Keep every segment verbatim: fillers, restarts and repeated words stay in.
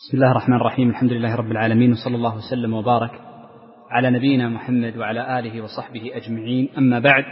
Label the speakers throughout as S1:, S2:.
S1: بسم الله الرحمن الرحيم. الحمد لله رب العالمين، وصلى الله وسلم وبارك على نبينا محمد وعلى آله وصحبه أجمعين. أما بعد،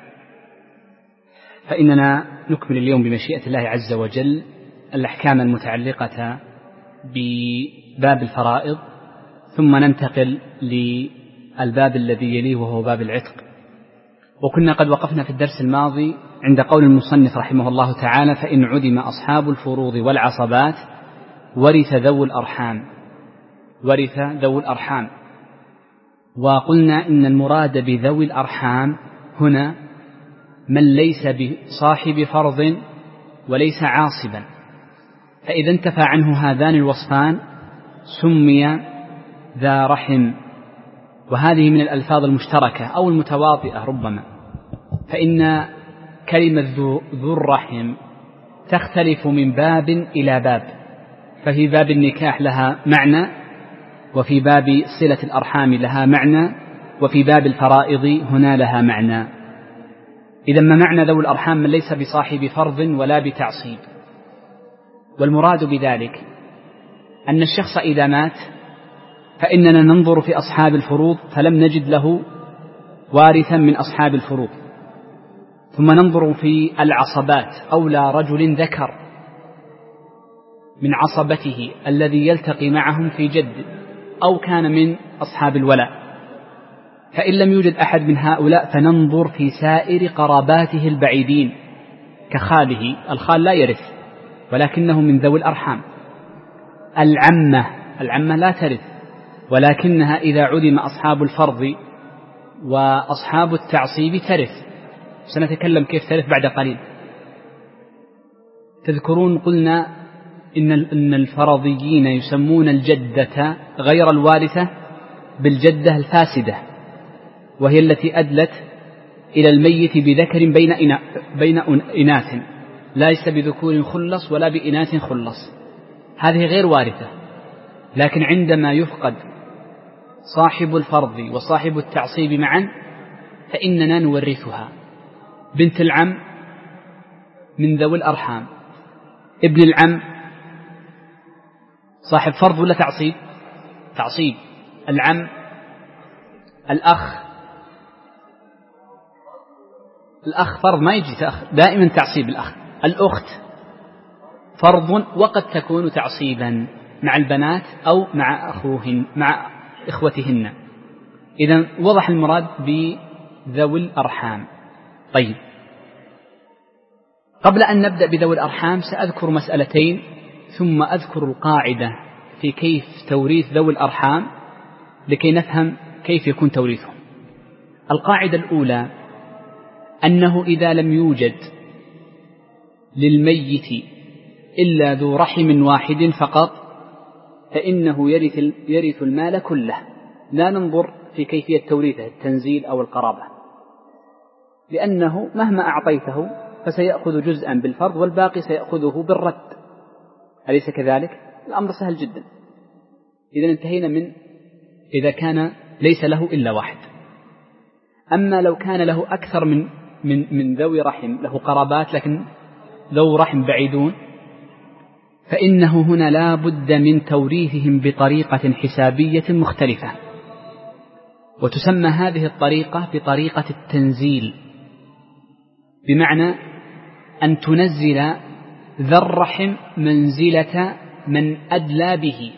S1: فإننا نكمل اليوم بمشيئة الله عز وجل الأحكام المتعلقة بباب الفرائض، ثم ننتقل للباب الذي يليه وهو باب العتق. وكنا قد وقفنا في الدرس الماضي عند قول المصنف رحمه الله تعالى: فإن عدم أصحاب الفروض والعصبات ورث ذو الأرحام ورث ذو الأرحام وقلنا إن المراد بذوي الأرحام هنا من ليس بصاحب فرض وليس عاصبا، فإذا انتفى عنه هذان الوصفان سمي ذا رحم. وهذه من الألفاظ المشتركة أو المتواطئة ربما، فإن كلمة ذو الرحم تختلف من باب إلى باب، ففي باب النكاح لها معنى، وفي باب صلة الأرحام لها معنى، وفي باب الفرائض هنا لها معنى. إذا ما معنى ذو الأرحام؟ من ليس بصاحب فرض ولا بتعصيب. والمراد بذلك أن الشخص إذا مات فإننا ننظر في أصحاب الفروض فلم نجد له وارثا من أصحاب الفروض، ثم ننظر في العصبات أولى رجل ذكر من عصبته الذي يلتقي معهم في جد أو كان من أصحاب الولاء، فإن لم يوجد أحد من هؤلاء فننظر في سائر قراباته البعيدين كخاله. الخال لا يرث ولكنه من ذوي الأرحام. العمة العمة لا ترث، ولكنها إذا عدم أصحاب الفرض وأصحاب التعصيب ترث. سنتكلم كيف ترث بعد قليل. تذكرون قلنا إن الفرضيين يسمون الجدة غير الوارثة بالجدة الفاسدة، وهي التي أدلت إلى الميت بذكر بين إنا بين إناث، ليس بذكور خلص ولا بإناث خلص، هذه غير وارثة. لكن عندما يفقد صاحب الفرض وصاحب التعصيب معا فإننا نورثها. بنت العم من ذوي الأرحام، ابن العم صاحب فرض ولا تعصيب؟ تعصيب. العم، الأخ الأخ فرض ما يجي تأخ، دائما تعصيب الأخ. الأخت فرض وقد تكون تعصيبا مع البنات أو مع أخوهن مع إخوتهن. إذن وضح المراد بذوي الأرحام. طيب، قبل أن نبدأ بذوي الأرحام سأذكر مسألتين، ثم أذكر القاعدة في كيف توريث ذوي الأرحام لكي نفهم كيف يكون توريثهم. القاعدة الأولى أنه إذا لم يوجد للميت إلا ذو رحم واحد فقط فإنه يرث يرث المال كله، لا ننظر في كيفية توريثه التنزيل أو القرابة، لأنه مهما أعطيته فسيأخذ جزءا بالفرض والباقي سيأخذه بالرد، أليس كذلك؟ الأمر سهل جدا. إذا انتهينا من إذا كان ليس له إلا واحد. أما لو كان له أكثر من من من ذوي رحم، له قرابات لكن ذو رحم بعيدون، فإنه هنا لا بد من توريثهم بطريقة حسابية مختلفة، وتسمى هذه الطريقة بطريقة التنزيل، بمعنى أن تنزل ذا الرحم منزلة من أدلى به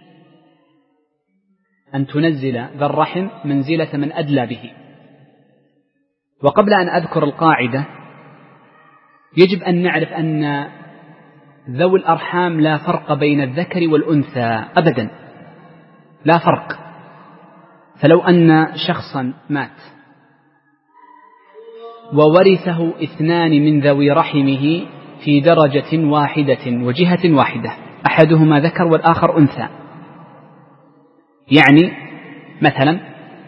S1: أن تنزل ذا الرحم منزلة من أدلى به. وقبل أن أذكر القاعدة يجب أن نعرف أن ذوي الأرحام لا فرق بين الذكر والأنثى أبدا، لا فرق. فلو أن شخصا مات وورثه اثنان من ذوي رحمه في درجة واحدة وجهة واحدة، أحدهما ذكر والآخر أنثى، يعني مثلا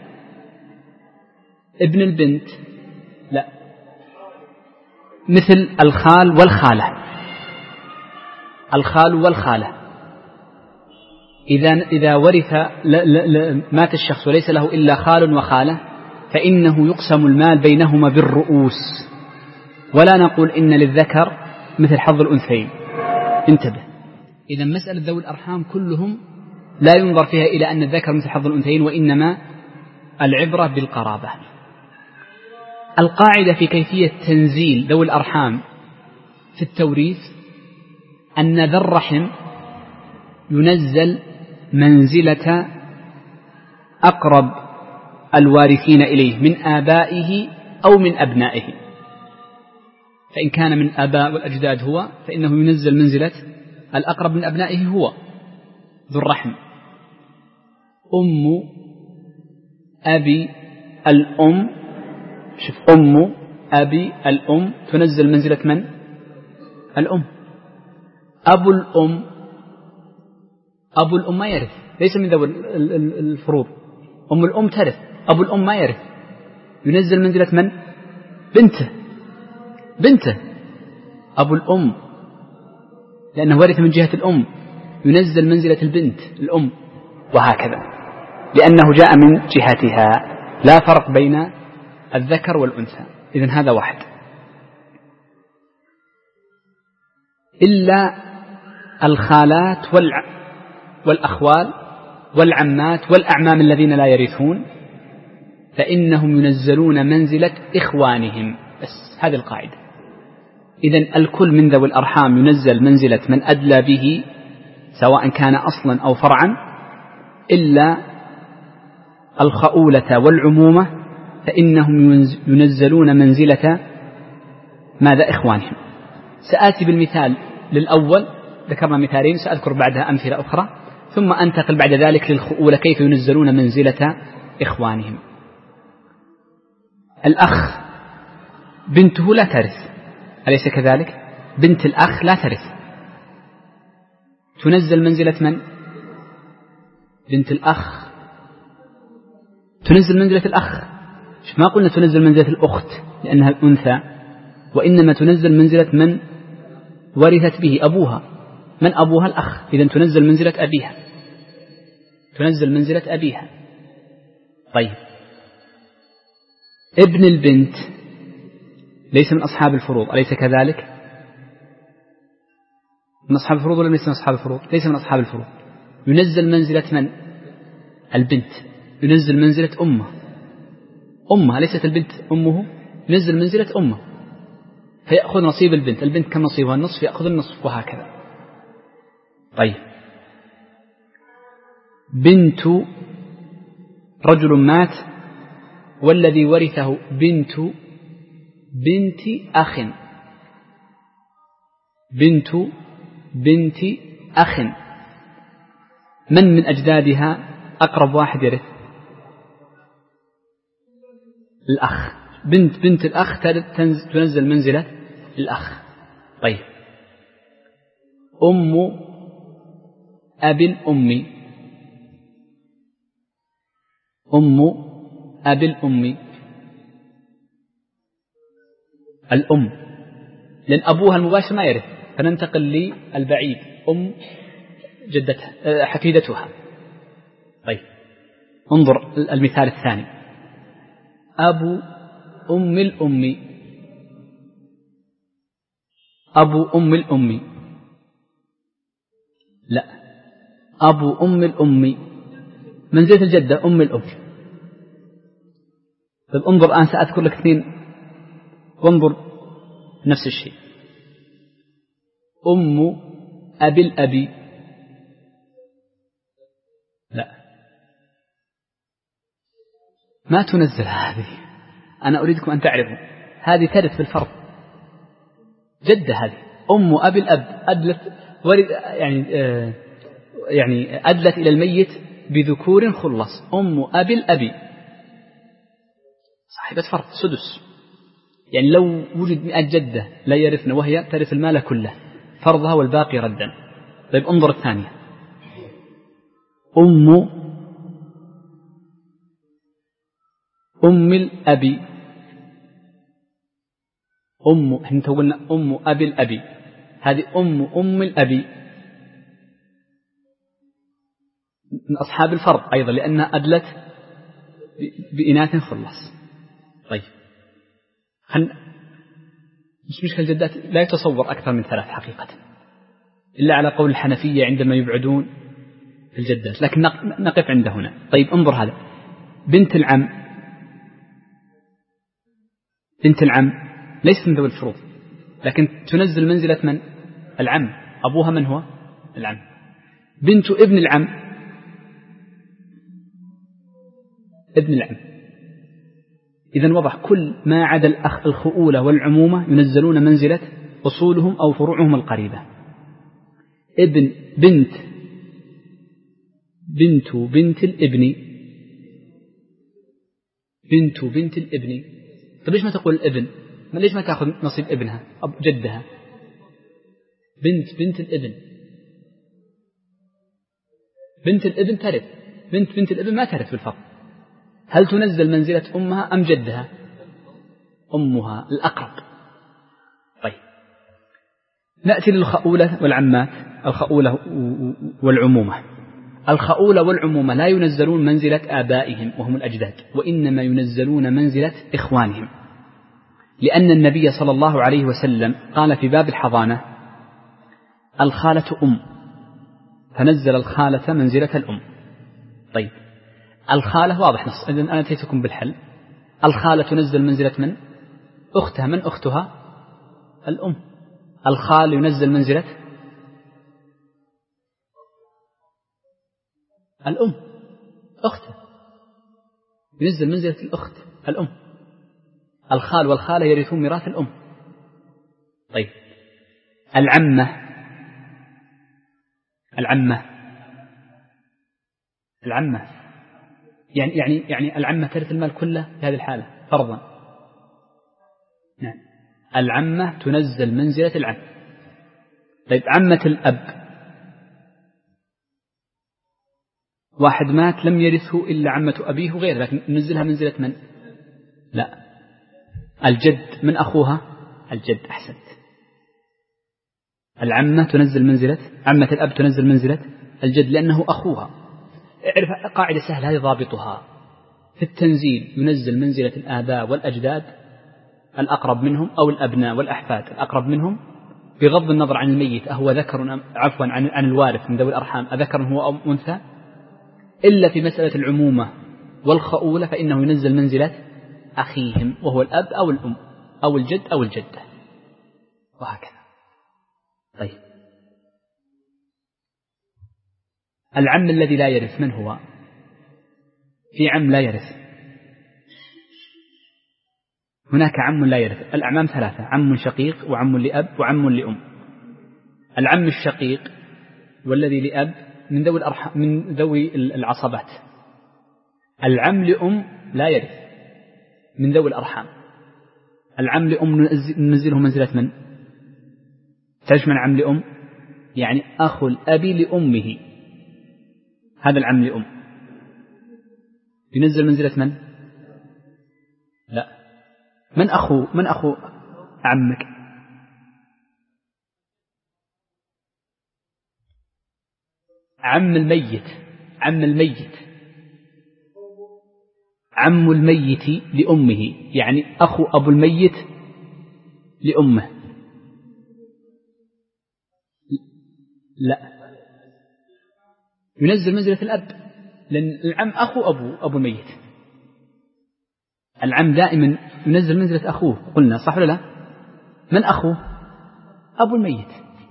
S1: ابن البنت، لا مثل الخال والخالة، الخال والخالة إذا إذا ورث مات الشخص وليس له إلا خال وخالة فإنه يقسم المال بينهما بالرؤوس، ولا نقول إن للذكر مثل حظ الأنثيين. انتبه، إذا مسألة ذوي الأرحام كلهم لا ينظر فيها إلى أن الذكر مثل حظ الأنثيين، وإنما العبرة بالقرابة. القاعدة في كيفية تنزيل ذوي الأرحام في التوريث أن ذا الرحم ينزل منزلة أقرب الوارثين إليه من آبائه أو من أبنائه. فإن كان من آباء والأجداد هو فإنه ينزل منزلة الأقرب من أبنائه هو ذو الرحم. أم أبي الأم، شوف، أم أبي الأم تنزل منزلة من؟ الأم. أبو الأم، أبو الأم ما يرث، ليس من ذوي الفروض. أم الأم ترث، أبو الأم ما يرث، ينزل منزلة من؟ بنته. بنته أبو الأم لأنه ورث من جهة الأم، ينزل منزلة البنت الأم، وهكذا، لأنه جاء من جهتها، لا فرق بين الذكر والأنثى. إذن هذا واحد. إلا الخالات والع... والأخوال والعمات والأعمام الذين لا يرثون فإنهم ينزلون منزلة إخوانهم، بس هذه القاعدة. إذن الكل من ذوي الأرحام ينزل منزلة من أدلى به سواء كان أصلا أو فرعا، إلا الخؤولة والعمومة فإنهم ينزلون منزلة ماذا؟ إخوانهم. سآتي بالمثال للأول، ذكرنا مثالين، سأذكر بعدها أمثلة أخرى، ثم أنتقل بعد ذلك للخؤولة كيف ينزلون منزلة إخوانهم. الأخ بنته لا ترث، أليس كذلك؟ بنت الأخ لا ترث، تنزل منزلة من؟ بنت الأخ تنزل منزلة الأخ. ما قلنا تنزل منزلة الأخت لأنها الأنثى، وإنما تنزل منزلة من ورثت به أبوها. من أبوها؟ الأخ. إذن تنزل منزلة أبيها، تنزل منزلة أبيها. طيب، ابن البنت ليس من أصحاب الفروض، أليس كذلك؟ من أصحاب الفروض ولا ليس من أصحاب الفروض؟ ليس من أصحاب الفروض. ينزل منزلة من؟ البنت، ينزل منزلة أمه. أمه ليست البنت أمه، ينزل منزلة أمه، فيأخذ نصيب البنت. البنت كم نصيبها؟ النصف، يأخذ النصف، وهكذا. طيب، بنت رجل مات والذي ورثه بنت بنت أخ، بنت بنت أخ، من من أجدادها أقرب واحد يرث؟ الأخ. بنت بنت الأخ تنزل منزلة الأخ. طيب، أم أبي الأم، أم أبي الأم الأم، لأن أبوها المباشر ما يرث، فننتقل للبعيد، أم جدتها حفيدتها. طيب، انظر المثال الثاني، أبو أم الأم، أبو أم الأم، لا، أبو أم الأم منزلة الجدة أم الأم. طيب، انظر الآن، سأذكر لك اثنين، وانظر نفس الشيء. أم أبي الأبي، لا، ما تنزل هذه. أنا أريدكم أن تعرفوا هذه ترث بالفرض، جدة هذه. أم أبي الأب أدلت ورد يعني آه يعني أدلت إلى الميت بذكور خلص. أم أبي الأبي صاحبة فرض سدس، يعني لو وجد مئة جدة لا يرثن وهي ترث المال كله، فرضها والباقي ردا. طيب، انظر الثانية، أم أم الأبي، أم احنا قلنا أم أبي الأبي، هذه أم أم الأبي من أصحاب الفرض أيضا لأنها أدلت بإناث خلص. طيب، خل... مش مشكلة الجدات لا يتصور أكثر من ثلاث حقيقة، إلا على قول الحنفية عندما يبعدون في الجدات، لكن نقف عند هنا. طيب انظر هذا، بنت العم، بنت العم ليست من ذوي الفروض، لكن تنزل منزلة من؟ العم. أبوها من هو؟ العم. بنت ابن العم، ابن العم. إذن وضح كل ما عدا الأخ الخؤولة والعمومة ينزلون منزلة أصولهم أو فروعهم القريبة. ابن بنت بنت بنت الابن، بنت بنت الابن. طيب ليش ما تقول الابن؟ ما ليش ما تأخذ نصيب ابنها أب جدها؟ بنت بنت الابن، بنت الابن ترث، بنت بنت الابن ما ترث بالفرض. هل تنزل منزلة أمها أم جدها؟ أمها الأقرب. طيب نأتي للخؤولة والعمات. الخؤولة والعمومة، الخؤولة والعمومة لا ينزلون منزلة آبائهم وهم الأجداد، وإنما ينزلون منزلة إخوانهم، لأن النبي صلى الله عليه وسلم قال في باب الحضانة: الخالة أم، فنزل الخالة منزلة الأم. طيب الخالة واضح نص، إذن أنا أتيتكم بالحل. الخالة تنزل منزلة من؟ أختها. من أختها؟ الأم. الخال ينزل منزلة الأم، أخته ينزل منزلة الأخت الأم. الخال والخالة يرثون ميراث الأم. طيب العمة، العمة العمة يعني يعني يعني العمة ترث المال كله في هذه الحالة فرضا. نعم، العمة تنزل منزلة العم. طيب عمة الأب، واحد مات لم يرثه إلا عمة أبيه وغيره، لكن ننزلها منزلة من؟ لا، الجد. من أخوها؟ الجد. أحسنت. العمة تنزل منزلة، عمة الأب تنزل منزلة الجد لأنه أخوها. اعرف قاعدة سهلة هذه ضابطها في التنزيل: ينزل منزلة الآباء والأجداد الأقرب منهم، أو الأبناء والأحفاد الأقرب منهم، بغض النظر عن الميت أهو ذكر عفوا عن عن الوارث من ذوي الأرحام أذكر هو أو أنثى، إلا في مسألة العمومة والخؤولة فإنه ينزل منزلة أخيهم وهو الأب أو الأم أو الجد أو الجدة، وهكذا. طيب العم الذي لا يرث من هو؟ في عم لا يرث، هناك عم لا يرث. الأعمام ثلاثة: عم شقيق وعم لأب وعم لأم. العم الشقيق والذي لأب من ذوي الأرحام، من ذوي العصبات. العم لأم لا يرث، من ذوي الأرحام. العم لأم ننزله منزلة من؟ تعرف من عم لأم؟ يعني أخو الأب لأمه، هذا العم لأم ينزل منزلة من؟ لا، من أخو من أخو عمك؟ عم الميت، عم الميت عم الميت لأمه، يعني أخو أبو الميت لأمه. لا، ينزل منزلة الأب، لأن العم أخو أبو أبو الميت. العم دائما ينزل منزلة أخوه، قلنا صح ولا لا؟ من أخوه؟ أبو الميت.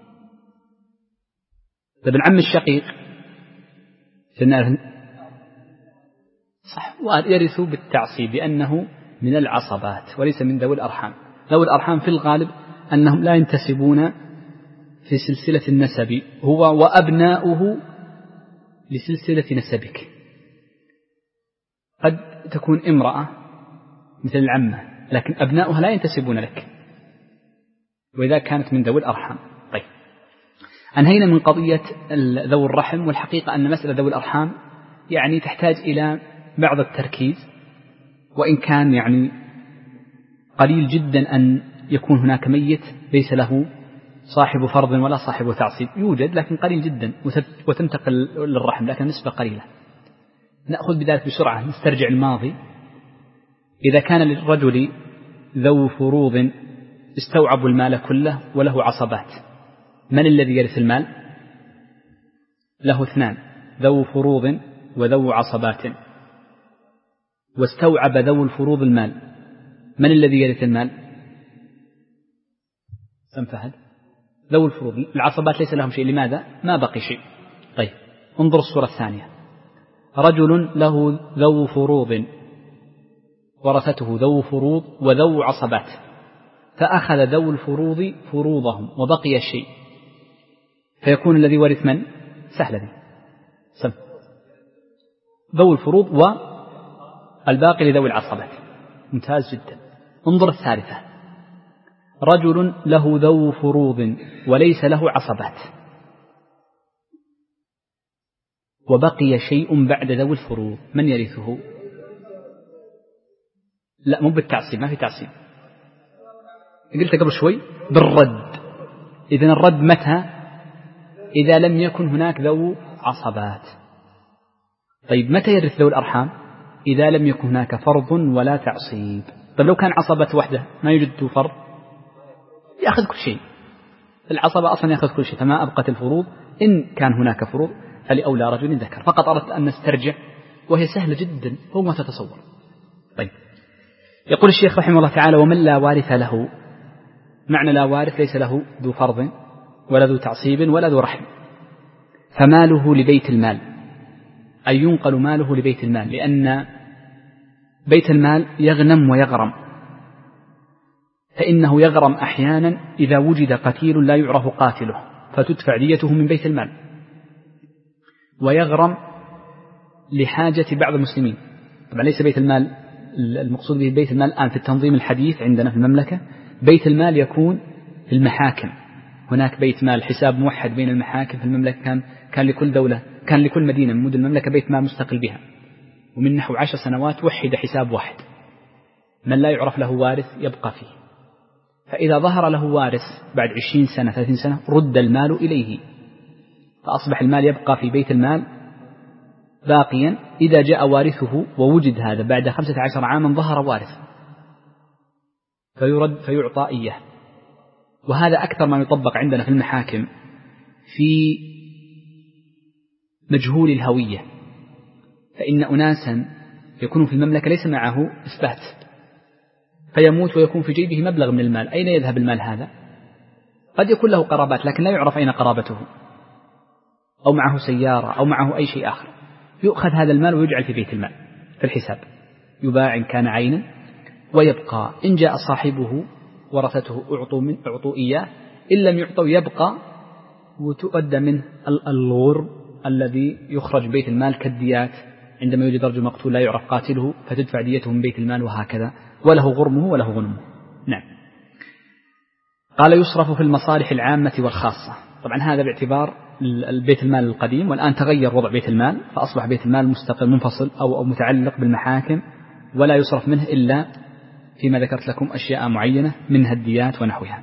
S1: طيب العم الشقيق صح، ويرث بالتعصيب لأنه من العصبات وليس من ذوي الأرحام. ذوي الأرحام في الغالب أنهم لا ينتسبون في سلسلة النسب، هو وأبناؤه لسلسلة نسبك. قد تكون امرأة مثل العمة لكن أبناؤها لا ينتسبون لك، وإذا كانت من ذوي الأرحام. طيب أنهينا من قضية ذوي الرحم، والحقيقة أن مسألة ذوي الأرحام يعني تحتاج إلى بعض التركيز، وإن كان يعني قليل جدا أن يكون هناك ميت ليس له صاحب فرض ولا صاحب تعصيب، يوجد لكن قليل جدا وتنتقل للرحم، لكن نسبة قليلة. نأخذ بذلك بسرعة، نسترجع الماضي. إذا كان للرجل ذو فروض استوعبوا المال كله وله عصبات، من الذي يرث المال؟ له اثنان، ذو فروض وذو عصبات، واستوعب ذو الفروض المال. من الذي يرث المال؟ سم فهد. ذو الفروض. العصبات ليس لهم شيء. لماذا؟ ما بقي شيء. طيب انظر الصورة الثانية. رجل له ذو فروض، ورثته ذو فروض وذو عصبات، فأخذ ذو الفروض فروضهم وبقي الشيء، فيكون الذي ورث من؟ سهل ذي سم ذو الفروض والباقي لذوي العصبات. ممتاز جدا. انظر الثالثة. رجل له ذو فروض وليس له عصبات، وبقي شيء بعد ذوي الفروض، من يرثه؟ لا، مو بالتعصيب، ما في تعصيب، قلت قبل شوي بالرد. إذن الرد متى؟ إذا لم يكن هناك ذو عصبات. طيب متى يرث ذو الأرحام؟ إذا لم يكن هناك فرض ولا تعصيب. طيب لو كان عصبة وحده ما يوجد فرض يأخذ كل شيء. العصبة أصلا يأخذ كل شيء، فما أبقت الفروض. إن كان هناك فروض فلأولى رجل ذكر. فقط أردت أن نسترجع، وهي سهلة جدا هو ما تتصور. طيب يقول الشيخ رحمه الله تعالى: ومن لا وارث له. معنى لا وارث ليس له ذو فرض ولا ذو تعصيب ولا ذو رحم، فماله لبيت المال، أي ينقل ماله لبيت المال، لأن بيت المال يغنم ويغرم، فإنه يغرم أحيانا إذا وجد قتيل لا يعرف قاتله فتدفع ديته من بيت المال، ويغرم لحاجة بعض المسلمين. طبعا ليس بيت المال المقصود به بيت المال الآن في التنظيم الحديث عندنا في المملكة. بيت المال يكون في المحاكم، هناك بيت مال حساب موحد بين المحاكم في المملكة. كان كان لكل دولة، كان لكل مدينة من مدن المملكة بيت مال مستقل بها، ومن نحو عشر سنوات وحد حساب واحد، من لا يعرف له وارث يبقى فيه. فإذا ظهر له وارث بعد عشرين سنة ثلاثين سنة رد المال إليه، فأصبح المال يبقى في بيت المال باقيا. إذا جاء وارثه ووجد هذا بعد خمسة عشر عاما ظهر وارث فيرد فيعطى إياه. وهذا أكثر ما يطبق عندنا في المحاكم في مجهول الهوية، فإن أناسا يكون في المملكة ليس معه إثبات، فيموت ويكون في جيبه مبلغ من المال. أين يذهب المال هذا؟ قد يكون له قرابات لكن لا يعرف أين قرابته، أو معه سيارة أو معه أي شيء آخر. يؤخذ هذا المال ويجعل في بيت المال في الحساب، يباع إن كان عينا، ويبقى إن جاء صاحبه ورثته أعطوا من أعطوا إياه، إن لم يعطوا يبقى، وتؤدى منه الغرم الذي يخرج بيت المال كالديات. عندما يوجد رجل مقتول لا يعرف قاتله فتدفع ديته من بيت المال، وهكذا، وله غرمه وله غنمه. نعم. قال: يصرف في المصالح العامة والخاصة. طبعا هذا باعتبار البيت المال القديم، والآن تغير وضع بيت المال فأصبح بيت المال مستقل منفصل أو, أو متعلق بالمحاكم، ولا يصرف منه إلا فيما ذكرت لكم أشياء معينة منها الديات ونحوها.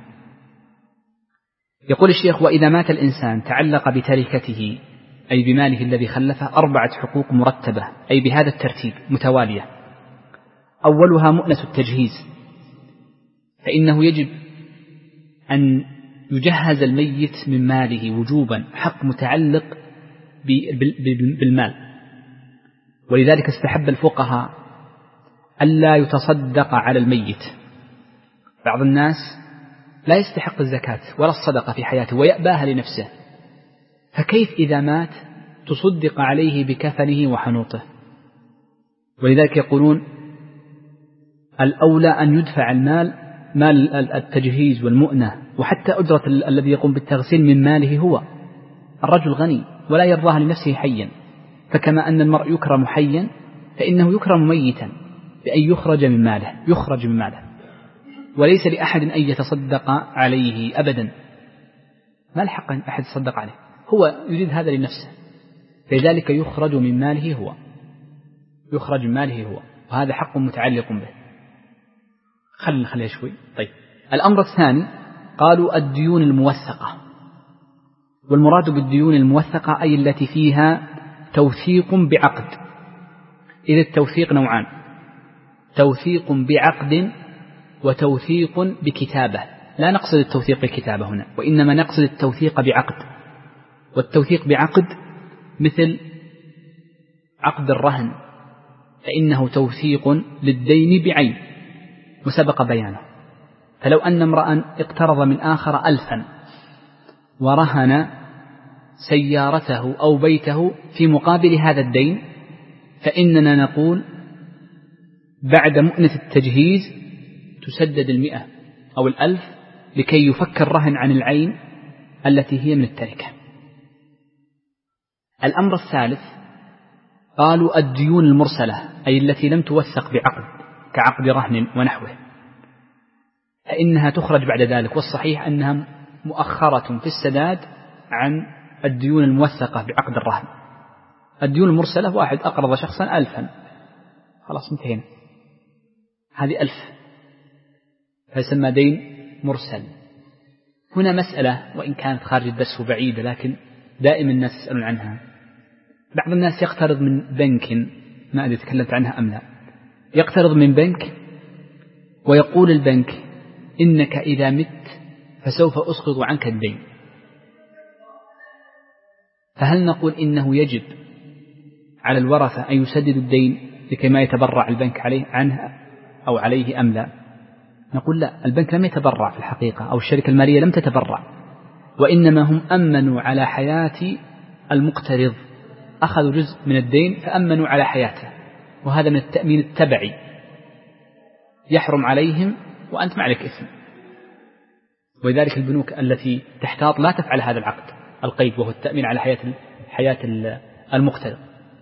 S1: يقول الشيخ: وإذا مات الإنسان تعلق بتركته أي بماله الذي خلفه أربعة حقوق مرتبة، أي بهذا الترتيب متوالية. أولها مؤنة التجهيز، فإنه يجب أن يجهز الميت من ماله وجوبا، حق متعلق بالمال. ولذلك استحب الفقهاء ألا يتصدق على الميت. بعض الناس لا يستحق الزكاة ولا الصدقة في حياته ويأباها لنفسه، فكيف إذا مات تصدق عليه بكفنه وحنوطه؟ ولذلك يقولون الأولى أن يدفع المال، مال التجهيز والمؤنة، وحتى أجرة الذي يقوم بالتغسيل من ماله هو. الرجل غني ولا يرضاها لنفسه حيا، فكما أن المرء يكرم حيا فإنه يكرم ميتا بأن يخرج من ماله، يخرج من ماله، وليس لأحد أن يتصدق عليه أبدا. ما الحق أن أحد يتصدق عليه؟ هو يريد هذا لنفسه، فلذلك يخرج من ماله هو، يخرج من ماله هو، وهذا حق متعلق به. خلنا خليها شوي. طيب الأمر الثاني قالوا الديون الموثقة، والمراد بالديون الموثقة أي التي فيها توثيق بعقد. إذا التوثيق نوعان: توثيق بعقد وتوثيق بكتابة. لا نقصد التوثيق بالكتابة هنا، وإنما نقصد التوثيق بعقد. والتوثيق بعقد مثل عقد الرهن، فإنه توثيق للدين بعين وسبق بيانه. فلو أن امرأ اقترض من آخر ألفا ورهن سيارته أو بيته في مقابل هذا الدين، فإننا نقول بعد مؤنة التجهيز تسدد المئة أو الألف لكي يفك الرهن عن العين التي هي من التركة. الأمر الثالث قالوا الديون المرسلة، أي التي لم توثق بعقد كعقد رهن ونحوه، فإنها تخرج بعد ذلك، والصحيح أنها مؤخرة في السداد عن الديون الموثقة بعقد الرهن. الديون المرسلة واحد أقرض شخصا ألفا، خلاص انتهينا، هذه ألف، فيسمى دين مرسل. هنا مسألة وإن كانت خارج الدرس وبعيدة، لكن دائما الناس يسألون عنها. بعض الناس يقترض من بنك، ما أدري تكلمت عنها أم لا، يقترض من بنك ويقول البنك إنك إذا مت فسوف أسقط عنك الدين. فهل نقول إنه يجب على الورثة أن يسددوا الدين لكي ما يتبرع البنك عليه عنه أو عليه أم لا؟ نقول لا، البنك لم يتبرع في الحقيقة، أو الشركة المالية لم تتبرع، وإنما هم أمنوا على حياة المقترض، أخذوا جزء من الدين فأمنوا على حياته، وهذا من التأمين التبعي يحرم عليهم وأنت ما عليك إثم. ولذلك البنوك التي تحتاط لا تفعل هذا العقد القيد، وهو التأمين على حياة حياة المقترض.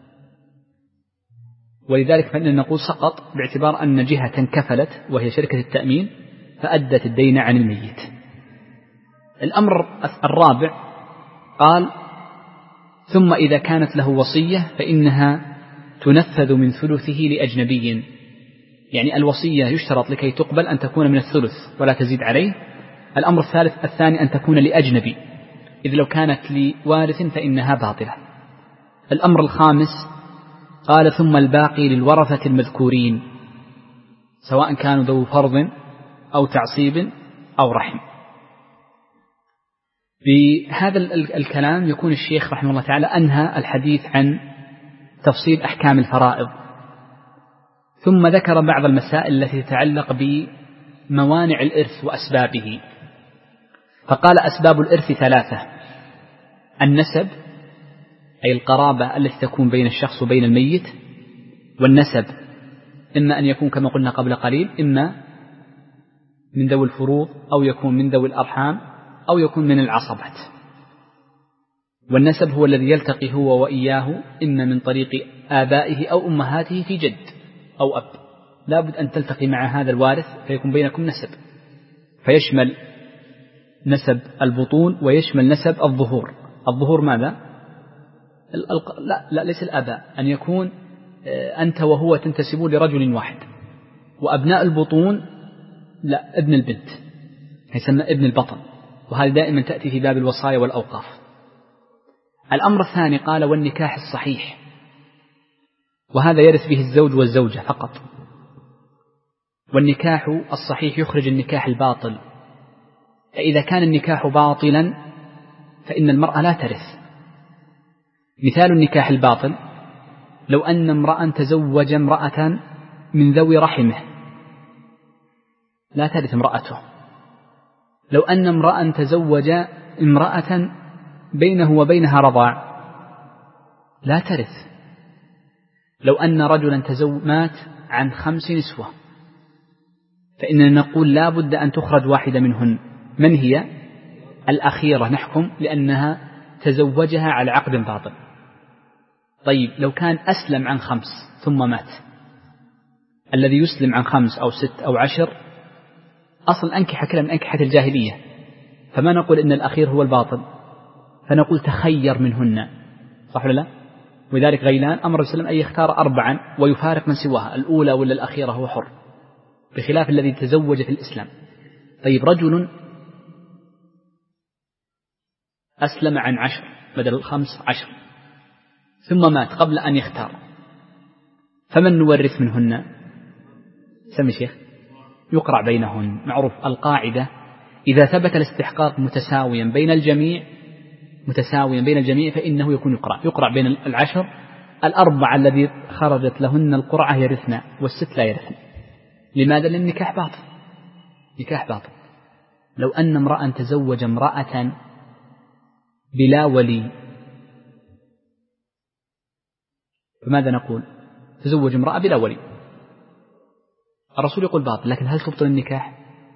S1: ولذلك فإننا نقول سقط باعتبار أن جهة انكفلت وهي شركة التأمين فأدت الدين عن الميت. الأمر الرابع قال ثم إذا كانت له وصية فإنها تنفذ من ثلثه لأجنبي، يعني الوصية يشترط لكي تقبل أن تكون من الثلث ولا تزيد عليه. الأمر الثالث الثاني أن تكون لأجنبي، إذ لو كانت لوارث فإنها باطلة. الأمر الخامس قال ثم الباقي للورثة المذكورين، سواء كانوا ذو فرض أو تعصيب أو رحم. بهذا الكلام يكون الشيخ رحمه الله تعالى أنهى الحديث عن تفصيل أحكام الفرائض، ثم ذكر بعض المسائل التي تتعلق بموانع الإرث وأسبابه. فقال أسباب الإرث ثلاثة: النسب، أي القرابة التي تكون بين الشخص وبين الميت، والنسب إما أن يكون كما قلنا قبل قليل إما من ذوي الفروض أو يكون من ذوي الأرحام أو يكون من العصبات. والنسب هو الذي يلتقي هو وإياه إما من طريق آبائه أو أمهاته في جد أو أب، لا بد أن تلتقي مع هذا الوارث فيكون بينكم نسب، فيشمل نسب البطون ويشمل نسب الظهور. الظهور ماذا؟ لا, لا ليس الآباء، أن يكون أنت وهو تنتسبون لرجل واحد، وأبناء البطون لا، ابن البنت يسمى ابن البطن، وهذا دائما تأتي في باب الوصايا والأوقاف. الأمر الثاني قال والنكاح الصحيح، وهذا يرث به الزوج والزوجة فقط. والنكاح الصحيح يخرج النكاح الباطل، فإذا كان النكاح باطلا فإن المرأة لا ترث. مثال النكاح الباطل لو أن امرأ تزوج امرأة من ذوي رحمه لا ترث امرأته. لو أن امرأ تزوج امرأة بينه وبينها رضاع لا ترث. لو أن رجلا تزوج مات عن خمس نسوة فإننا نقول لا بد أن تخرج واحدة منهن. من هي؟ الأخيرة نحكم لأنها تزوجها على عقد باطل. طيب لو كان أسلم عن خمس ثم مات، الذي يسلم عن خمس أو ست أو عشر أصل أنكحة كلام من أنكحة الجاهلية، فما نقول إن الأخير هو الباطل، فنقول تخير منهن، صح ولا لا؟ وذلك غيلان أمر السلام أن يختار أربعا ويفارق من سواها، الأولى ولا الأخيرة هو حر، بخلاف الذي تزوج في الإسلام. طيب رجل أسلم عن عشر بدل الخمس عشر ثم مات قبل أن يختار، فمن نورث منهن؟ سمي شيخ. يقرع بينهن. معروف القاعدة إذا ثبت الاستحقاق متساويا بين الجميع متساويا بين الجميع فإنه يكون يقرع يقرع بين العشر. الأربعة الذي خرجت لهن القرعة يرثن والست لا يرثن. لماذا؟ لأن النكاح باطل، نكاح باطل. لو أن امرأ تزوج امرأة بلا ولي فماذا نقول؟ تزوج امرأة بلا ولي، الرسول يقول باطل، لكن هل تبطل النكاح؟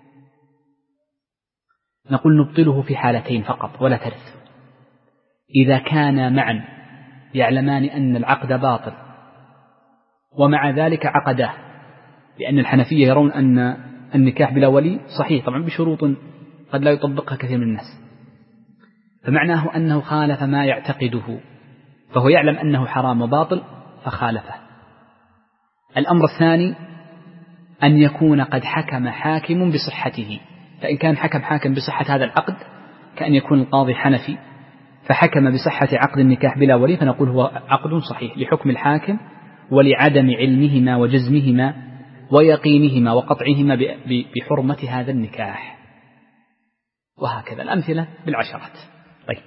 S1: نقول نبطله في حالتين فقط ولا ترث. إذا كانا معا يعلمان أن العقد باطل ومع ذلك عقداه، لأن الحنفية يرون أن النكاح بلا ولي صحيح طبعا بشروط قد لا يطبقها كثير من الناس، فمعناه أنه خالف ما يعتقده، فهو يعلم أنه حرام وباطل فخالفه. الأمر الثاني أن يكون قد حكم حاكم بصحته، فإن كان حكم حاكم بصحة هذا العقد كأن يكون القاضي حنفي فحكم بصحة عقد النكاح بلا ولي، فنقول هو عقد صحيح لحكم الحاكم ولعدم علمهما وجزمهما ويقينهما وقطعهما بحرمة هذا النكاح. وهكذا الأمثلة بالعشرات. طيب،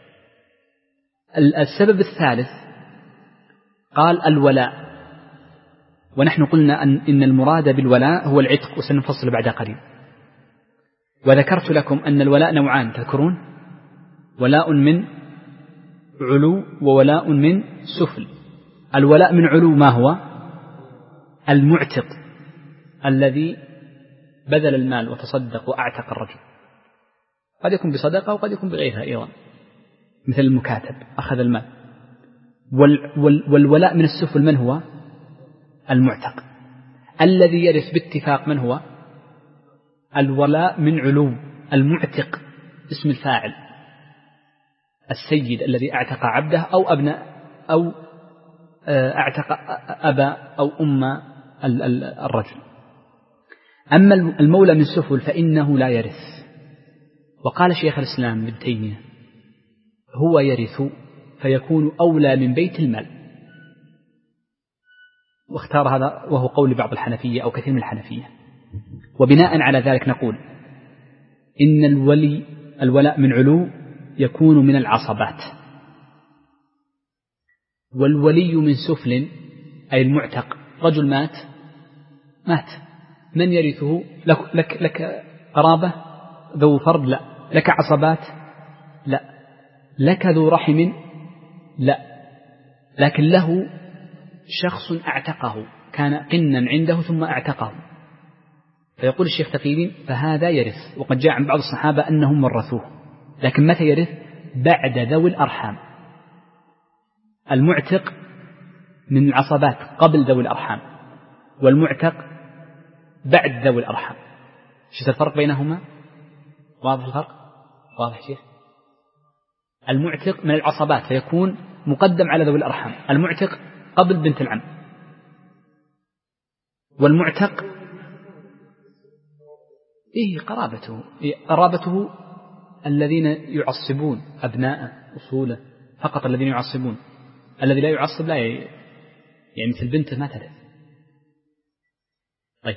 S1: السبب الثالث قال الولاء، ونحن قلنا أن إن المراد بالولاء هو العتق، وسنفصل بعد قليل. وذكرت لكم أن الولاء نوعان تذكرون، ولاء من علو وولاء من سفل. الولاء من علو ما هو؟ المعتق الذي بذل المال وتصدق وأعتق الرجل، قد يكون بصدقة وقد يكون بغيرها أيضا، مثل المكاتب أخذ المال. والولاء من السفل من هو؟ المعتق الذي يرث باتفاق من هو؟ الولاء من علو المعتق، اسم الفاعل، السيد الذي اعتق عبده أو أبناء أو اعتق أبا أو أم الرجل. أما المولى من سفل فإنه لا يرث. وقال شيخ الإسلام ابن تيمية هو يرث فيكون أولى من بيت المال، واختار هذا وهو قول بعض الحنفية أو كثير من الحنفية. وبناء على ذلك نقول إن الولي الولاء من علو يكون من العصبات، والولي من سفل أي المعتق. رجل مات مات من يرثه؟ لك, لك, لك قرابة ذو فرد؟ لا. لك عصبات؟ لا. لك ذو رحم؟ لا. لكن له شخص اعتقه، كان قنا عنده ثم اعتقه، فيقول الشيخ تقي الدين فهذا يرث. وقد جاء عن بعض الصحابة أنهم ورثوه، لكن متى يرث؟ بعد ذوي الأرحام. المعتق من العصبات قبل ذوي الأرحام، والمعتق بعد ذوي الأرحام. شفت الفرق بينهما؟ واضح الفرق؟ واضح شيخ؟ المعتق من العصبات فيكون مقدم على ذوي الأرحام، المعتق قبل بنت العم، والمعتق إيه قرابته إيه قرابته الذين يعصبون أبناء أصوله فقط، الذين يعصبون. الذي لا يعصب لا ي... يعني مثل بنته ما ترث. طيب،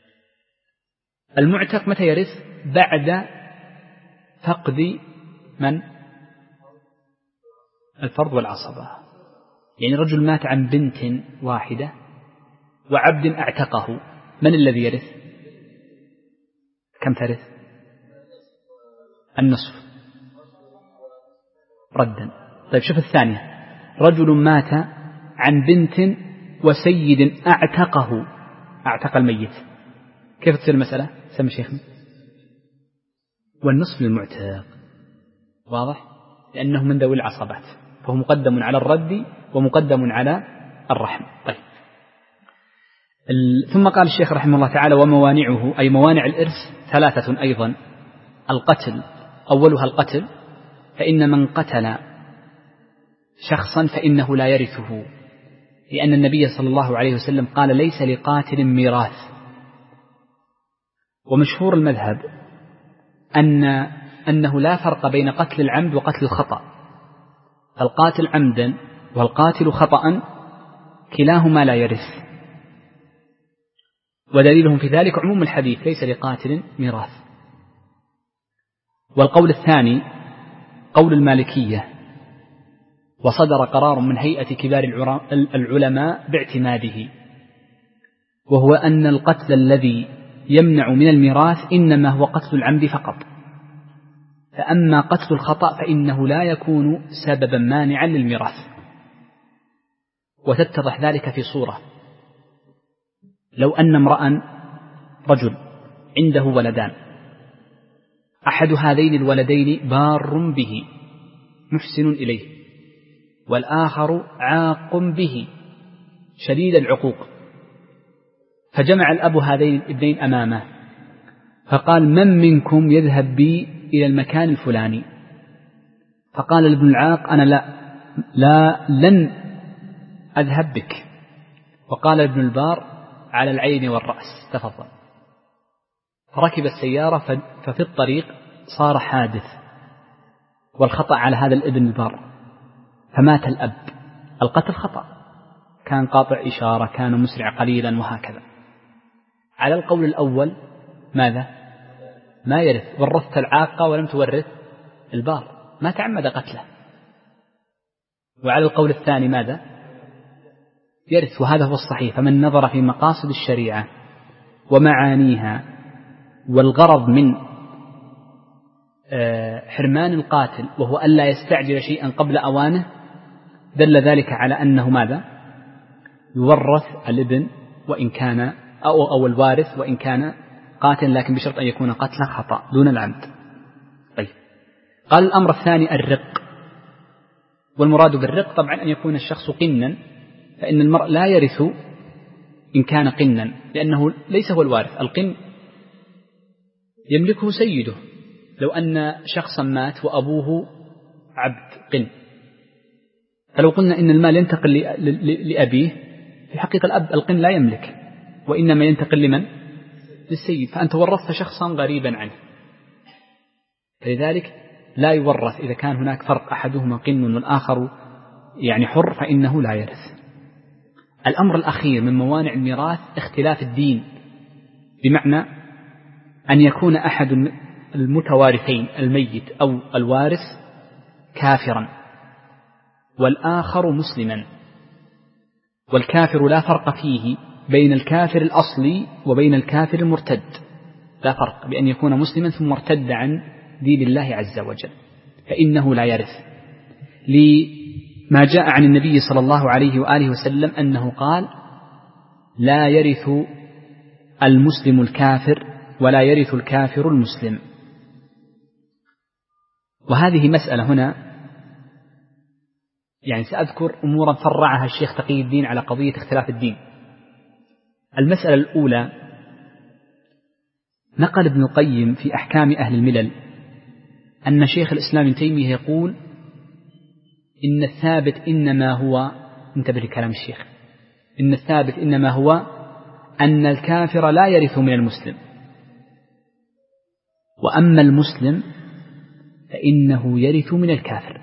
S1: المعتق متى يرث؟ بعد فقد من؟ الفرض والعصبة. يعني رجل مات عن بنت واحدة وعبد اعتقه، من الذي يرث؟ كم ترث؟ النصف ردا. طيب شوف الثانية، رجل مات عن بنت وسيد اعتقه، اعتق الميت، كيف تصير المسألة؟ سمي شيخنا. والنصف للمعتق، واضح؟ لأنه من ذوي العصبات، فهو مقدم على الرد ومقدم على الرحم. طيب، ثم قال الشيخ رحمه الله تعالى وموانعه، أي موانع الإرث ثلاثة أيضا. القتل، أولها القتل، فإن من قتل شخصا فإنه لا يرثه، لأن النبي صلى الله عليه وسلم قال ليس لقاتل ميراث. ومشهور المذهب أن أنه لا فرق بين قتل العمد وقتل الخطأ، القاتل عمدا والقاتل خطأ كلاهما لا يرث، ودليلهم في ذلك عموم الحديث ليس لقاتل ميراث. والقول الثاني قول المالكية، وصدر قرار من هيئة كبار العلماء باعتماده، وهو أن القتل الذي يمنع من الميراث إنما هو قتل العمد فقط، فأما قتل الخطأ فإنه لا يكون سببا مانعا للميراث. وتتضح ذلك في صورة: لو أن امرأ رجل عنده ولدان، أحد هذين الولدين بار به محسن إليه، والآخر عاق به شديد العقوق، فجمع الأب هذين الابنين أمامه فقال: من منكم يذهب بي إلى المكان الفلاني؟ فقال الابن العاق: أنا لا, لا لن أذهب بك. وقال ابن البار: على العين والرأس، تفضل. فركب السيارة، ففي الطريق صار حادث والخطأ على هذا الابن البار، فمات الأب. القتل خطأ، كان قاطع إشارة، كان مسرع قليلا، وهكذا. على القول الأول ماذا؟ ما يرث، ورثت العاقة ولم تورث البار، ما تعمد قتله. وعلى القول الثاني ماذا؟ يرث، وهذا هو الصحيح. فمن نظر في مقاصد الشريعة ومعانيها والغرض من حرمان القاتل وهو ألا يستعجل شيئا قبل أوانه، دل ذلك على أنه ماذا؟ يورث الابن وإن كان أو, أو الوارث وإن كان قاتل، لكن بشرط أن يكون قتلا خطأ دون العمد. طيب، قال الأمر الثاني الرق. والمراد بالرق طبعا أن يكون الشخص قنا، فإن المرء لا يرث إن كان قنا، لأنه ليس هو الوارث. القن يملكه سيده. لو أن شخصا مات وأبوه عبد قن، فلو قلنا إن المال ينتقل لأبيه، في حقيقة الأب القن لا يملك، وإنما ينتقل لمن؟ للسيد. فأنت ورثت شخصا غريبا عنه، فلذلك لا يورث. إذا كان هناك فرق أحدهما قن والآخر يعني حر، فإنه لا يرث. الأمر الأخير من موانع الميراث اختلاف الدين، بمعنى أن يكون أحد المتوارثين الميت أو الوارث كافرا والآخر مسلما. والكافر لا فرق فيه بين الكافر الأصلي وبين الكافر المرتد، لا فرق بأن يكون مسلما ثم ارتد عن دين الله عز وجل، فإنه لا يرث، لما جاء عن النبي صلى الله عليه وآله وسلم أنه قال: لا يرث المسلم الكافر ولا يرث الكافر المسلم. وهذه مسألة هنا يعني سأذكر أمورا فرعها الشيخ تقي الدين على قضية اختلاف الدين. المسألة الأولى، نقل ابن القيم في أحكام أهل الملل أن شيخ الإسلام ابن تيمية يقول: إن الثابت إنما هو، انتبه لكلام الشيخ، إن الثابت إنما هو أن الكافر لا يرث من المسلم، وأما المسلم فإنه يرث من الكافر.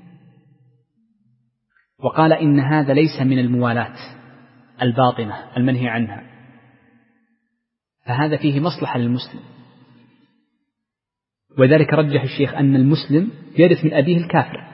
S1: وقال إن هذا ليس من الموالاة الباطنة المنهي عنها، فهذا فيه مصلحة للمسلم. وذلك رجح الشيخ أن المسلم يرث من أبيه الكافر،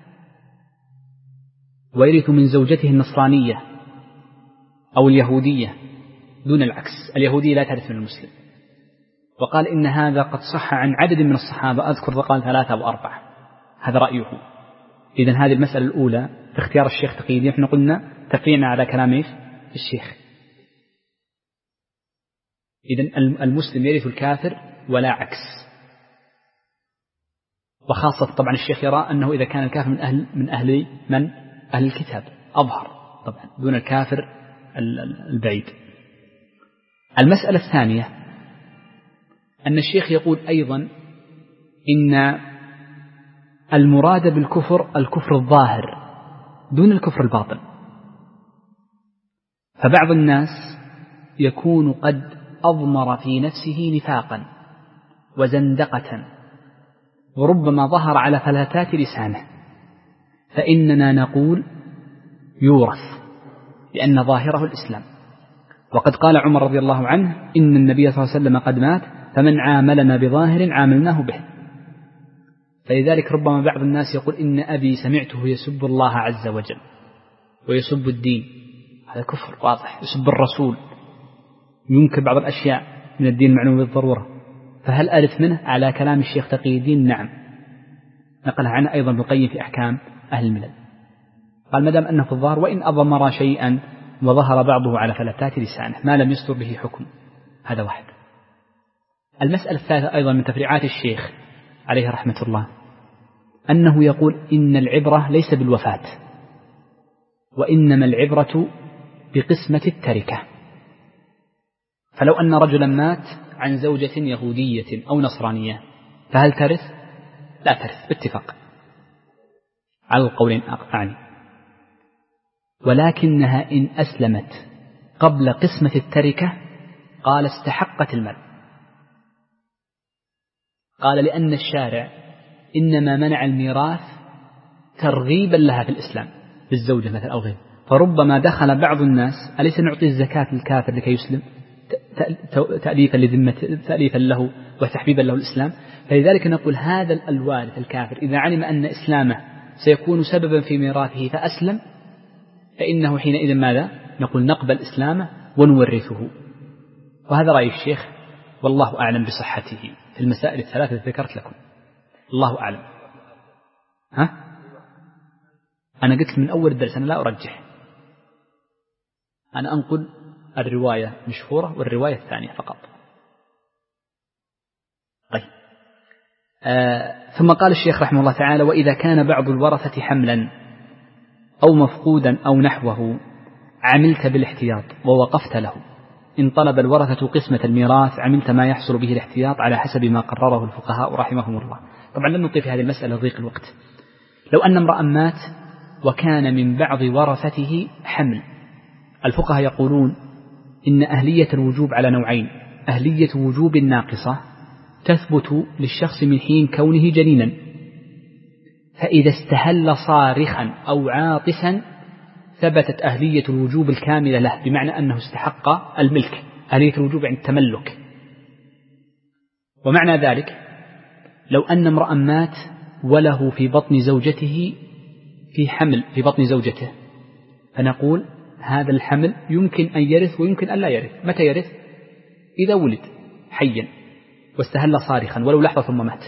S1: ويرث من زوجته النصرانية أو اليهودية دون العكس. اليهودية لا ترث من المسلم. وقال إن هذا قد صح عن عدد من الصحابة، أذكر قال ثلاثة أو أربعة، هذا رأيه. إذن هذه المسألة الأولى في اختيار الشيخ تقي الدين، احنا قلنا تقينا على كلام الشيخ. إذن المسلم يرث الكافر ولا عكس. وخاصة طبعا الشيخ يرى أنه إذا كان الكافر من أهل من أهل من أهل الكتاب أظهر طبعا دون الكافر البعيد. المسألة الثانية أن الشيخ يقول أيضا إن المراد بالكفر الكفر الظاهر دون الكفر الباطن. فبعض الناس يكون قد أضمر في نفسه نفاقا وزندقة وربما ظهر على فلتات لسانه، فإننا نقول يورث لأن ظاهره الإسلام. وقد قال عمر رضي الله عنه: إن النبي صلى الله عليه وسلم قد مات، فمن عاملنا بظاهر عاملناه به. فلذلك ربما بعض الناس يقول إن أبي سمعته يسب الله عز وجل ويسب الدين، هذا كفر واضح، يسب الرسول، ينكر بعض الأشياء من الدين المعلوم بالضرورة. فهل أرث منه؟ على كلام الشيخ تقي الدين نعم، نقلها عنه أيضا ابن القيم في أحكام أهل الملل، قال مدام أنه في الظاهر وإن أضمر شيئا وظهر بعضه على فلتات لسانه ما لم يصدر به حكم. هذا واحد. المسألة الثالثة أيضا من تفريعات الشيخ عليه رحمة الله أنه يقول إن العبرة ليس بالوفاة، وإنما العبرة بقسمة التركة. فلو أن رجلا مات عن زوجة يهودية أو نصرانية فهل ترث؟ لا ترث باتفاق على القولين أعني، ولكنها إن أسلمت قبل قسمة التركة قال استحقت المال. قال لأن الشارع إنما منع الميراث ترغيبا لها في الإسلام بالزوجة مثلا أو غيره، فربما دخل بعض الناس أليس نعطي الزكاة للكافر لكي يسلم تأليفا لذمة تأليفا له وتحبيبا له الإسلام. فلذلك نقول هذا الوارث الكافر إذا علم أن إسلامه سيكون سببا في ميراثه فأسلم فإنه حينئذ ماذا؟ نقول نقبل إسلامه ونورثه. وهذا رأي الشيخ والله أعلم بصحته في المسائل الثلاثة التي ذكرت لكم، الله أعلم. ها؟ أنا قلت من أول الدرس أنا لا أرجح، أنا أنقل الرواية مشهورة والرواية الثانية فقط. طيب. آه ثم قال الشيخ رحمه الله تعالى وإذا كان بعض الورثة حملا أو مفقودا أو نحوه عملت بالاحتياط ووقفت له. إن طلب الورثة قسمة الميراث عملت ما يحصل به الاحتياط على حسب ما قرره الفقهاء رحمهم الله. طبعا لن نطيل في هذه المسألة ضيق الوقت. لو أن امرأ مات وكان من بعض ورثته حمل، الفقهاء يقولون إن أهلية الوجوب على نوعين: أهلية وجوب ناقصة تثبت للشخص من حين كونه جنينا، فإذا استهل صارخا أو عاطسا ثبتت أهلية الوجوب الكاملة له، بمعنى أنه استحق الملك، أهلية الوجوب عند التملك. ومعنى ذلك لو أن امرأ مات وله في بطن زوجته في حمل في بطن زوجته، فنقول هذا الحمل يمكن أن يرث ويمكن أن لا يرث. متى يرث؟ إذا ولد حيا واستهل صارخا ولو لحظة ثم مات.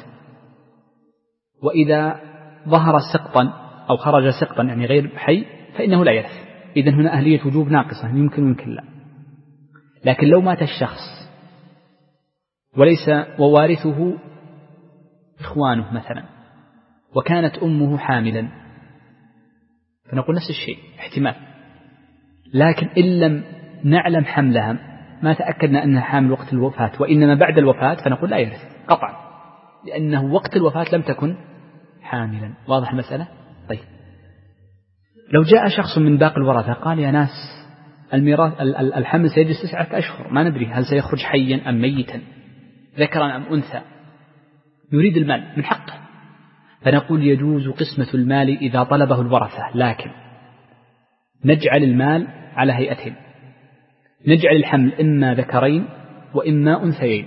S1: وإذا ظهر سقطا أو خرج سقطا يعني غير حي فإنه لا يرث. إذن هنا أهلية وجوب ناقصة، يمكن ويمكن لا. لكن لو مات الشخص وليس ووارثه إخوانه مثلا وكانت أمه حاملا فنقول نفس الشيء احتمال، لكن إن لم نعلم حملها ما تأكدنا أنها حامل وقت الوفاة وإنما بعد الوفاة فنقول لا يرث قطعا، لأنه وقت الوفاة لم تكن حاملا. واضح المسألة؟ طيب. لو جاء شخص من باقي الورثة قال يا ناس الميراث الحمل سيجلس تسعة أشهر ما ندري هل سيخرج حيا أم ميتا ذكرا أم أنثى، يريد المال من حقه، فنقول يجوز قسمة المال إذا طلبه الورثة، لكن نجعل المال على هيئتين: نجعل الحمل إما ذكرين وإما أنثيين،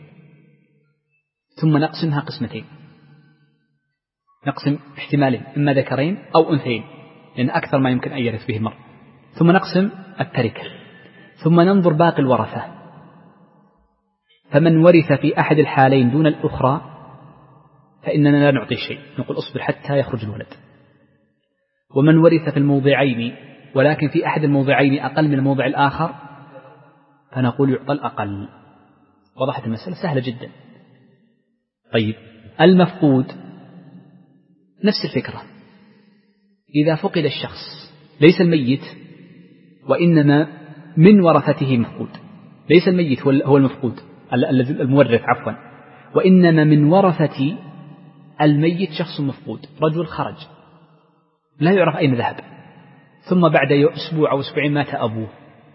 S1: ثم نقسمها قسمتين، نقسم احتمالين إما ذكرين أو أنثيين لأن أكثر ما يمكن أن يرث به المرء، ثم نقسم التركة، ثم ننظر باقي الورثة، فمن ورث في أحد الحالين دون الأخرى فإننا لا نعطي شيء، نقول أصبر حتى يخرج الولد. ومن ورث في الموضعين ولكن في أحد الموضعين أقل من الموضع الآخر فنقول يعطى الأقل. وضحت المسألة سهلة جدا. طيب. المفقود نفس الفكرة، إذا فقد الشخص ليس الميت وإنما من ورثته مفقود، ليس الميت هو المفقود المورث عفوا، وإنما من ورثة الميت شخص مفقود، رجل خرج لا يعرف أين ذهب، ثم بعد أسبوع أو أسبوعين مات أبوه.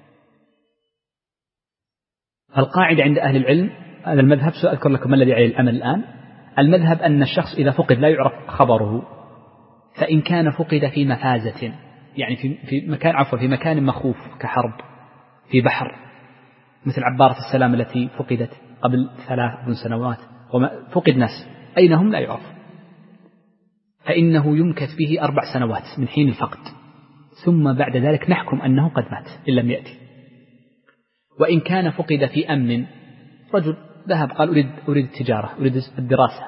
S1: القاعدة عند أهل العلم هذا المذهب سأذكر لكم الذي عليه الأمل الآن. المذهب أن الشخص إذا فقد لا يعرف خبره، فإن كان فقد في مفازة يعني في في مكان عفوا في مكان مخوف كحرب في بحر مثل عبارة السلام التي فقدت قبل ثلاث سنوات وما فقد ناس أين هم لا يعرف، فإنه يمكث به أربع سنوات من حين الفقد، ثم بعد ذلك نحكم أنه قد مات إن لم يأتي. وإن كان فقد في أمن، رجل ذهب قال أريد, أريد التجارة، أريد الدراسة،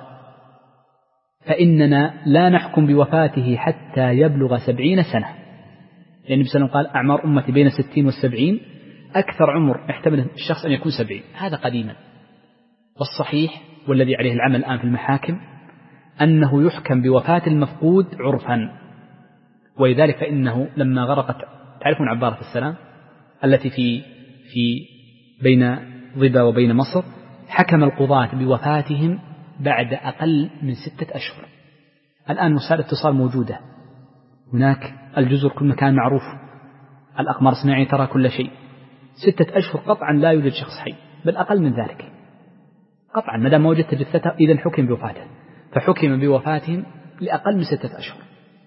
S1: فإننا لا نحكم بوفاته حتى يبلغ سبعين سنة، لأن النبي صلى الله عليه وسلم قال أعمار أمتي بين الستين والسبعين، أكثر عمر يحتمل الشخص أن يكون سبعين، هذا قديما. والصحيح والذي عليه العمل الآن في المحاكم أنه يحكم بوفاة المفقود عرفا. ولذلك فإنه لما غرقت، تعرفون عبارة السلام التي في في بين ضبا وبين مصر، حكم القضاة بوفاتهم بعد أقل من ستة أشهر. الآن وسائل الاتصال موجودة، هناك الجزر كل مكان معروف، الأقمار الصناعية ترى كل شيء. ستة أشهر قطعا لا يوجد شخص حي، بل أقل من ذلك قطعا، ما دام وجدت جثته إذن حكم بوفاته، فحكم بوفاتهم لأقل من ستة أشهر.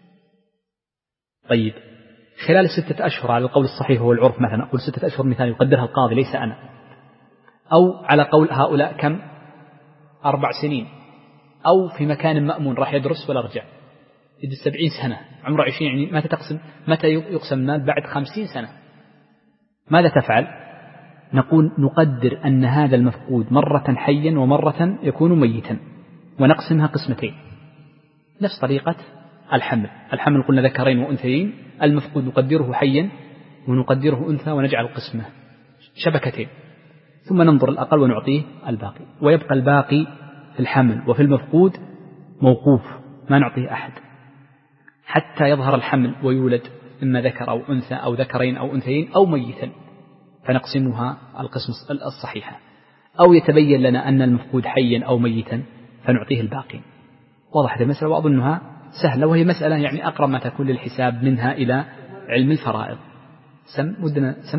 S1: طيب خلال الستة أشهر على القول الصحيح هو العرف، مثلا أقول ستة أشهر مثال يقدرها القاضي ليس أنا، أو على قول هؤلاء كم أربع سنين، أو في مكان مأمون راح يدرس ولا رجع يجد سبعين سنة، عمره عشرين، يعني متى تقسم متى يقسم المال؟ بعد خمسين سنة. ماذا تفعل؟ نقول نقدر أن هذا المفقود مرة حيا ومرة يكون ميتا، ونقسمها قسمتين، نفس طريقة الحمل. الحمل قلنا ذكرين وأنثيين، المفقود نقدره حيا ونقدره أنثى ونجعل قسمه شبكتين، ثم ننظر الأقل ونعطيه الباقي، ويبقى الباقي في الحمل وفي المفقود موقوف، ما نعطيه أحد حتى يظهر الحمل ويولد إما ذكر أو أنثى أو ذكرين أو أنثيين أو ميتا، فنقسمها القسم الصحيحة، أو يتبين لنا أن المفقود حيا أو ميتا فنعطيه الباقي. وضحت المسألة، وأظنها سهلة، وهي مسألة يعني أقرب ما تكون للحساب منها إلى علم الفرائض. سم ودنا سم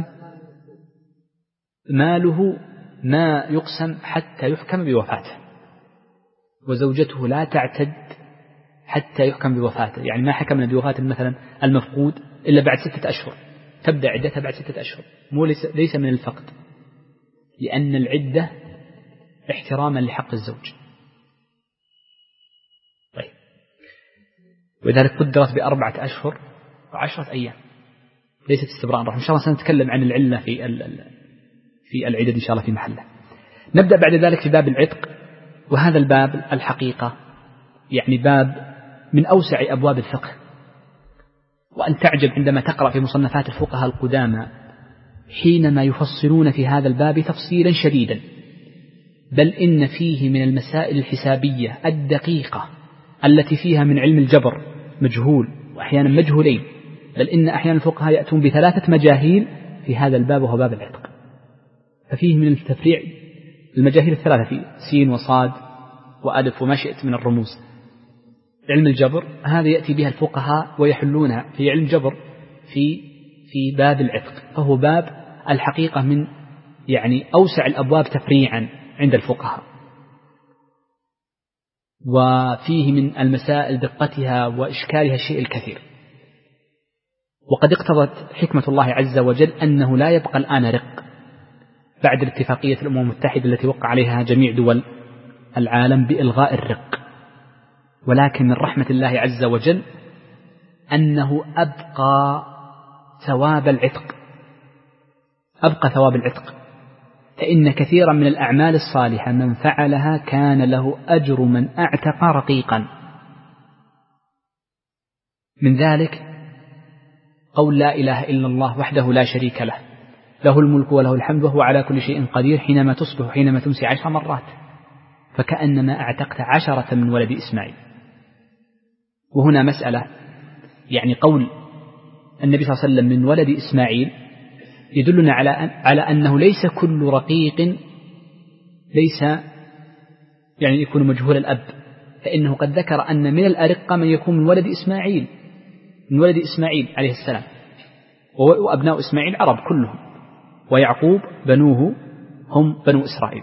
S1: ماله ما يقسم حتى يحكم بوفاته، وزوجته لا تعتد حتى يحكم بوفاته، يعني ما حكمنا بوفاة مثلا المفقود إلا بعد ستة أشهر، تبدأ عدتها بعد ستة أشهر، مو ليس, ليس من الفقد، لأن العدة احتراما لحق الزوج. طيب ولذلك قدرت بأربعة أشهر وعشرة أيام، ليست استبراء رحمة. إن شاء الله سنتكلم عن العلة في في العدد إن شاء الله في محله. نبدأ بعد ذلك في باب العتق، وهذا الباب الحقيقة يعني باب من أوسع أبواب الفقه، وأن تعجب عندما تقرأ في مصنفات الفقهاء القدامى حينما يفصلون في هذا الباب تفصيلا شديدا، بل إن فيه من المسائل الحسابية الدقيقة التي فيها من علم الجبر مجهول وأحيانا مجهولين، بل إن أحيانا الفقهاء يأتون بثلاثة مجاهيل في هذا الباب وهو باب العتق. ففيه من التفريع المجاهيل الثلاثة، في سين وصاد وألف وما شئت من الرموز. علم الجبر هذا يأتي بها الفقهاء ويحلونها في علم الجبر في في باب العتق، فهو باب الحقيقة من يعني أوسع الأبواب تفريعا عند الفقهاء، وفيه من المسائل دقتها وإشكالها الشيء الكثير. وقد اقتضت حكمة الله عز وجل أنه لا يبقى الآن رق بعد الاتفاقية الأمم المتحدة التي وقع عليها جميع دول العالم بإلغاء الرق، ولكن من رحمة الله عز وجل أنه أبقى ثواب العتق، أبقى ثواب العتق، فإن كثيرا من الأعمال الصالحة من فعلها كان له أجر من أعتق رقيقا. من ذلك قول لا إله إلا الله وحده لا شريك له، له الملك وله الحمد وهو على كل شيء قدير، حينما تصبح حينما تمسي عشر مرات، فكأنما أعتقت عشرة من ولد إسماعيل. وهنا مسألة، يعني قول النبي صلى الله عليه وسلم من ولد إسماعيل يدلنا على أن على أنه ليس كل رقيق ليس يعني يكون مجهول الأب، فإنه قد ذكر أن من الأرقة من يكون من ولد إسماعيل من ولد إسماعيل عليه السلام، وأبناء إسماعيل عرب كلهم، ويعقوب بنوه هم بنو إسرائيل.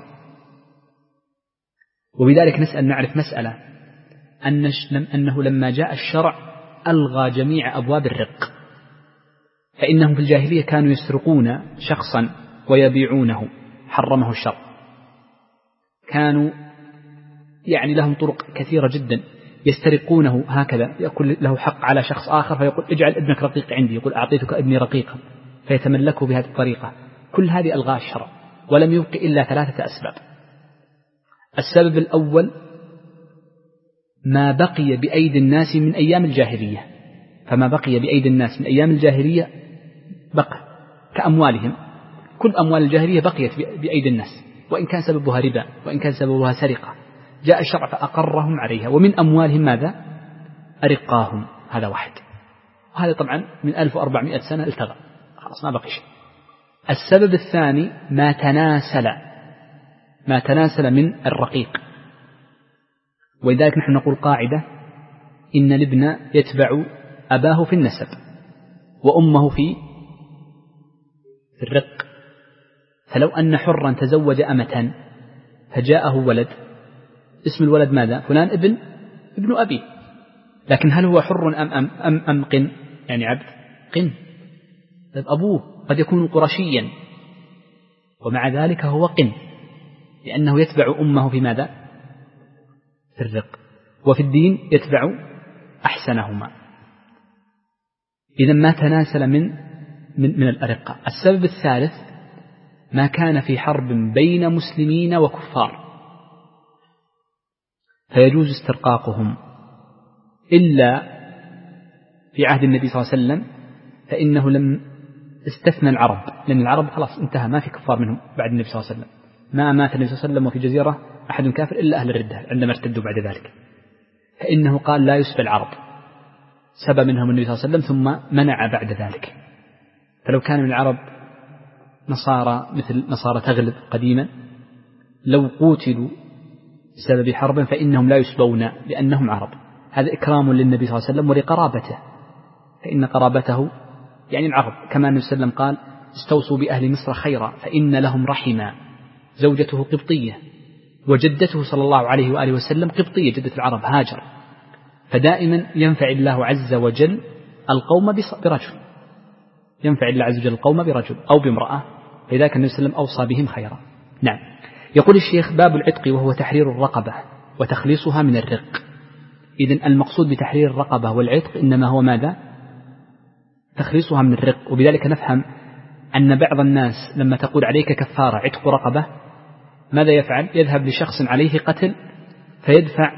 S1: وبذلك نسأل نعرف مسألة أن أنه لما جاء الشرع ألغى جميع أبواب الرق، فإنهم في الجاهلية كانوا يسرقون شخصا ويبيعونه، حرمه الشرع، كانوا يعني لهم طرق كثيرة جدا يسترقونه هكذا، يقول له حق على شخص آخر فيقول اجعل ابنك رقيق عندي، يقول أعطيتك ابني رقيقا فيتملكه بهذه الطريقة. كل هذه ألغاء الشرع، ولم يبق إلا ثلاثة أسباب. السبب الأول ما بقي بأيدي الناس من أيام الجاهلية، فما بقي بأيدي الناس من أيام الجاهلية بقى كأموالهم، كل أموال الجاهلية بقيت بأيدي الناس، وإن كان سببها ربا، وإن كان سببها سرقة، جاء الشرع فأقرهم عليها. ومن أموالهم ماذا؟ أرقاهم، هذا واحد. وهذا طبعا من ألف وأربعمائة سنة التغى، خلاص ما بقي شيء. السبب الثاني ما تناسل ما تناسل من الرقيق، ولذلك نحن نقول قاعدة: إن الابن يتبع أباه في النسب وأمه في الرق. فلو أن حرا تزوج أمة فجاءه ولد، اسم الولد ماذا؟ فلان ابن ابن أبيه، لكن هل هو حر أم, أم, أم, أم قن؟ يعني عبد قن. أبوه قد يكون قرشيا ومع ذلك هو قن، لأنه يتبع أمه في ماذا؟ في الرق. وفي الدين يتبع أحسنهما. إذن ما تناسل من من, من الأرقة. السبب الثالث ما كان في حرب بين مسلمين وكفار فيجوز استرقاقهم، إلا في عهد النبي صلى الله عليه وسلم فإنه لم استثنى العرب، لأن العرب خلاص انتهى، ما في كفار منهم بعد النبي صلى الله عليه وسلم. ما مات النبي صلى الله عليه وسلم وفي جزيرة أحد كافر إلا أهل الردة عندما ارتدوا بعد ذلك، فإنه قال لا يسبى العرب، سبى منهم النبي صلى الله عليه وسلم ثم منع بعد ذلك. فلو كان من العرب نصارى مثل نصارى تغلب قديما لو قوتلوا بسبب حرب فإنهم لا يسبون لأنهم عرب. هذا إكرام للنبي صلى الله عليه وسلم ولقرابته، فإن قرابته يعني العرب، كما النبي صلى الله عليه وسلم قال: استوصوا بأهل مصر خيرا فإن لهم رحما، زوجته قبطية وجدته صلى الله عليه وآله وسلم قبطية، جدة العرب هاجر. فدائما ينفع الله عز وجل القوم برجل، ينفع الله عز وجل القوم برجل أو بامرأة، لذلك النبي صلى الله عليه وسلم أوصى بهم خيرا. نعم. يقول الشيخ: باب العتق وهو تحرير الرقبة وتخليصها من الرق. إذن المقصود بتحرير الرقبة والعتق إنما هو ماذا؟ تخليصها من الرق. وبذلك نفهم أن بعض الناس لما تقول عليك كفارة عتق رقبة ماذا يفعل؟ يذهب لشخص عليه قتل فيدفع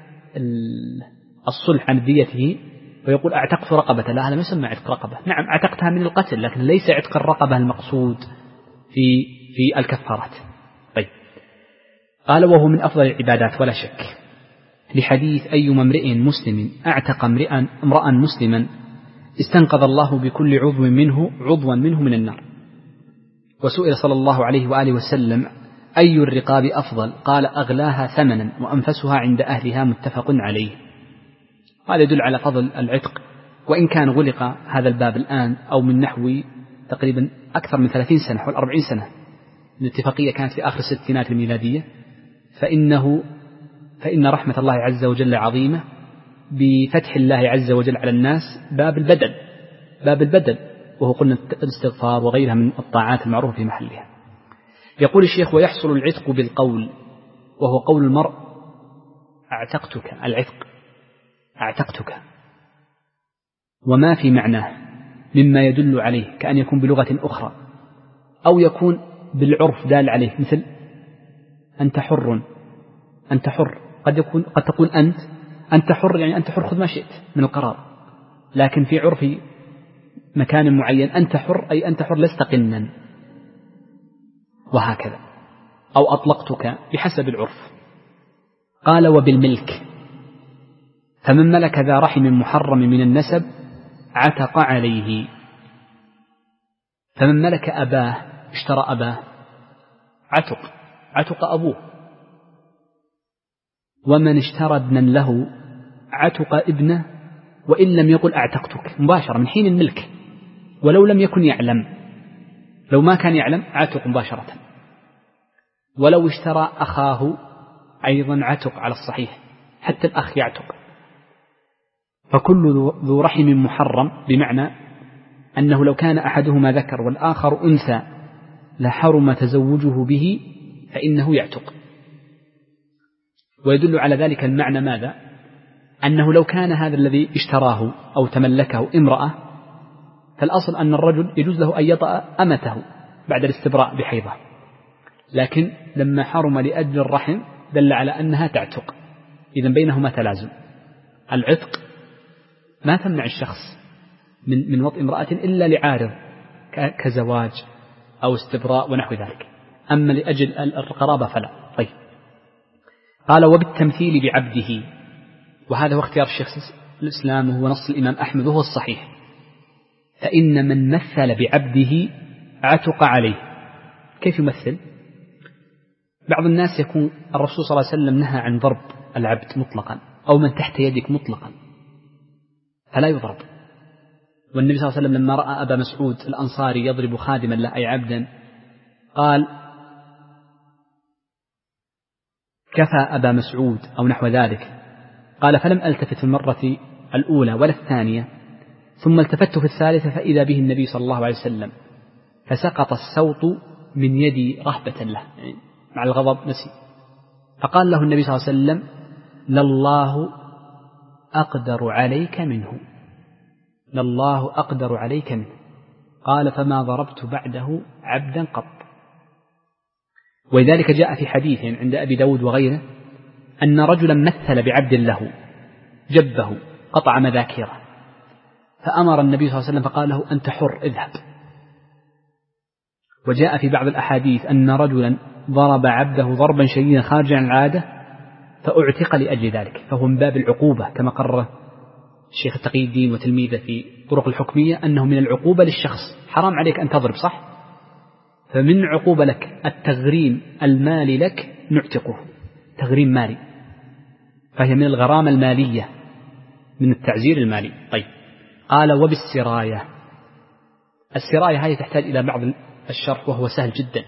S1: الصلح عن ديته ويقول أعتقت رقبة. لا، هذا ما يسمى عتق رقبة. نعم أعتقتها من القتل، لكن ليس عتق الرقبة المقصود في في الكفارات. طيب، قال: وهو من أفضل العبادات ولا شك، لحديث: أيما امرئ مسلم أعتق امرئا امرأ مسلما استنقذ الله بكل عضو منه عضوا منه من النار. وسئل صلى الله عليه وآله وسلم: أي الرقاب أفضل؟ قال: أغلاها ثمنا وأنفسها عند أهلها، متفق عليه. هذا يدل على فضل العتق، وإن كان غلق هذا الباب الآن أو من نحو تقريبا أكثر من ثلاثين سنة أو أربعين سنة، الاتفاقية كانت في آخر الستينات الميلادية، فإنه فإن رحمة الله عز وجل عظيمة بفتح الله عز وجل على الناس باب البدل، باب البدل وهو قلنا الاستغفار وغيرها من الطاعات المعروفة في محلها. يقول الشيخ: ويحصل العتق بالقول، وهو قول المرء أعتقتك، العتق أعتقتك، وما في معناه مما يدل عليه، كأن يكون بلغة أخرى أو يكون بالعرف دال عليه، مثل أنت حر، أنت حر، قد يكون قد تقول أنت أنت حر، يعني أنت حر، خذ ما شئت من القرار، لكن في عرف مكان معين أنت حر أي أنت حر لست قنا، وهكذا، أو أطلقتك بحسب العرف. قال: وبالملك، فمن ملك ذا رحم محرم من النسب عتق عليه. فمن ملك أباه، اشترى أباه، عتق عتق أبوه. ومن اشترى ابنا له عتق ابنه، وإن لم يقل أعتقتك، مباشرة من حين الملك، ولو لم يكن يعلم، لو ما كان يعلم عتق مباشرة. ولو اشترى أخاه أيضا عتق على الصحيح، حتى الأخ يعتق. فكل ذو رحم محرم، بمعنى أنه لو كان أحدهما ذكر والآخر أنثى لحرم تزوجه به فإنه يعتق. ويدل على ذلك المعنى ماذا؟ أنه لو كان هذا الذي اشتراه أو تملكه امرأة فالأصل أن الرجل يجوز له أن يطأ أمته بعد الاستبراء بحيضة، لكن لما حرم لأجل الرحم دل على أنها تعتق، إذن بينهما تلازم. العتق ما تمنع الشخص من من وطء امرأة إلا لعارض كزواج أو استبراء ونحو ذلك، أما لأجل القرابة فلا. طيب، قال وبالتمثيل بعبده، وهذا هو اختيار الشيخ الإسلام وهو نص الإمام أحمد وهو الصحيح، فإن من مثل بعبده عتق عليه. كيف يمثل؟ بعض الناس يكون الرسول صلى الله عليه وسلم نهى عن ضرب العبد مطلقا أو من تحت يدك مطلقا فلا يضرب، والنبي صلى الله عليه وسلم لما رأى أبا مسعود الأنصاري يضرب خادما له أي عبدا قال كفى أبا مسعود أو نحو ذلك، قال فلم ألتفت في المرة الأولى ولا الثانية، ثم التفت في الثالثة فإذا به النبي صلى الله عليه وسلم فسقط السوط من يدي رهبة له، يعني مع الغضب نسي، فقال له النبي صلى الله عليه وسلم لله أقدر عليك منه، لله أقدر عليك منه. قال فما ضربت بعده عبدا قط. ولذلك جاء في حديث عند أبي داود وغيره أن رجلا مثل بعبد له جبه قطع مذاكيره، فأمر النبي صلى الله عليه وسلم فقال له أنت حر اذهب. وجاء في بعض الأحاديث أن رجلا ضرب عبده ضربا شديدا خارجا عن العادة فأعتق لأجل ذلك، فهو من باب العقوبة كما قرر الشيخ تقي الدين وتلميذه في طرق الحكمية أنه من العقوبة للشخص، حرام عليك أن تضرب صح، فمن عقوبة لك التغريم المالي لك نعتقه، تغريم مالي، فهي من الغرامة المالية من التعزير المالي. طيب، قال وبالسراية. السراية هذه تحتاج إلى بعض الشرح وهو سهل جدا.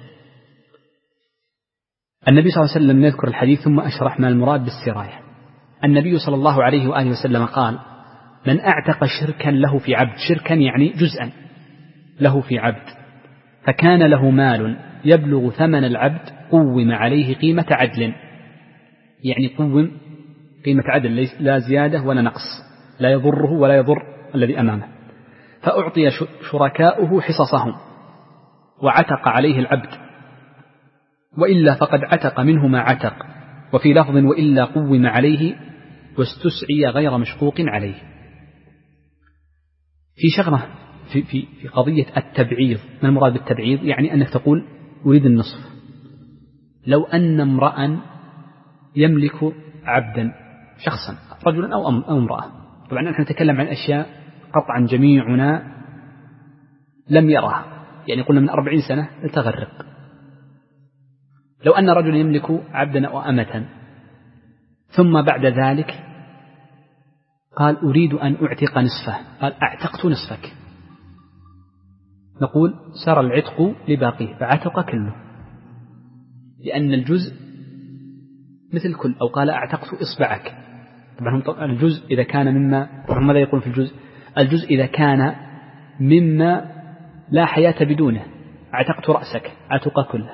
S1: النبي صلى الله عليه وسلم يذكر الحديث ثم أشرح ما المراد بالسراية. النبي صلى الله عليه وآله وسلم قال من أعتق شركا له في عبد، شركا يعني جزءا له في عبد، فكان له مال يبلغ ثمن العبد قوم عليه قيمة عدل، يعني قوم قيمة عدل لا زيادة ولا نقص، لا يضره ولا يضر الذي أمامه، فأعطي شركاؤه حصصهم وعتق عليه العبد، وإلا فقد عتق منه ما عتق، وفي لفظ وإلا قوم عليه واستسعي غير مشقوق عليه. في شغلة في, في, في قضية التبعيض. ما المراد بالتبعيض؟ يعني أنك تقول أريد النصف. لو أن امرأ يملك عبدا شخصا رجلا أو امرأة، طبعا نحن نتكلم عن أشياء قطعا جميعنا لم يرها، يعني قلنا من أربعين سنة لتغرق. لو أن رجلا يملك عبدا أو أمة ثم بعد ذلك قال أريد أن أعتق نصفه، قال أعتقت نصفك، نقول سار العتق لباقيه فعتق كله، لأن الجزء مثل كل، أو قال أعتقت إصبعك. طبعا الجزء إذا كان مما، ماذا يقول في الجزء؟ الجزء إذا كان مما لا حياة بدونه أعتقت رأسك، عتق كله.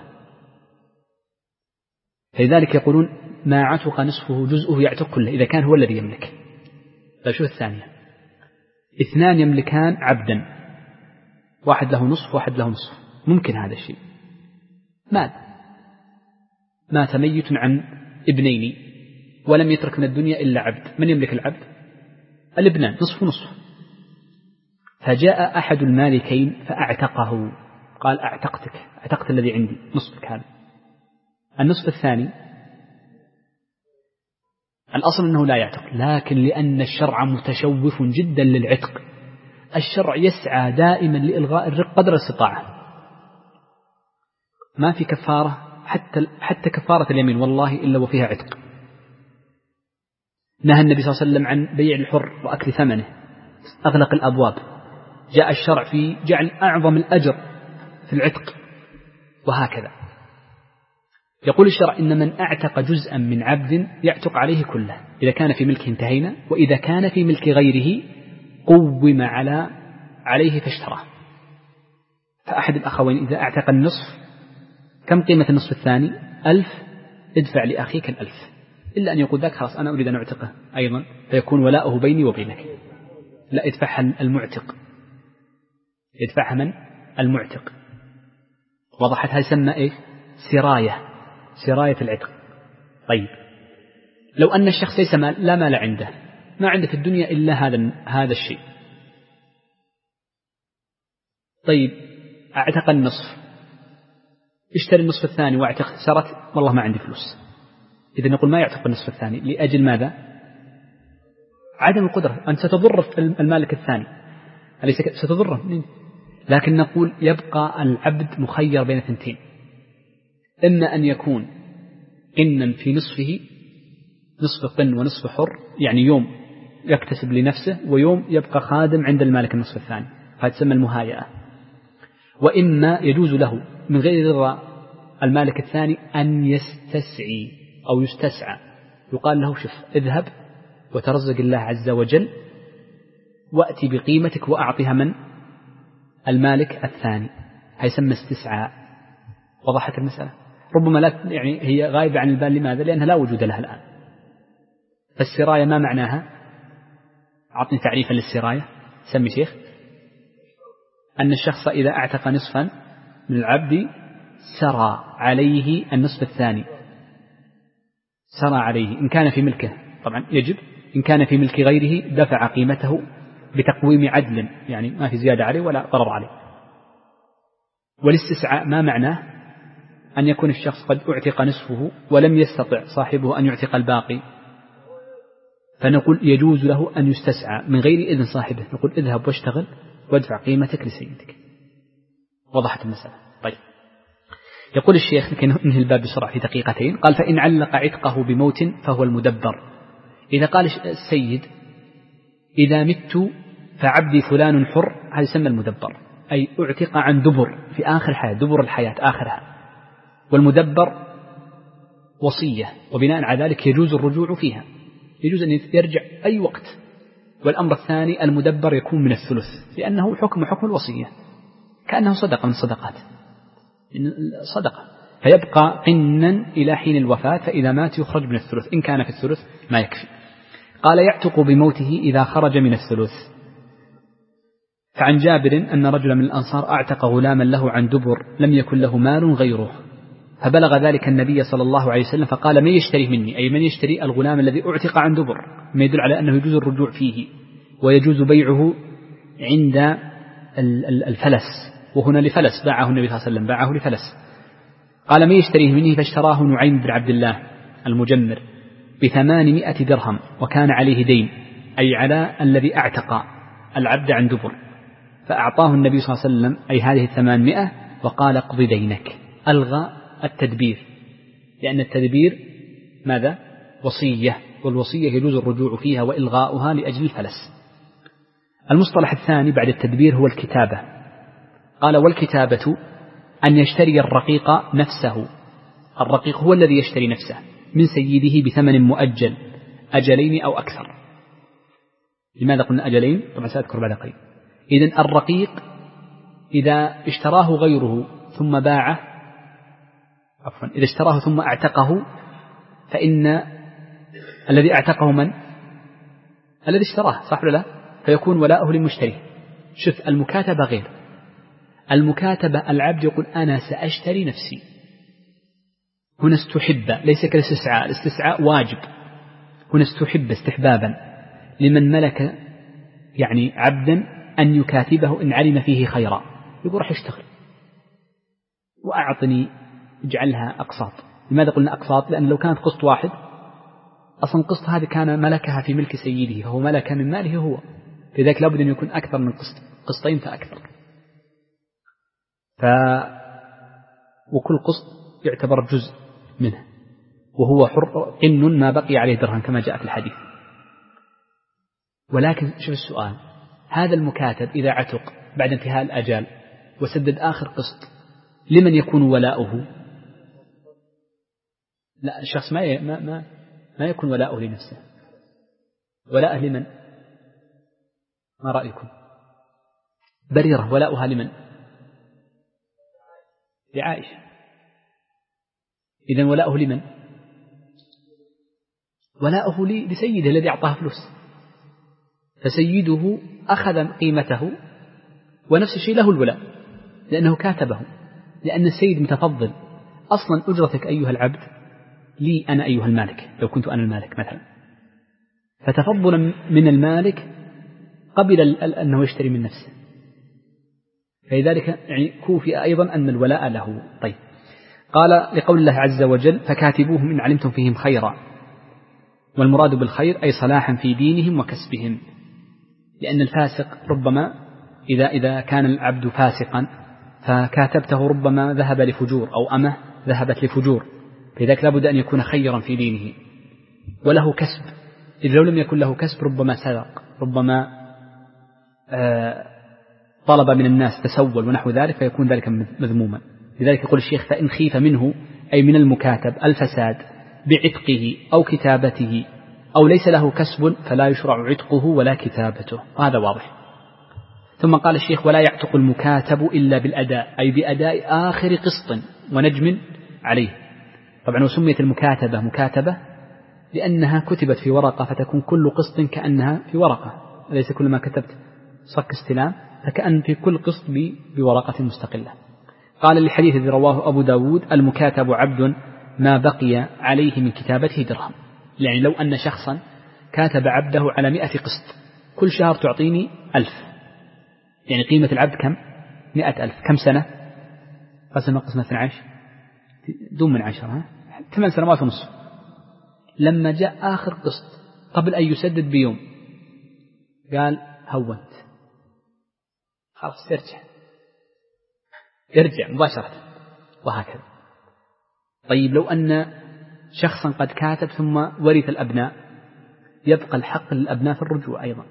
S1: فلذلك يقولون ما عتق نصفه جزءه يعتق كله إذا كان هو الذي يملك. فشوف الثانية، اثنان يملكان عبدا، واحد له نصف واحد له نصف، ممكن هذا الشيء. مال مات ميت عن ابنين ولم يترك من الدنيا إلا عبد، من يملك العبد؟ الابنان، نصف نصف. فجاء أحد المالكين فأعتقه، قال أعتقتك، أعتقت الذي عندي نصفك هذا. النصف الثاني الأصل أنه لا يعتق، لكن لأن الشرع متشوف جدا للعتق، الشرع يسعى دائما لإلغاء الرق قدر الاستطاعة. ما في كفارة حتى حتى كفارة اليمين والله إلا وفيها عتق. نهى النبي صلى الله عليه وسلم عن بيع الحر وأكل ثمنه، أغلق الأبواب. جاء الشرع في جعل أعظم الأجر في العتق، وهكذا. يقول الشرع إن من أعتق جزءا من عبد يعتق عليه كله، إذا كان في ملكه انتهينا، وإذا كان في ملك غيره قوم على عليه فاشتراه. فأحد الأخوين إذا أعتق النصف، كم قيمة النصف الثاني؟ ألف، ادفع لأخيك الألف. إلا أن يقول ذاك خلاص أنا أريد أن أعتقه أيضا فيكون ولاؤه بيني وبينك. لا، يدفعها المعتق، يدفعها من؟ المعتق. وضحت؟ هذا يسمى إيه؟ سراية، سراية العتق. طيب لو أن الشخص ليس مال، لا مال عنده، ما عنده في الدنيا إلا هذا هذا الشيء، طيب أعتق النصف، اشتري النصف الثاني واعتق سرت، والله ما عندي فلوس. إذا نقول ما يعتق النصف الثاني لأجل ماذا؟ عدم القدرة، أنت ستضر المالك الثاني، أليس ستضره؟ لكن نقول يبقى العبد مخير بين ثنتين، إما أن يكون قنا في نصفه، نصف قن ونصف حر، يعني يوم يكتسب لنفسه ويوم يبقى خادم عند المالك النصف الثاني، هذا تسمى المهايئة. وإما يجوز له من غير رضا المالك الثاني أن يستسعي أو يستسعى، يقال له شف اذهب وترزق الله عز وجل وأتي بقيمتك وأعطيها من؟ المالك الثاني، هيسمى استسعاء. وضحت المسألة؟ ربما لا يعني هي غايبة عن البال، لماذا؟ لأنها لا وجود لها الآن. فالسراية ما معناها؟ أعطني تعريفا للسراية، سمي شيخ. أن الشخص إذا اعتق نصفا من العبد سرى عليه النصف الثاني، سرى عليه إن كان في ملكه، طبعا يجب، إن كان في ملك غيره دفع قيمته بتقويم عدل، يعني ما في زيادة عليه ولا ضرر عليه. والاستسعاء ما معناه؟ أن يكون الشخص قد اعتق نصفه ولم يستطع صاحبه أن يعتق الباقي، فنقول يجوز له أن يستسعى من غير إذن صاحبه، نقول اذهب واشتغل وادفع قيمتك لسيدك. وضحت المسألة؟ طيب يقول الشيخ لكي ننهي الباب بسرعة في دقيقتين، قال فإن علق عتقه بموت فهو المدبر. إذا قال السيد إذا مت فعبدي فلان حر، هذا يسمى المدبر، أي اعتق عن دبر في آخر حياة، دبر الحياة آخرها. والمدبر وصية، وبناء على ذلك يجوز الرجوع فيها، يجوز أن يرجع أي وقت. والأمر الثاني المدبر يكون من الثلث، لأنه حكم حكم الوصية، كأنه صدقة من الصدقات، صدقة، فيبقى قنا إلى حين الوفاة، فإذا مات يخرج من الثلث، إن كان في الثلث ما يكفي. قال يعتق بموته إذا خرج من الثلث. فعن جابر أن رجلا من الأنصار أعتق غلاما له عن دبر لم يكن له مال غيره، فبلغ ذلك النبي صلى الله عليه وسلم فقال من يشتريه مني، أي من يشتري الغلام الذي أعتق عن دبر، ما يدل على أنه يجوز الرجوع فيه ويجوز بيعه عند الفلس، وهنا لفلس باعه النبي صلى الله عليه وسلم، باعه لفلس. قال من يشتريه مني، فاشتراه نعيم بن عبد الله المجمر بثمانمائة درهم، وكان عليه دين، أي على الذي اعتق العبد عن دبر، فأعطاه النبي صلى الله عليه وسلم أي هذه الثمانمائة وقال اقض دينك. ألغى التدبير، لأن التدبير ماذا؟ وصية، والوصية يجوز الرجوع فيها وإلغاؤها لأجل الفلس. المصطلح الثاني بعد التدبير هو الكتابة. قال والكتابة أن يشتري الرقيق نفسه، الرقيق هو الذي يشتري نفسه من سيده بثمن مؤجل، أجلين أو أكثر. لماذا قلنا أجلين؟ طبعا سأذكر بعد قليل. إذن الرقيق إذا اشتراه غيره ثم باعه، عفوا إذا اشتراه ثم اعتقه، فإن الذي اعتقه من؟ الذي اشتراه، صح ولا لا؟ فيكون ولاؤه للمشتري. شوف المكاتبة غير المكاتبة، العبد يقول أنا سأشتري نفسي، هنا استحب، ليس كالاستسعاء، الاستسعاء واجب، هنا استحب استحبابا لمن ملك يعني عبدا أن يكاتبه إن علم فيه خيرا، يقول راح يشتغل وأعطني اجعلها أقساط. لماذا قلنا أقساط؟ لأن لو كانت قسط واحد، أصلا قسط هذه كان ملكها في ملك سيده، فهو ملك من ماله هو، لذلك لابد أن يكون أكثر من قسط، قسطين فأكثر. ف وكل قسط يعتبر جزء منه، وهو حر قن ما بقي عليه درهم كما جاء في الحديث. ولكن شوف السؤال، هذا المكاتب إذا عتق بعد انتهاء الأجال وسدد آخر قسط، لمن يكون ولاؤه؟ لا، الشخص ما ما ما, ما يكون ولاؤه لنفسه، ولاؤه لمن؟ ما رأيكم؟ بريرة ولاؤها لمن؟ لعائشة. إذن ولاؤه لمن؟ ولاؤه لسيده الذي أعطاه فلوس، فسيده أخذ قيمته ونفس الشيء له الولاء لأنه كاتبه، لأن السيد متفضل. أصلا أجرتك أيها العبد لي أنا أيها المالك لو كنت أنا المالك مثلا، فتفضلا من المالك قبل أنه يشتري من نفسه، فلذلك يعني كوفي أيضا أن الولاء له. طيب، قال لقول الله عز وجل فكاتبوهم إن علمتم فيهم خيرا، والمراد بالخير أي صلاحا في دينهم وكسبهم، لأن الفاسق ربما إذا, إذا كان العبد فاسقا فكاتبته ربما ذهب لفجور، أو أمه ذهبت لفجور، فلذلك لابد أن يكون خيرا في دينه وله كسب. إذا لو لم يكن له كسب ربما سرق، ربما آه طلب من الناس تسول ونحو ذلك، فيكون ذلك مذموما. لذلك يقول الشيخ فإن خيف منه أي من المكاتب الفساد بعتقه أو كتابته أو ليس له كسب فلا يشرع عتقه ولا كتابته، وهذا واضح. ثم قال الشيخ ولا يعتق المكاتب إلا بالأداء، أي بأداء آخر قسط ونجم عليه. طبعا وسميت المكاتبة مكاتبة لأنها كتبت في ورقة، فتكون كل قسط كأنها في ورقة، ليس كل ما كتبت صك استلام، فكأن في كل قسط بورقة مستقلة. قال الحديث الذي رواه أبو داود المكاتب عبد ما بقي عليه من كتابته درهم، يعني لو أن شخصا كاتب عبده على مئة قسط كل شهر تعطيني ألف، يعني قيمة العبد كم؟ مئة ألف. كم سنة؟ قسم قسم اثنى عشر دون من عشرة، ثمان سنوات ونصف. لما جاء آخر قسط قبل أن يسدد بيوم قال هونت، خلاص ارجع ارجع مباشرة، وهكذا. طيب لو أن شخصا قد كاتب ثم ورث الأبناء يبقى الحق للأبناء في الرجوع أيضا،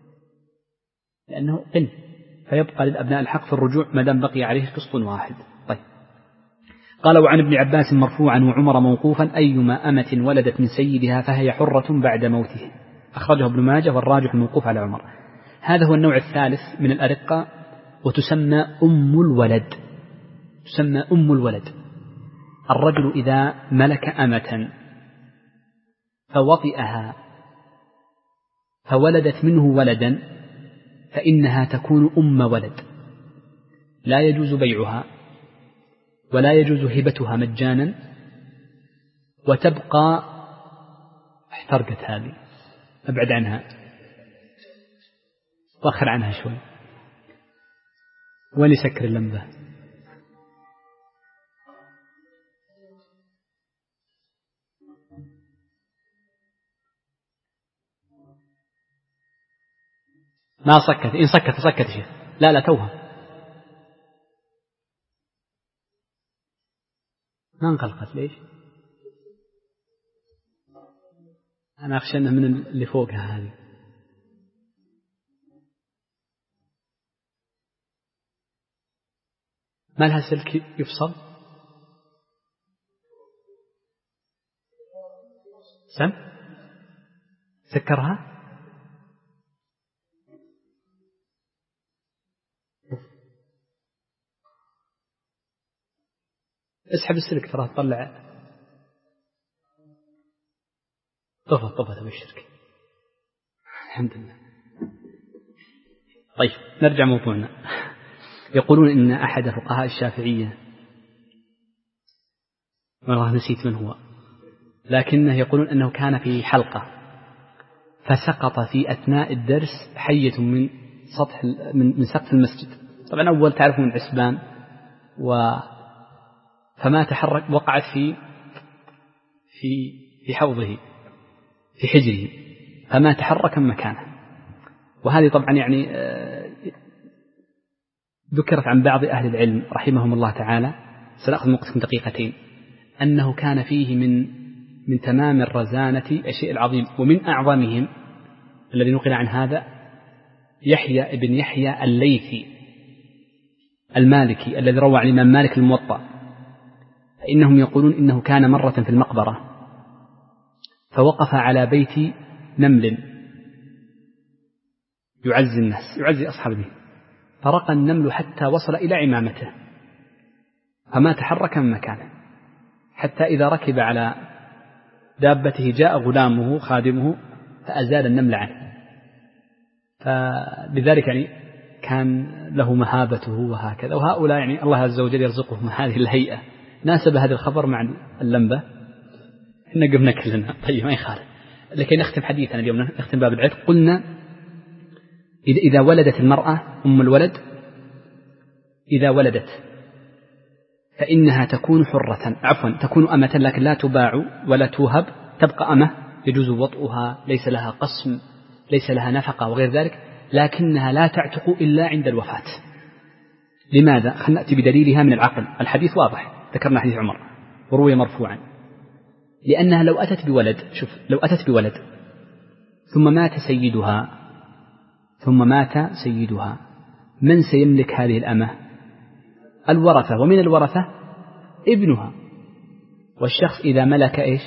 S1: لأنه قن، فيبقى للأبناء الحق في الرجوع ما دام بقي عليه قسط واحد. طيب، قال وعن ابن عباس مرفوعا وعمر موقوفا أيما أمة ولدت من سيدها فهي حرة بعد موته، أخرجه ابن ماجه والراجح الموقوف على عمر. هذا هو النوع الثالث من الأرقة، وتسمى أم الولد. تسمى أم الولد. الرجل إذا ملك أمة فوطئها فولدت منه ولدا فإنها تكون أم ولد، لا يجوز بيعها ولا يجوز هبتها مجانا، وتبقى احترقت هذه، أبعد عنها وأخر عنها شوي، ولسكر اللمبة. ما صكت، إن صكت صكت شيء، لا لا توها ما انقلقت. ليش؟ أنا أخشى أنها من اللي فوقها هذه. ما لها سلك يفصل؟ سم سكرها؟ اسحب السلك ترى تطلع. طفت طفت أبشرك، الحمد لله. طيب نرجع موضوعنا. يقولون إن أحد فقهاء الشافعية، والله نسيت من هو، لكنه يقولون أنه كان في حلقة فسقط في أثناء الدرس حية من سطح من سقف المسجد. طبعا أول تعرفون العسبان، و فما تحرك، وقعت في في في حوضه في حجره، فما تحرك من مكانه. وهذه طبعا يعني ذكرت عن بعض أهل العلم رحمهم الله تعالى، سنأخذ موقفكم دقيقتين، أنه كان فيه من من تمام الرزانة الشيء العظيم. ومن أعظمهم الذي نقل عن هذا يحيى ابن يحيى الليثي المالكي الذي روى عن الإمام مالك الموطأ، فإنهم يقولون إنه كان مرة في المقبرة فوقف على بيت نمل يعزي الناس، يعزي أصحاب الدين، فرقى النمل حتى وصل إلى عمامته فما تحرك من مكانه، حتى إذا ركب على دابته جاء غلامه خادمه فأزال النمل عنه، فبذلك يعني كان له مهابته وهكذا. وهؤلاء يعني الله عز وجل يرزقهم هذه الهيئة. ناسب هذا الخبر مع اللمبة، إحنا قمنا كلنا طيب ما يخالف. لكي نختم حديثنا اليوم، نختم باب العتق. قلنا إذا ولدت المرأة أم الولد، إذا ولدت فإنها تكون حرة، عفوا تكون أمة، لكن لا تباع ولا توهب، تبقى أمة يجوز وطئها، ليس لها قسم، ليس لها نفقة وغير ذلك، لكنها لا تعتق إلا عند الوفاة. لماذا؟ خلنا نأتي بدليلها من العقل. الحديث واضح، ذكرنا حديث عمر وروي مرفوعا، لأنها لو أتت بولد، شوف لو أتت بولد ثم مات سيدها، ثم مات سيدها، من سيملك هذه الأمة؟ الورثة، ومن الورثة ابنها. والشخص إذا ملك إيش؟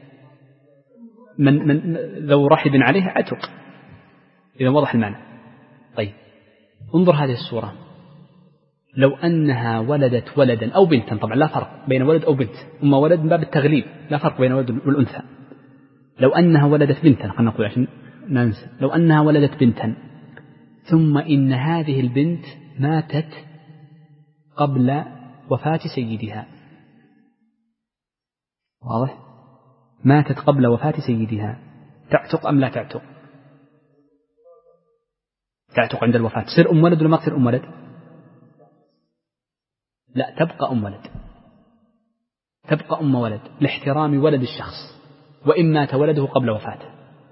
S1: من, من ذو رحب عليه عتق. إذا وضح المعنى. طيب انظر هذه الصورة، لو أنها ولدت ولدا أو بنتا، طبعا لا فرق بين ولد أو بنت، أما ولد من باب التغليب، لا فرق بين ولد والأنثى. لو أنها ولدت بنتا، خلنا نقول عشان ننسى، لو أنها ولدت بنتا ثم إن هذه البنت ماتت قبل وفاة سيدها، واضح؟ ماتت قبل وفاة سيدها، تعتق أم لا تعتق؟ تعتق عند الوفاة. تصير أم ولد ولا ما تصير أم ولد؟ لا، تبقى أم ولد، تبقى أم ولد لاحترام ولد الشخص، وإن مات ولده قبل وفاته.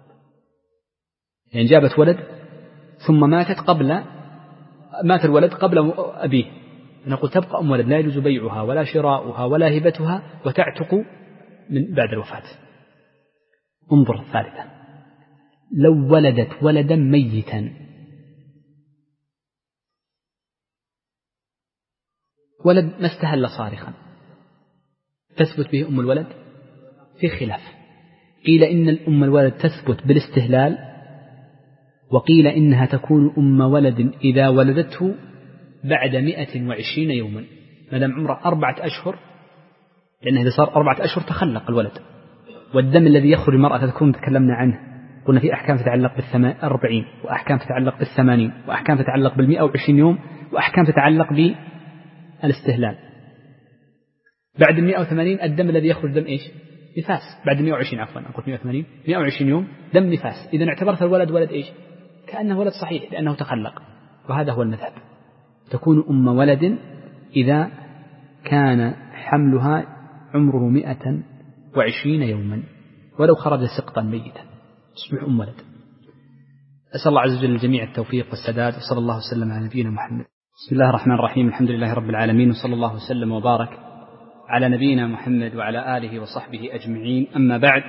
S1: يعني جابت ولد ثم ماتت قبل، مات الولد قبل أبيه، نقول تبقى أم ولد، لا يجوز بيعها ولا شراؤها ولا هبتها، وتعتق من بعد الوفاة. انظر الثالثة، لو ولدت ولدا ميتا، ولد ما استهل صارخا، تثبت به أم الولد؟ في خلاف، قيل إن الأم الولد تثبت بالاستهلال، وقيل إنها تكون أم ولد إذا ولدته بعد مئة وعشرين يوما، ما دام عمره أربعة أشهر، لأنه إذا صار أربعة أشهر تخلق الولد. والدم الذي يخرج المرأة تذكرون تكلمنا عنه، قلنا في أحكام تتعلق بالأربعين، وأحكام تتعلق بالثمانين، وأحكام تتعلق بالمئة وعشرين يوم، وأحكام تتعلق بالاستهلال. بعد المئة وثمانين الدم الذي يخرج دم إيش؟ نفاس. بعد المئة وعشرين عفوا أقول مئة وثمانين، مئة وعشرين يوم دم نفاس. إذا اعتبرت الولد ولد إيش؟ كأنه ولد صحيح لأنه تخلق. وهذا هو المذهب، تكون أم ولد إذا كان حملها عمره مئة وعشرين يوما، ولو خرج سقطا ميتا تصبح أم ولد. أسأل الله عز وجل الجميع التوفيق والسداد، وصلى الله وسلم على نبينا محمد. بسم الله الرحمن الرحيم، الحمد لله رب العالمين، وصلى الله وسلم وبارك على نبينا محمد وعلى آله وصحبه أجمعين. أما بعد،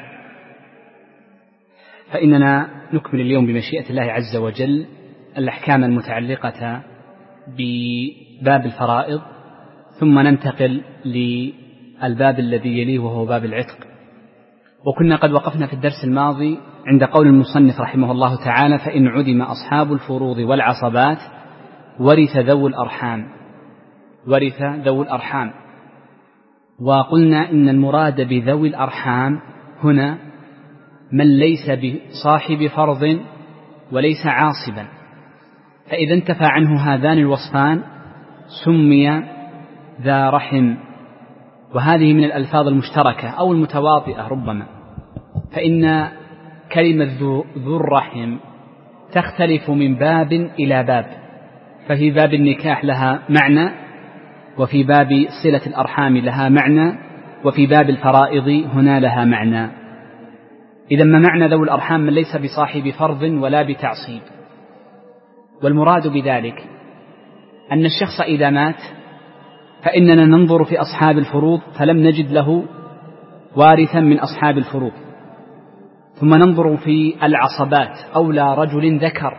S1: فإننا نكمل اليوم بمشيئة الله عز وجل الأحكام المتعلقة بباب الفرائض، ثم ننتقل للباب الذي يليه وهو باب العتق. وكنا قد وقفنا في الدرس الماضي عند قول المصنف رحمه الله تعالى: فإن عدم أصحاب الفروض والعصبات ورث ذو الأرحام، ورث ذو الأرحام. وقلنا إن المراد بذوي الأرحام هنا من ليس بصاحب فرض وليس عاصبا، فإذا انتفى عنه هذان الوصفان سمي ذا رحم. وهذه من الألفاظ المشتركة أو المتواطئة ربما، فإن كلمة ذو الرحم تختلف من باب إلى باب، ففي باب النكاح لها معنى، وفي باب صلة الأرحام لها معنى، وفي باب الفرائض هنا لها معنى. إذا ما معنى ذو الأرحام؟ من ليس بصاحب فرض ولا بتعصيب. والمراد بذلك أن الشخص إذا مات فإننا ننظر في أصحاب الفروض فلم نجد له وارثا من أصحاب الفروض، ثم ننظر في العصبات، أولى رجل ذكر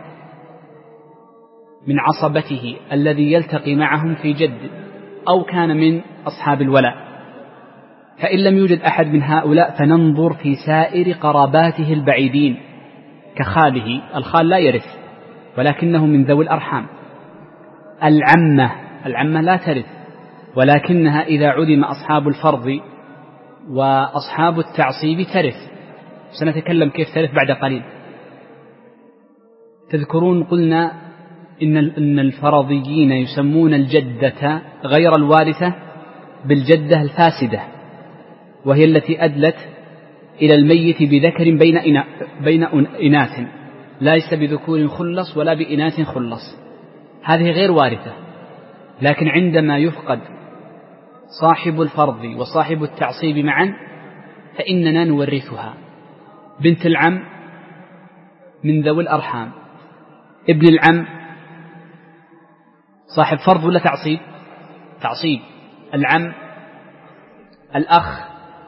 S1: من عصبته الذي يلتقي معهم في جد أو كان من أصحاب الولاء، فإن لم يوجد أحد من هؤلاء فننظر في سائر قراباته البعيدين كخاله. الخال لا يرث ولكنه من ذوي الأرحام. العمة، العمة لا ترث ولكنها إذا عدم أصحاب الفرض وأصحاب التعصيب ترث. سنتكلم كيف ترث بعد قليل. تذكرون قلنا إن إن الفرضيين يسمون الجدة غير الوارثة بالجدة الفاسدة، وهي التي أدلت إلى الميت بذكر بين إنا بين إناث، ليس بذكور خلص ولا بإناث خلص، هذه غير وارثة. لكن عندما يفقد صاحب الفرض وصاحب التعصيب معا فإننا نورثها. بنت العم من ذوي الأرحام، ابن العم صاحب فرض ولا تعصيب؟ تعصيب. العم، الأخ،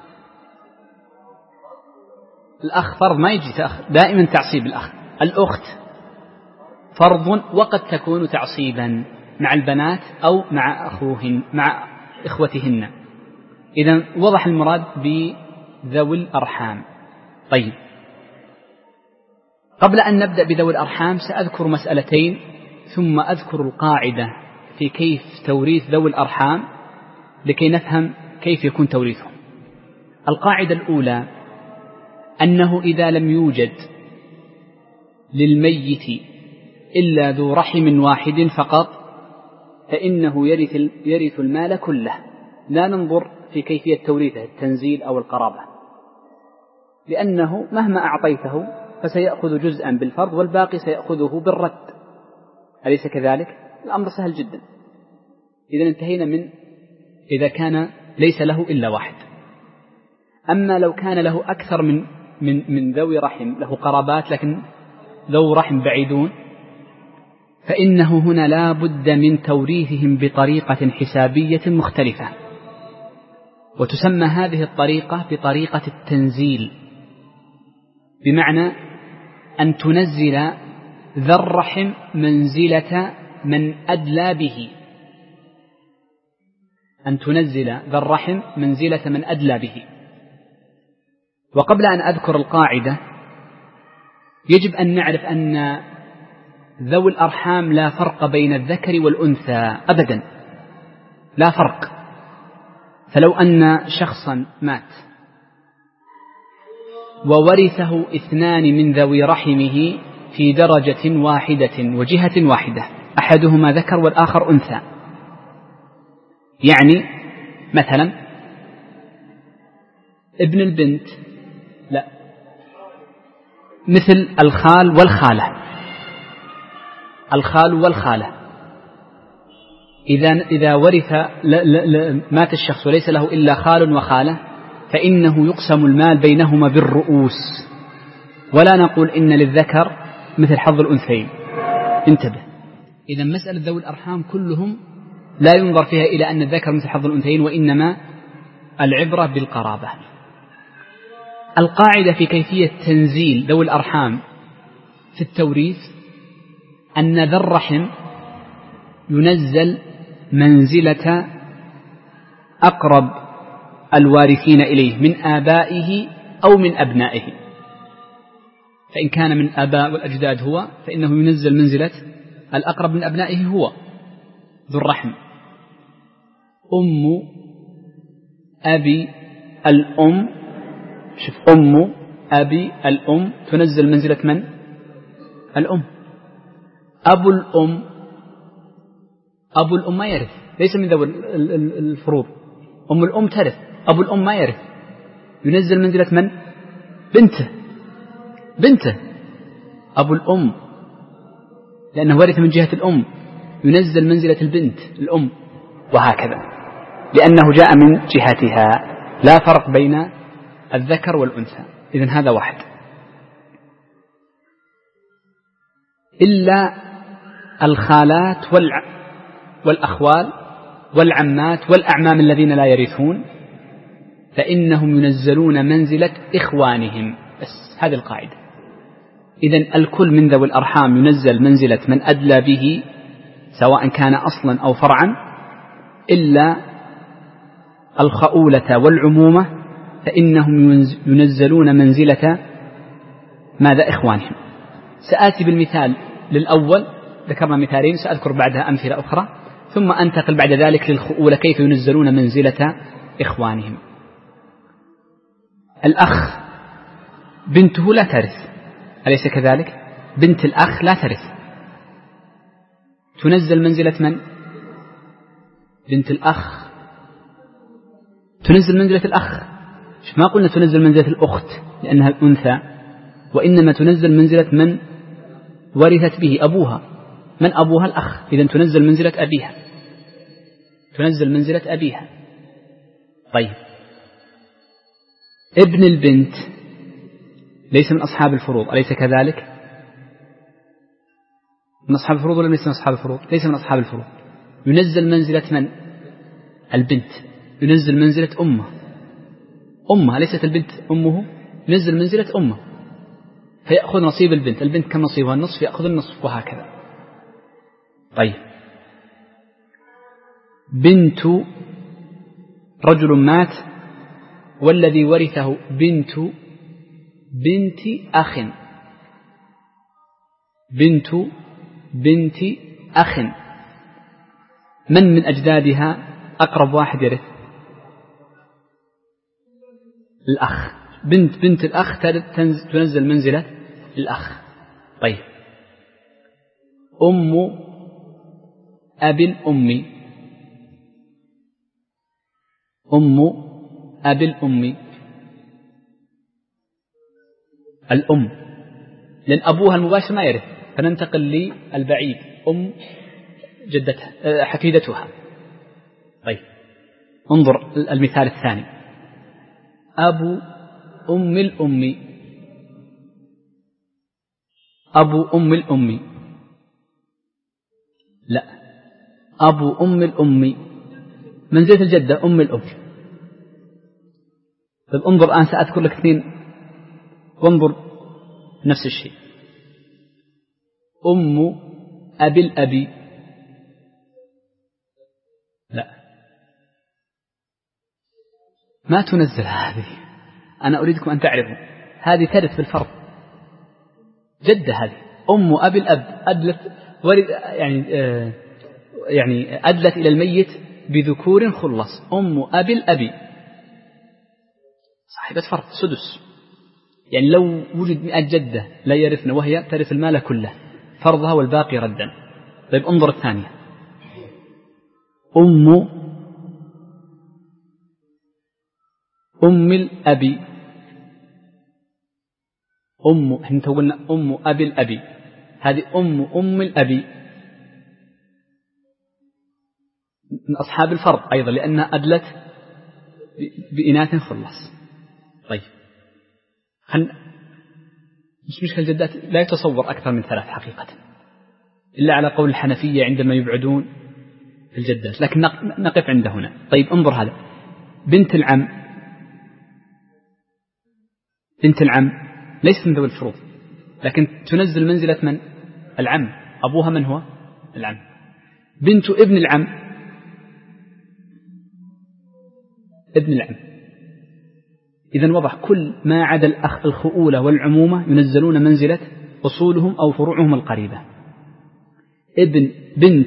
S1: الأخ فرض ما يجي تأخ، دائما تعصيب الأخ. الأخت فرض وقد تكون تعصيبا مع البنات أو مع أخوهن مع إخوتهن. إذن وضح المراد بذوي الأرحام. طيب، قبل أن نبدأ بذوي الأرحام سأذكر مسألتين ثم أذكر القاعدة في كيف توريث ذوي الأرحام لكي نفهم كيف يكون توريثهم. القاعدة الأولى أنه إذا لم يوجد للميت إلا ذو رحم واحد فقط فإنه يرث يرث المال كله، لا ننظر في كيفية توريثه التنزيل أو القرابة، لأنه مهما أعطيته فسيأخذ جزءا بالفرض والباقي سيأخذه بالرد، أليس كذلك؟ الأمر سهل جدا. إذا انتهينا من إذا كان ليس له إلا واحد. أما لو كان له أكثر من من من ذوي رحم، له قرابات لكن ذو رحم بعيدون، فإنه هنا لا بد من توريثهم بطريقة حسابية مختلفة، وتسمى هذه الطريقة بطريقة التنزيل، بمعنى أن تنزل ذا الرحم منزلة من أدلى به، أن تنزل ذا الرحم منزلة من أدلى به. وقبل أن أذكر القاعدة يجب أن نعرف أن ذوي الأرحام لا فرق بين الذكر والأنثى أبدا، لا فرق. فلو أن شخصا مات وورثه اثنان من ذوي رحمه في درجة واحدة وجهة واحدة، أحدهما ذكر والآخر أنثى، يعني مثلا ابن البنت، لا، مثل الخال والخالة، الخال والخالة إذا إذا ورث مات الشخص وليس له إلا خال وخالة فإنه يقسم المال بينهما بالرؤوس، ولا نقول إن للذكر مثل حظ الأنثيين. انتبه، إذا مسألة ذوي الأرحام كلهم لا ينظر فيها إلى أن الذكر مثل حظ الأنثيين، وإنما العبرة بالقرابة. القاعدة في كيفية تنزيل ذوي الأرحام في التوريث أن ذا الرحم ينزل منزلة أقرب الوارثين إليه من آبائه أو من أبنائه، فإن كان من آباء والأجداد هو فإنه ينزل منزلة الأقرب من أبنائه هو ذو الرحم. أم أبي الأم، شوف، أم أبي الأم تنزل منزلة من؟ الأم. أبو الأم، أبو الأم ما يرث، ليس من ذوي الفروض. أم الأم ترث، أبو الأم ما يرث، ينزل منزلة من؟ بنته، بنته. أبو الأم لأنه ورث من جهة الأم ينزل منزلة البنت الأم، وهكذا، لأنه جاء من جهتها، لا فرق بين الذكر والأنثى. إذن هذا واحد. إلا الخالات والع... والأخوال والعمات والأعمام الذين لا يرثون فإنهم ينزلون منزلة إخوانهم، بس هذه القاعدة. إذن الكل من ذوي الأرحام ينزل منزلة من أدلى به سواء كان أصلا أو فرعا، إلا الخؤولة والعمومة فإنهم ينزلون منزلة ماذا؟ إخوانهم. سآتي بالمثال للأول، ذكرنا مثالين، سأذكر بعدها أمثلة أخرى، ثم أنتقل بعد ذلك للخؤولة كيف ينزلون منزلة إخوانهم. الأخ بنته لا ترث، أليس كذلك؟ بنت الأخ لا ترث، تنزل منزلة من؟ بنت الأخ تنزل منزلة الأخ. ما قلنا تنزل منزلة الأخت لأنها الأنثى، وإنما تنزل منزلة من ورثت به أبوها. من أبوها؟ الأخ، إذن تنزل منزلة أبيها، تنزل منزلة أبيها. طيب ابن البنت ليس من أصحاب الفروض، أليس كذلك؟ من أصحاب الفروض ولا ليس من أصحاب الفروض؟ ليس من أصحاب الفروض. ينزل منزلة من؟ البنت، ينزل منزلة أمه. أمه ليست البنت أمه، ينزل منزلة أمه، فيأخذ نصيب البنت. البنت كم نصيبها؟ النصف، يأخذ النصف، وهكذا. طيب بنت رجل مات والذي ورثه بنت بنت أخ، بنت بنت أخ، من من أجدادها أقرب واحد يرث؟ الأخ. بنت بنت الأخ تنزل منزلة الأخ. طيب أم أبي الأم، أم أبي الأم الأم، لأن أبوها المباشر ما يرث، فننتقل للبعيد، أم جدتها حفيدتها. طيب انظر المثال الثاني، أبو أم الأم، أبو أم الأم، لا، أبو أم الأم منزلة الجدة أم الأم. طيب انظر الآن سأذكر لك اثنين وانظر نفس الشيء. أم أبي الأبي، لا، ما تنزل هذه. أنا أريدكم أن تعرفوا هذه ترث في الفرض، جدة هذه. أم أبي الأب أدلت ورد يعني آه يعني أدلت إلى الميت بذكور خلص. أم أبي الأبي صاحبة فرض سدس، يعني لو وجد مئة جدة لا يرثن وهي ترث المال كله، فرضها والباقي ردا. طيب انظر الثانية، أم أم الأبي، أم انت قلنا أم أبي الأبي، هذه أم أم الأبي من أصحاب الفرض أيضا لأنها أدلت بإناث خلص. طيب خل... مش مشكلة الجدات لا يتصور أكثر من ثلاث حقيقة إلا على قول الحنفية عندما يبعدون في الجدات، لكن نقف عند هنا. طيب انظر هذا، بنت العم، بنت العم ليست من ذوي الفروض لكن تنزل منزلة من؟ العم، أبوها من هو؟ العم. بنت ابن العم، ابن العم. إذن وضح كل ما عدا الأخ الخؤولة والعمومة ينزلون منزلة أصولهم أو فروعهم القريبة. ابن بنت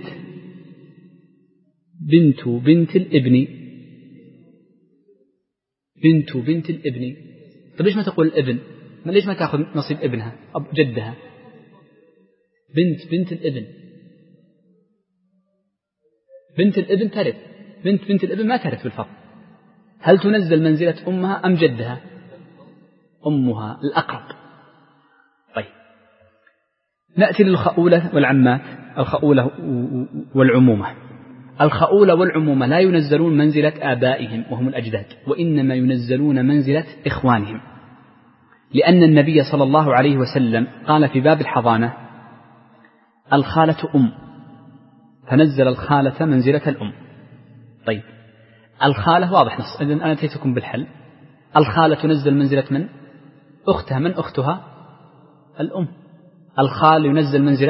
S1: بنت بنت الابن، بنت بنت الابن. طيب ليش ما تقول الابن؟ ما ليش ما تأخذ نصيب ابنها أب جدها؟ بنت بنت الابن، بنت الابن ترث، بنت بنت الابن ما ترث بالفرض. هل تنزل منزلة أمها أم جدها؟ أمها الأقرب. طيب نأتي للخؤولة والعمات. الخؤولة والعمومة، الخؤولة والعمومة لا ينزلون منزلة آبائهم وهم الأجداد، وإنما ينزلون منزلة إخوانهم، لأن النبي صلى الله عليه وسلم قال في باب الحضانة الخالة أم، فنزل الخالة منزلة الأم. طيب الخالة واضح نص، إذن أنا أتيتكم بالحل. الخالة تنزل منزلة من؟ أختها. من أختها؟ الأم. الخال ينزل منزلة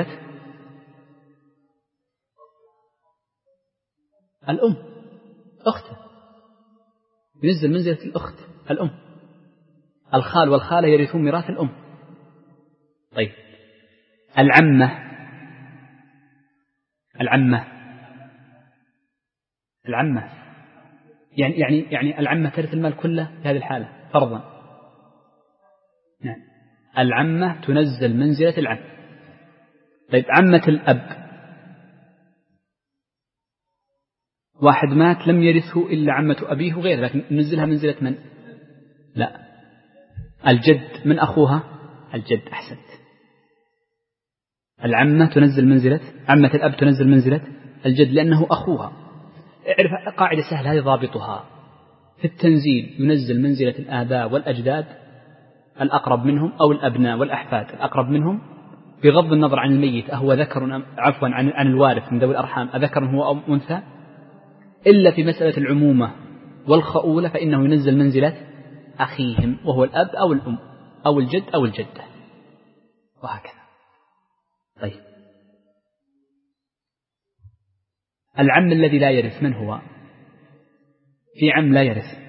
S1: الأم، أختها ينزل منزلة الأخت الأم. الخال والخالة يرثون ميراث الأم. طيب العمة، العمة العمة يعني يعني يعني العمة ترث المال كله في هذه الحالة فرضا. نعم. العمة تنزل منزلة العم. طيب عمة الأب، واحد مات لم يرثه إلا عمة أبيه وغيره، لكن ننزلها منزلة من؟ لا، الجد. من أخوها؟ الجد. أحسنت. العمة تنزل منزلة عمة الأب، تنزل منزلة الجد لأنه أخوها. اعرف قاعدة سهلة هذه ضابطها في التنزيل: ينزل منزلة الآباء والأجداد الأقرب منهم، أو الأبناء والأحفاد الأقرب منهم، بغض النظر عن الميت أهو ذكر عفوا عن عن الوارث من ذوي الأرحام أذكر هو أو أنثى، إلا في مسألة العمومة والخؤولة فإنه ينزل منزلة أخيهم وهو الأب أو الأم أو الجد أو الجدة، وهكذا. طيب العم الذي لا يرث من هو؟ في عم لا يرث،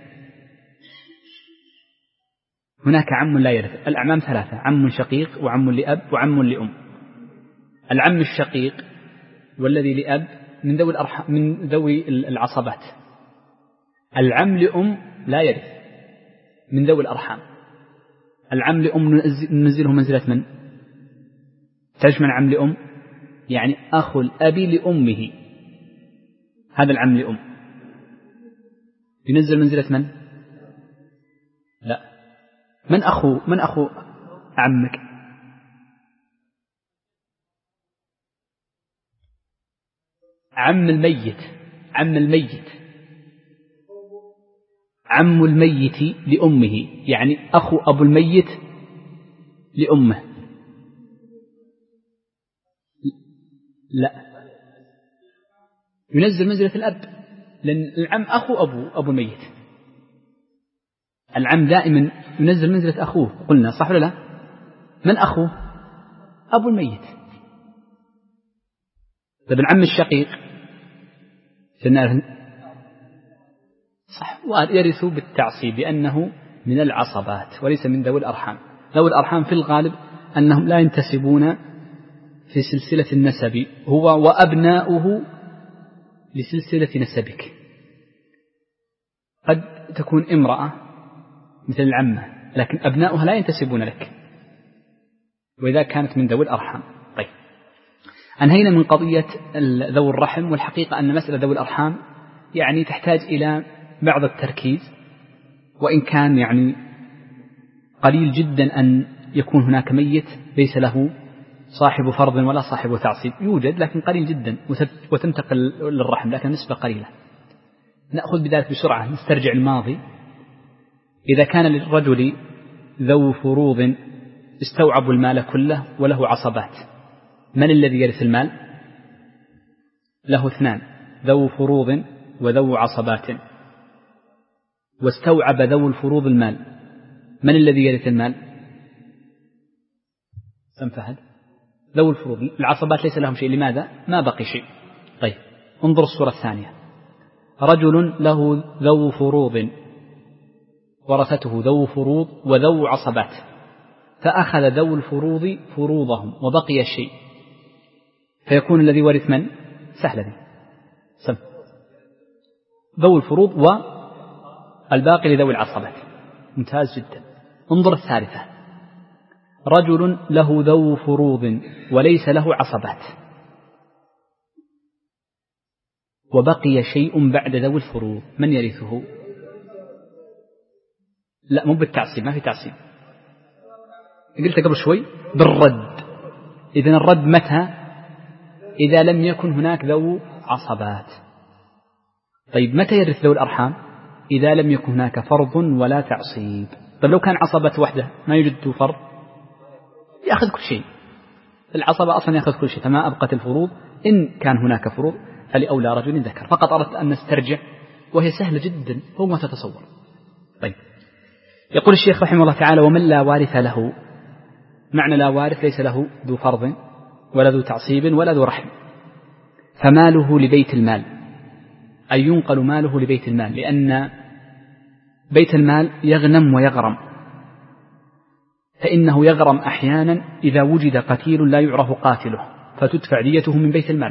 S1: هناك عم لا يرث. الأعمام ثلاثة: عم شقيق وعم لأب وعم لأم. العم الشقيق والذي لأب من ذوي الأرحام، من ذوي العصبات. العم لأم لا يرث من ذوي الأرحام. العم لأم ننزله منزلة من؟ تعرف من عم لأم؟ يعني أخو الأب لأمه، هذا العم لأم ينزل منزلة من؟ لا. من أخو من أخو عمك؟ عم الميت. عم الميت عم الميت لأمه، يعني أخو أبو الميت لأمه. لا، ينزل منزلة الأب، لأن العم أخو أبو أبو الميت. العم دائما ينزل منزلة أخوه، قلنا صح ولا لا؟ من أخوه؟ أبو الميت. طيب العم الشقيق في النار صح، ويرث بالتعصيب لأنه من العصبات وليس من ذوي الأرحام. ذوي الأرحام في الغالب أنهم لا ينتسبون في سلسلة النسب، هو وأبناؤه لسلسلة نسبك. قد تكون امرأة مثل العمة لكن أبناؤها لا ينتسبون لك، وإذا كانت من ذوي الأرحام. طيب أنهينا من قضية ذوي الرحم، والحقيقة أن مسألة ذوي الأرحام يعني تحتاج إلى بعض التركيز، وإن كان يعني قليل جدا أن يكون هناك ميت ليس له صاحب فرض ولا صاحب تعصيب، يوجد لكن قليل جدا وتنتقل للرحم، لكن نسبة قليلة. نأخذ بذلك بسرعة، نسترجع الماضي. إذا كان للرجل ذو فروض استوعبوا المال كله وله عصبات، من الذي يرث المال؟ له اثنان: ذو فروض وذو عصبات. واستوعب ذو الفروض المال، من الذي يرث المال؟ سم فهد. ذو الفروض. العصبات ليس لهم شيء، لماذا؟ ما بقي شيء. طيب انظر الصورة الثانية: رجل له ذو فروض ورثته ذو فروض وذو عصبات، فأخذ ذو الفروض فروضهم وبقي الشيء، فيكون الذي ورث من؟ سهلة دي، سم ذو الفروض والباقي لذوي العصبات. ممتاز جدا. انظر الثالثة: رجل له ذو فروض وليس له عصبات، وبقي شيء بعد ذوي الفروض، من يرثه؟ لا، مو بالتعصيب، ما في تعصيب، قلت قبل شوي بالرد. إذن الرد متى؟ إذا لم يكن هناك ذو عصبات. طيب متى يرث ذو الأرحام؟ إذا لم يكن هناك فرض ولا تعصيب. طيب لو كان عصبة وحده ما يوجد فرض يأخذ كل شيء، العصبة أصلا يأخذ كل شيء، فما أبقت الفروض. إن كان هناك فروض فلأولى رجل ذكر. فقط أردت أن نسترجع، وهي سهلة جدا فوق ما تتصور. طيب يقول الشيخ رحمه الله تعالى: ومن لا وارث له. معنى لا وارث ليس له ذو فرض ولا ذو تعصيب ولا ذو رحم، فماله لبيت المال، أي ينقل ماله لبيت المال، لأن بيت المال يغنم ويغرم، فإنه يغرم أحيانا إذا وجد قتيل لا يعرف قاتله فتدفع ديته من بيت المال،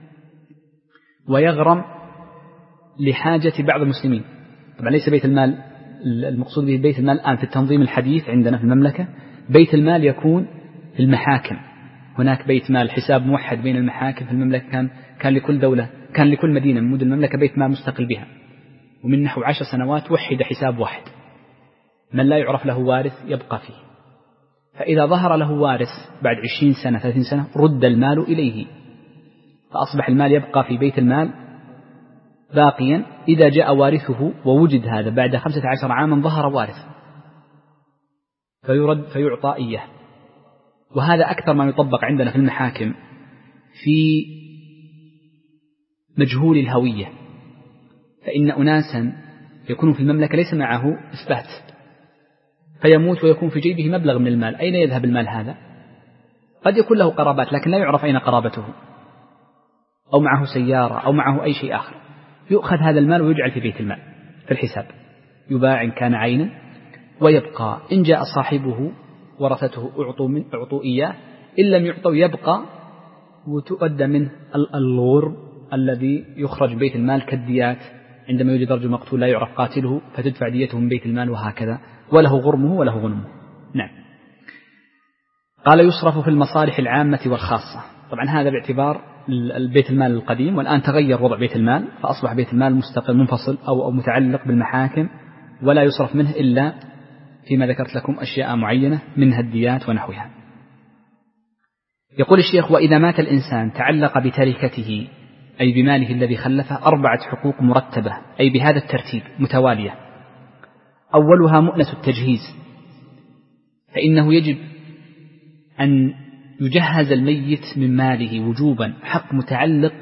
S1: ويغرم لحاجة بعض المسلمين. طبعا ليس بيت المال المقصود به بيت المال الآن في التنظيم الحديث عندنا في المملكة، بيت المال يكون في المحاكم، هناك بيت مال حساب موحد بين المحاكم في المملكة، كان, كان لكل دولة كان لكل مدينة من مدن المملكة بيت مال مستقل بها، ومن نحو عشر سنوات وحد حساب واحد، من لا يعرف له وارث يبقى فيه. فإذا ظهر له وارث بعد عشرين سنة ثلاثين سنة رد المال إليه، فأصبح المال يبقى في بيت المال باقيا. إذا جاء وارثه ووجد هذا بعد خمسة عشر عاما ظهر وارث فيرد فيعطى إياه. وهذا أكثر ما يطبق عندنا في المحاكم في مجهول الهوية، فإن أناسا يكون في المملكة ليس معه إثبات فيموت ويكون في جيبه مبلغ من المال، أين يذهب المال هذا؟ قد يكون له قرابات لكن لا يعرف أين قرابته، أو معه سيارة أو معه أي شيء آخر، يؤخذ هذا المال ويجعل في بيت المال في الحساب، يباع إن كان عينا ويبقى. إن جاء صاحبه ورثته أعطوا, من أعطوا إياه، إن لم يعطوا يبقى وتؤدى منه الغرم الذي يخرج بيت المال كالديات، عندما يوجد رجل مقتول لا يعرف قاتله فتدفع ديته من بيت المال، وهكذا، وله غرمه وله غنمه. نعم. قال يصرف في المصالح العامة والخاصة. طبعا هذا باعتبار البيت المال القديم، والآن تغير وضع بيت المال فأصبح بيت المال مستقل منفصل أو, أو متعلق بالمحاكم، ولا يصرف منه إلا فيما ذكرت لكم أشياء معينة منها الديات ونحوها. يقول الشيخ: وإذا مات الإنسان تعلق بتركته أي بماله الذي خلفه أربعة حقوق مرتبة، أي بهذا الترتيب متوالية. أولها مؤنة التجهيز، فإنه يجب أن يجهز الميت من ماله وجوبا، حق متعلق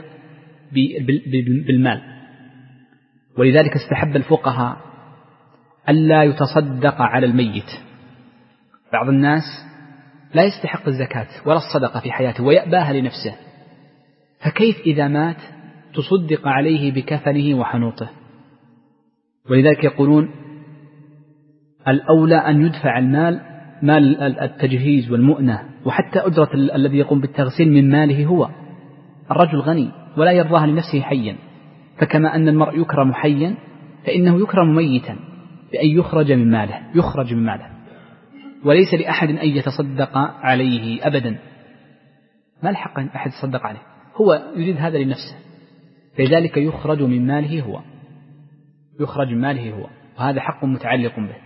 S1: بالمال. ولذلك استحب الفقهاء ألا يتصدق على الميت. بعض الناس لا يستحق الزكاة ولا الصدقة في حياته ويأباها لنفسه، فكيف إذا مات تصدق عليه بكفنه وحنوطه؟ ولذلك يقولون الأولى أن يدفع المال، مال التجهيز والمؤنة وحتى أجرة الذي يقوم بالتغسيل من ماله هو. الرجل غني ولا يرضاها لنفسه حيا، فكما أن المرء يكرم حيا فإنه يكرم ميتا بأن يخرج من ماله، يخرج من ماله، وليس لأحد أن يتصدق عليه أبدا، ما الحق أن أحد يتصدق عليه، هو يريد هذا لنفسه، فلذلك يخرج من ماله هو، يخرج من ماله هو، وهذا حق متعلق به.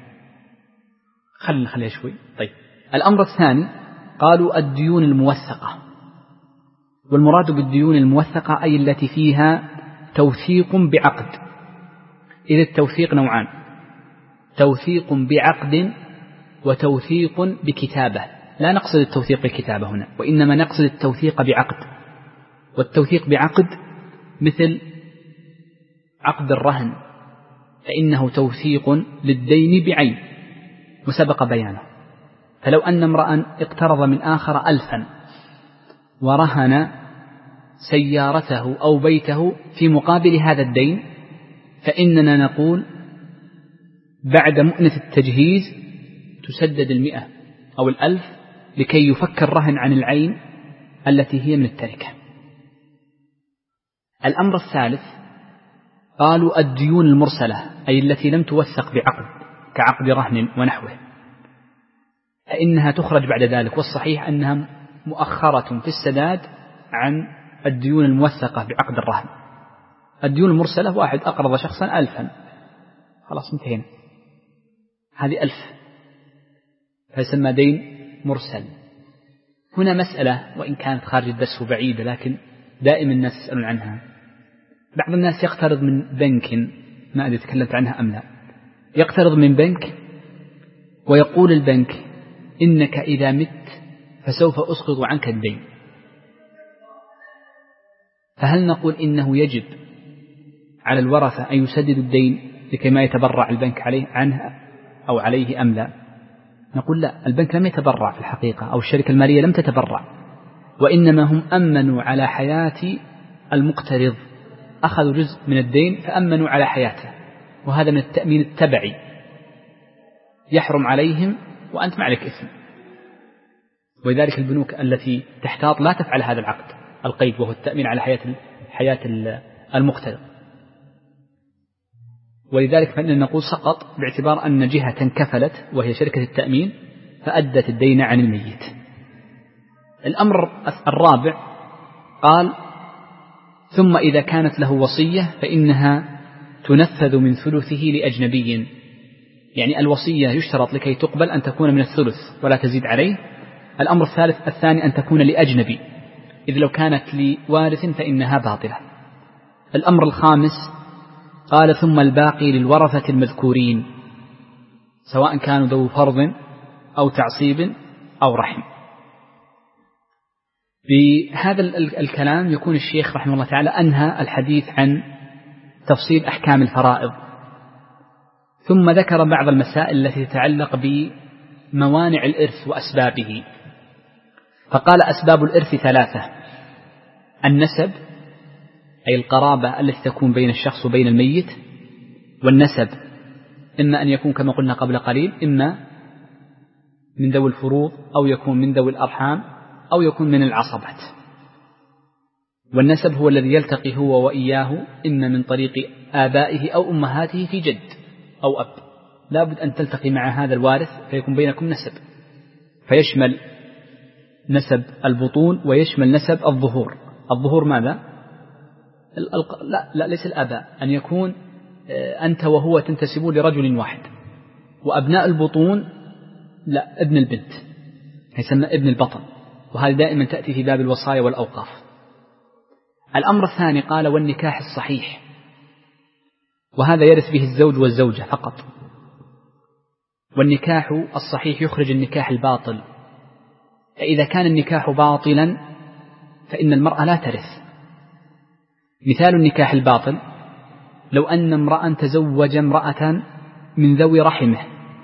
S1: خلنا خليها شوي. طيب، الأمر الثاني قالوا الديون الموثقة، والمراد بالديون الموثقة أي التي فيها توثيق بعقد. إذا التوثيق نوعان: توثيق بعقد وتوثيق بكتابة. لا نقصد التوثيق بالكتابة هنا، وإنما نقصد التوثيق بعقد. والتوثيق بعقد مثل عقد الرهن، فإنه توثيق للدين بعين وسبق بيانه. فلو أن امرأ اقترض من آخر ألفا ورهن سيارته أو بيته في مقابل هذا الدين، فإننا نقول بعد مؤنة التجهيز تسدد المئة أو الألف لكي يفك الرهن عن العين التي هي من التركة. الأمر الثالث قالوا الديون المرسلة، أي التي لم توثق بعقد كعقد رهن ونحوه، فإنها تخرج بعد ذلك، والصحيح أنها مؤخرة في السداد عن الديون الموثقة بعقد الرهن. الديون المرسلة واحد أقرض شخصا ألفا، خلاص انتهينا، هذه ألف، فيسمى دين مرسل. هنا مسألة وإن كانت خارج الدرس وبعيدة، لكن دائما الناس يسألون عنها. بعض الناس يقترض من بنك، ما أدري تكلمت عنها أم لا، يقترض من بنك ويقول البنك إنك إذا مت فسوف أسقط عنك الدين. فهل نقول إنه يجب على الورثة أن يسددوا الدين لكي ما يتبرع البنك عليه عنه أو عليه أم لا؟ نقول لا، البنك لم يتبرع في الحقيقة، أو الشركة المالية لم تتبرع، وإنما هم أمنوا على حياة المقترض، أخذوا جزء من الدين فأمنوا على حياته، وهذا من التأمين التبعي يحرم عليهم وأنت ما عليك إثم. ولذلك البنوك التي تحتاط لا تفعل هذا العقد القيد، وهو التأمين على حياة حياة المقترض. ولذلك فإننا نقول سقط باعتبار أن جهة انكفلت وهي شركة التأمين، فأدت الدين عن الميت. الأمر الرابع قال ثم إذا كانت له وصية فإنها تنفذ من ثلثه لأجنبي، يعني الوصية يشترط لكي تقبل أن تكون من الثلث ولا تزيد عليه. الأمر الثالث الثاني أن تكون لأجنبي، إذ لو كانت لوارث فإنها باطلة. الأمر الخامس قال ثم الباقي للورثة المذكورين سواء كانوا ذو فرض أو تعصيب أو رحم. بهذا الكلام يكون الشيخ رحمه الله تعالى أنهى الحديث عن تفصيل أحكام الفرائض، ثم ذكر بعض المسائل التي تتعلق بموانع الإرث وأسبابه. فقال أسباب الإرث ثلاثة: النسب أي القرابة التي تكون بين الشخص وبين الميت، والنسب إما أن يكون كما قلنا قبل قليل إما من ذوي الفروض أو يكون من ذوي الأرحام أو يكون من العصبات. والنسب هو الذي يلتقي هو وإياه إما من طريق آبائه أو أمهاته في جد أو أب، لا بد أن تلتقي مع هذا الوارث فيكون بينكم نسب، فيشمل نسب البطون ويشمل نسب الظهور. الظهور ماذا؟ لا, لا ليس الآباء، أن يكون أنت وهو تنتسبون لرجل واحد، وأبناء البطون لا، ابن البنت يسمى ابن البطن، وهذا دائما تأتي في باب الوصايا والأوقاف. الأمر الثاني قال والنكاح الصحيح، وهذا يرث به الزوج والزوجة فقط. والنكاح الصحيح يخرج النكاح الباطل، فإذا كان النكاح باطلا فإن المرأة لا ترث. مثال النكاح الباطل لو أن امرأة تزوج امرأة من ذوي رحمه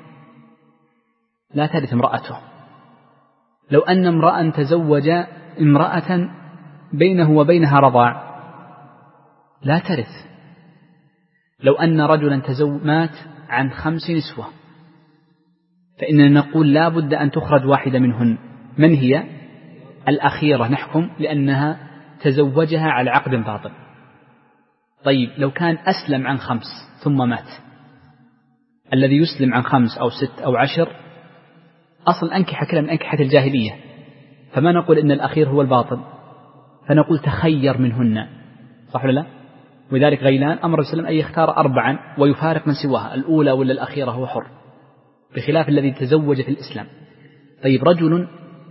S1: لا ترث امرأته. لو أن امرأة تزوج امرأة بينه وبينها رضاع لا ترث. لو أن رجلا تزوج مات عن خمس نسوة فإننا نقول لا بد أن تخرج واحدة منهن. من هي؟ الأخيرة، نحكم لأنها تزوجها على عقد باطل. طيب لو كان أسلم عن خمس ثم مات، الذي يسلم عن خمس أو ست أو عشر أصل أنكحة كلها من أنكحة الجاهلية، فما نقول إن الأخير هو الباطل، فنقول تخير منهن، صح ولا لا؟ وذلك غيلان أمر السلام أن يختار أربعا ويفارق من سواها، الأولى ولا الأخيرة هو حر، بخلاف الذي تزوج في الإسلام. طيب رجل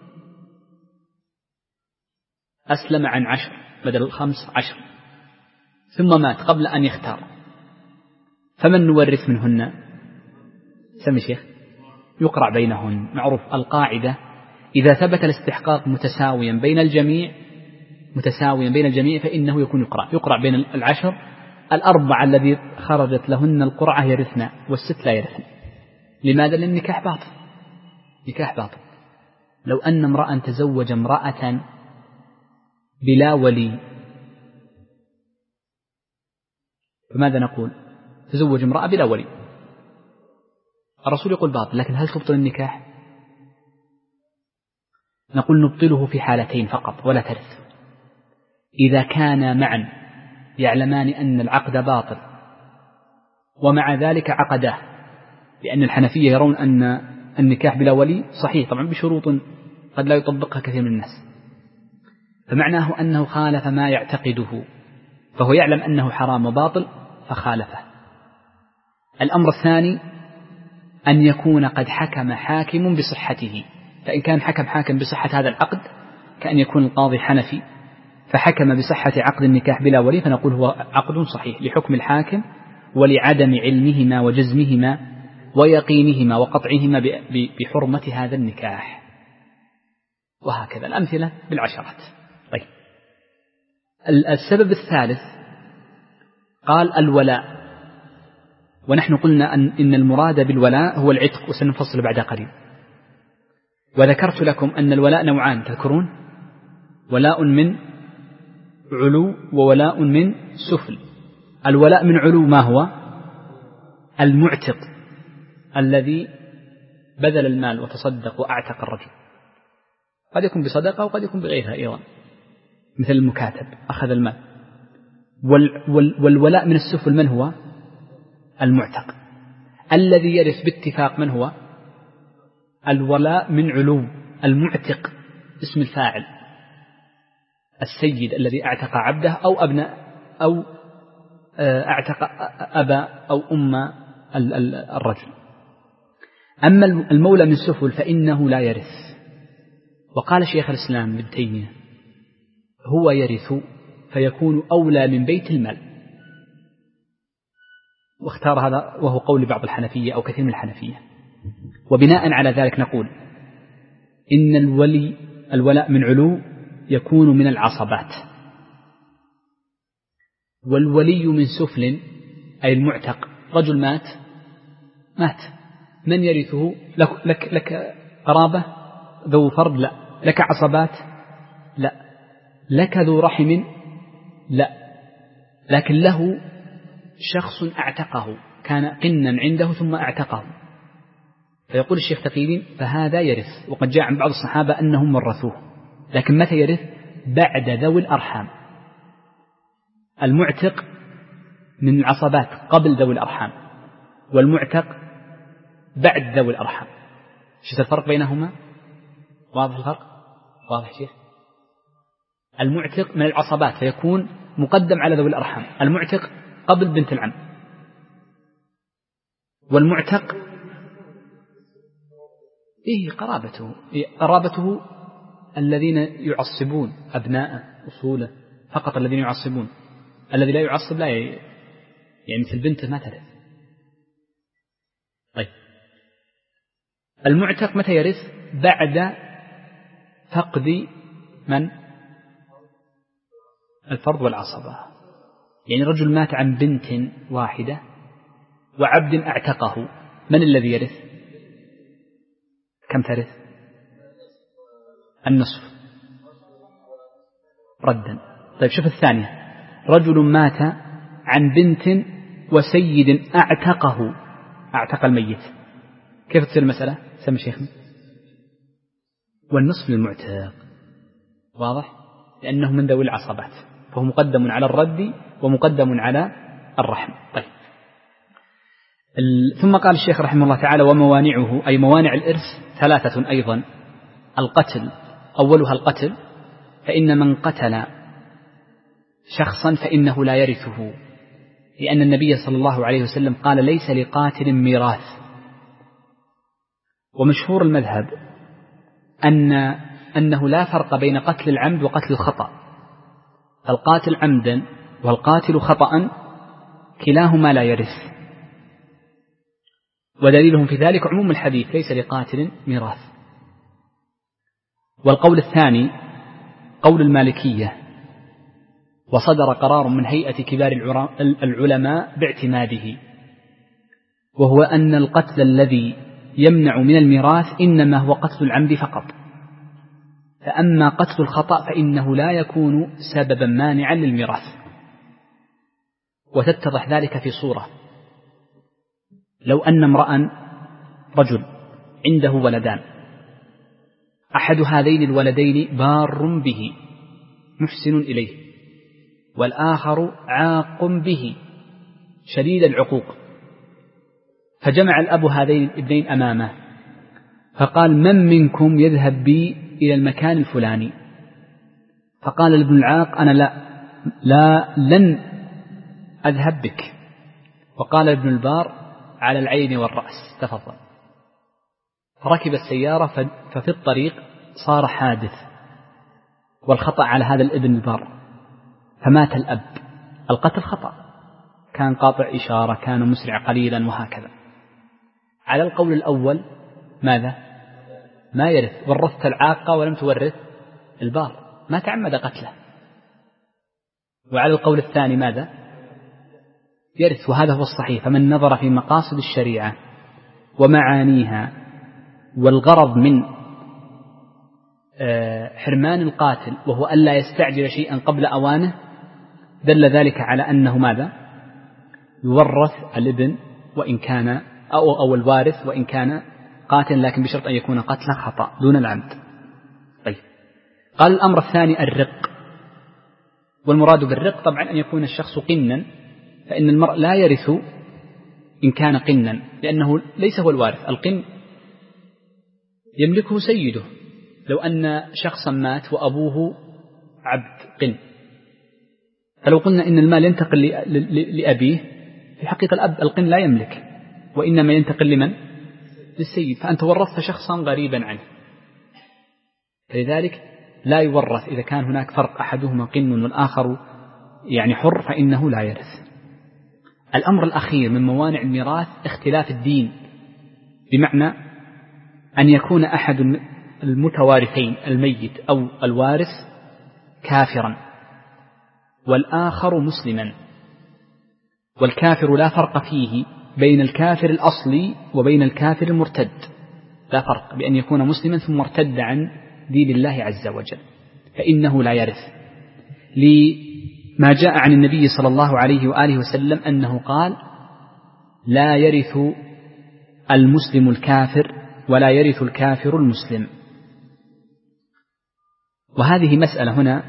S1: أسلم عن عشر بدل الخمس عشر ثم مات قبل أن يختار، فمن نورث منهن؟ سمي شيخ. يقرع بينهن. معروف القاعدة إذا ثبت الاستحقاق متساويا بين الجميع متساويا بين الجميع فإنه يكون يقرع يقرع بين العشر. الأربعة الذي خرجت لهن القرعة يرثنا والست لا يرثن. لماذا؟ لأن النكاح باطل، نكاح باطل. لو أن امرأة تزوج امرأة بلا ولي فماذا نقول؟ تزوج امرأة بلا ولي، الرسول يقول باطل، لكن هل تبطل النكاح؟ نقول نبطله في حالتين فقط ولا ترث: إذا كانا معا يعلمان أن العقد باطل ومع ذلك عقداه، لأن الحنفية يرون أن النكاح بلا ولي صحيح طبعا بشروط قد لا يطبقها كثير من الناس، فمعناه أنه خالف ما يعتقده، فهو يعلم أنه حرام وباطل فخالفه. الأمر الثاني أن يكون قد حكم حاكم بصحته، فإن كان حكم حاكم بصحة هذا العقد كأن يكون القاضي حنفي فحكم بصحة عقد النكاح بلا ولي فنقول هو عقد صحيح لحكم الحاكم ولعدم علمهما وجزمهما ويقينهما وقطعهما بحرمة هذا النكاح. وهكذا الأمثلة بالعشرات. طيب السبب الثالث قال الولاء، ونحن قلنا أن إن المراد بالولاء هو العتق، وسنفصل بعد قليل. وذكرت لكم أن الولاء نوعان تذكرون: ولاء من علو وولاء من سفل. الولاء من علو ما هو؟ المعتق الذي بذل المال وتصدق وأعتق الرجل، قد يكون بصدقة وقد يكون بغيرها أيضا، مثل المكاتب أخذ المال. والولاء من السفل من هو؟ المعتق الذي يرث باتفاق من هو؟ الولاء من علو. المعتق اسم الفاعل، السيد الذي اعتق عبده أو أبناء أو اعتق أبا أو أم الرجل. أما المولى من سفل فإنه لا يرث. وقال شيخ الإسلام ابن تيمية هو يرث فيكون أولى من بيت المال، واختار هذا وهو قول بعض الحنفية أو كثير من الحنفية. وبناء على ذلك نقول إن الولي الولاء من علو يكون من العصبات، والولي من سفل أي المعتق. رجل مات مات من يرثه؟ لك, لك, لك قرابة ذو فرض؟ لا. لك عصبات؟ لا. لك ذو رحم؟ لا. لكن له شخص اعتقه، كان قنا عنده ثم اعتقه، فيقول الشيخ تقي الدين فهذا يرث. وقد جاء عن بعض الصحابة أنهم ورثوه، لكن متى يرث؟ بعد ذوي الأرحام. المعتق من العصبات قبل ذوي الأرحام، والمعتق بعد ذوي الأرحام. شفت الفرق بينهما؟ واضح الفرق؟ واضح شيخ؟ المعتق من العصبات فيكون مقدم على ذوي الأرحام، المعتق قبل بنت العم، والمعتق إيه قرابته قرابته الذين يعصبون أبناءه أصوله فقط، الذين يعصبون. الذي لا يعصب لا ي... يعني مثل بنته ما ترث. طيب المعتق متى يرث؟ بعد فقد من؟ الفرض والعصبة. يعني رجل مات عن بنت واحدة وعبد اعتقه، من الذي يرث؟ كم ترث؟ النصف ردا. طيب شوف الثانية، رجل مات عن بنت وسيد اعتقه، اعتق الميت، كيف تصير المسألة؟ سمي شيخنا. والنصف للمعتق، واضح؟ لأنه من ذوي العصبات، فهو مقدم على الرد ومقدم على الرحم. طيب ثم قال الشيخ رحمه الله تعالى وموانعه، أي موانع الإرث ثلاثة أيضا. القتل، أولها القتل، فإن من قتل شخصا فإنه لا يرثه، لأن النبي صلى الله عليه وسلم قال ليس لقاتل ميراث. ومشهور المذهب أن أنه لا فرق بين قتل العمد وقتل الخطأ، فالقاتل عمدا والقاتل خطأ كلاهما لا يرث، ودليلهم في ذلك عموم الحديث ليس لقاتل ميراث. والقول الثاني قول المالكية، وصدر قرار من هيئة كبار العلماء باعتماده، وهو أن القتل الذي يمنع من الميراث إنما هو قتل العمد فقط، فأما قتل الخطأ فإنه لا يكون سببا مانعا للميراث. وتتضح ذلك في صورة، لو أن امرأ رجل عنده ولدان، أحد هذين الولدين بار به محسن إليه، والآخر عاق به شديد العقوق، فجمع الأب هذين الابنين أمامه فقال من منكم يذهب بي إلى المكان الفلاني؟ فقال الابن العاق أنا لا لا لن أذهب بك. وقال ابن البار على العين والرأس تفضل. فركب السيارة ففي الطريق صار حادث والخطأ على هذا الابن البار فمات الأب. القتل خطأ، كان قاطع إشارة، كان مسرع قليلا وهكذا. على القول الأول ماذا؟ ما يرث، ورثت العاقة ولم تورث البار، ما تعمد قتله. وعلى القول الثاني ماذا؟ يرث، وهذا هو الصحيح. فمن نظر في مقاصد الشريعة ومعانيها والغرض من حرمان القاتل وهو ألا يستعجل شيئا قبل أوانه، دل ذلك على أنه ماذا؟ يورث الابن وإن كان أو, أو الوارث وإن كان قاتل، لكن بشرط أن يكون قتلا خطأ دون العمد. طيب. قال الأمر الثاني الرق، والمراد بالرق طبعا أن يكون الشخص قنا، فإن المرء لا يرث إن كان قنا، لأنه ليس هو الوارث. القن يملكه سيده. لو أن شخصا مات وأبوه عبد قن، فلو قلنا إن المال ينتقل لأبيه، في حقيقة الأب القن لا يملك، وإنما ينتقل لمن؟ للسيد، فأنت ورثت شخصا غريبا عنه، فلذلك لا يورث. إذا كان هناك فرق أحدهما قن والآخر يعني حر فإنه لا يرث. الأمر الأخير من موانع الميراث اختلاف الدين، بمعنى أن يكون أحد المتوارثين الميت أو الوارث كافرا والآخر مسلما، والكافر لا فرق فيه بين الكافر الأصلي وبين الكافر المرتد، لا فرق بأن يكون مسلما ثم ارتد عن دين الله عز وجل، فإنه لا يرث، لما جاء عن النبي صلى الله عليه وآله وسلم أنه قال: لا يرث المسلم الكافر ولا يرث الكافر المسلم. وهذه مسألة هنا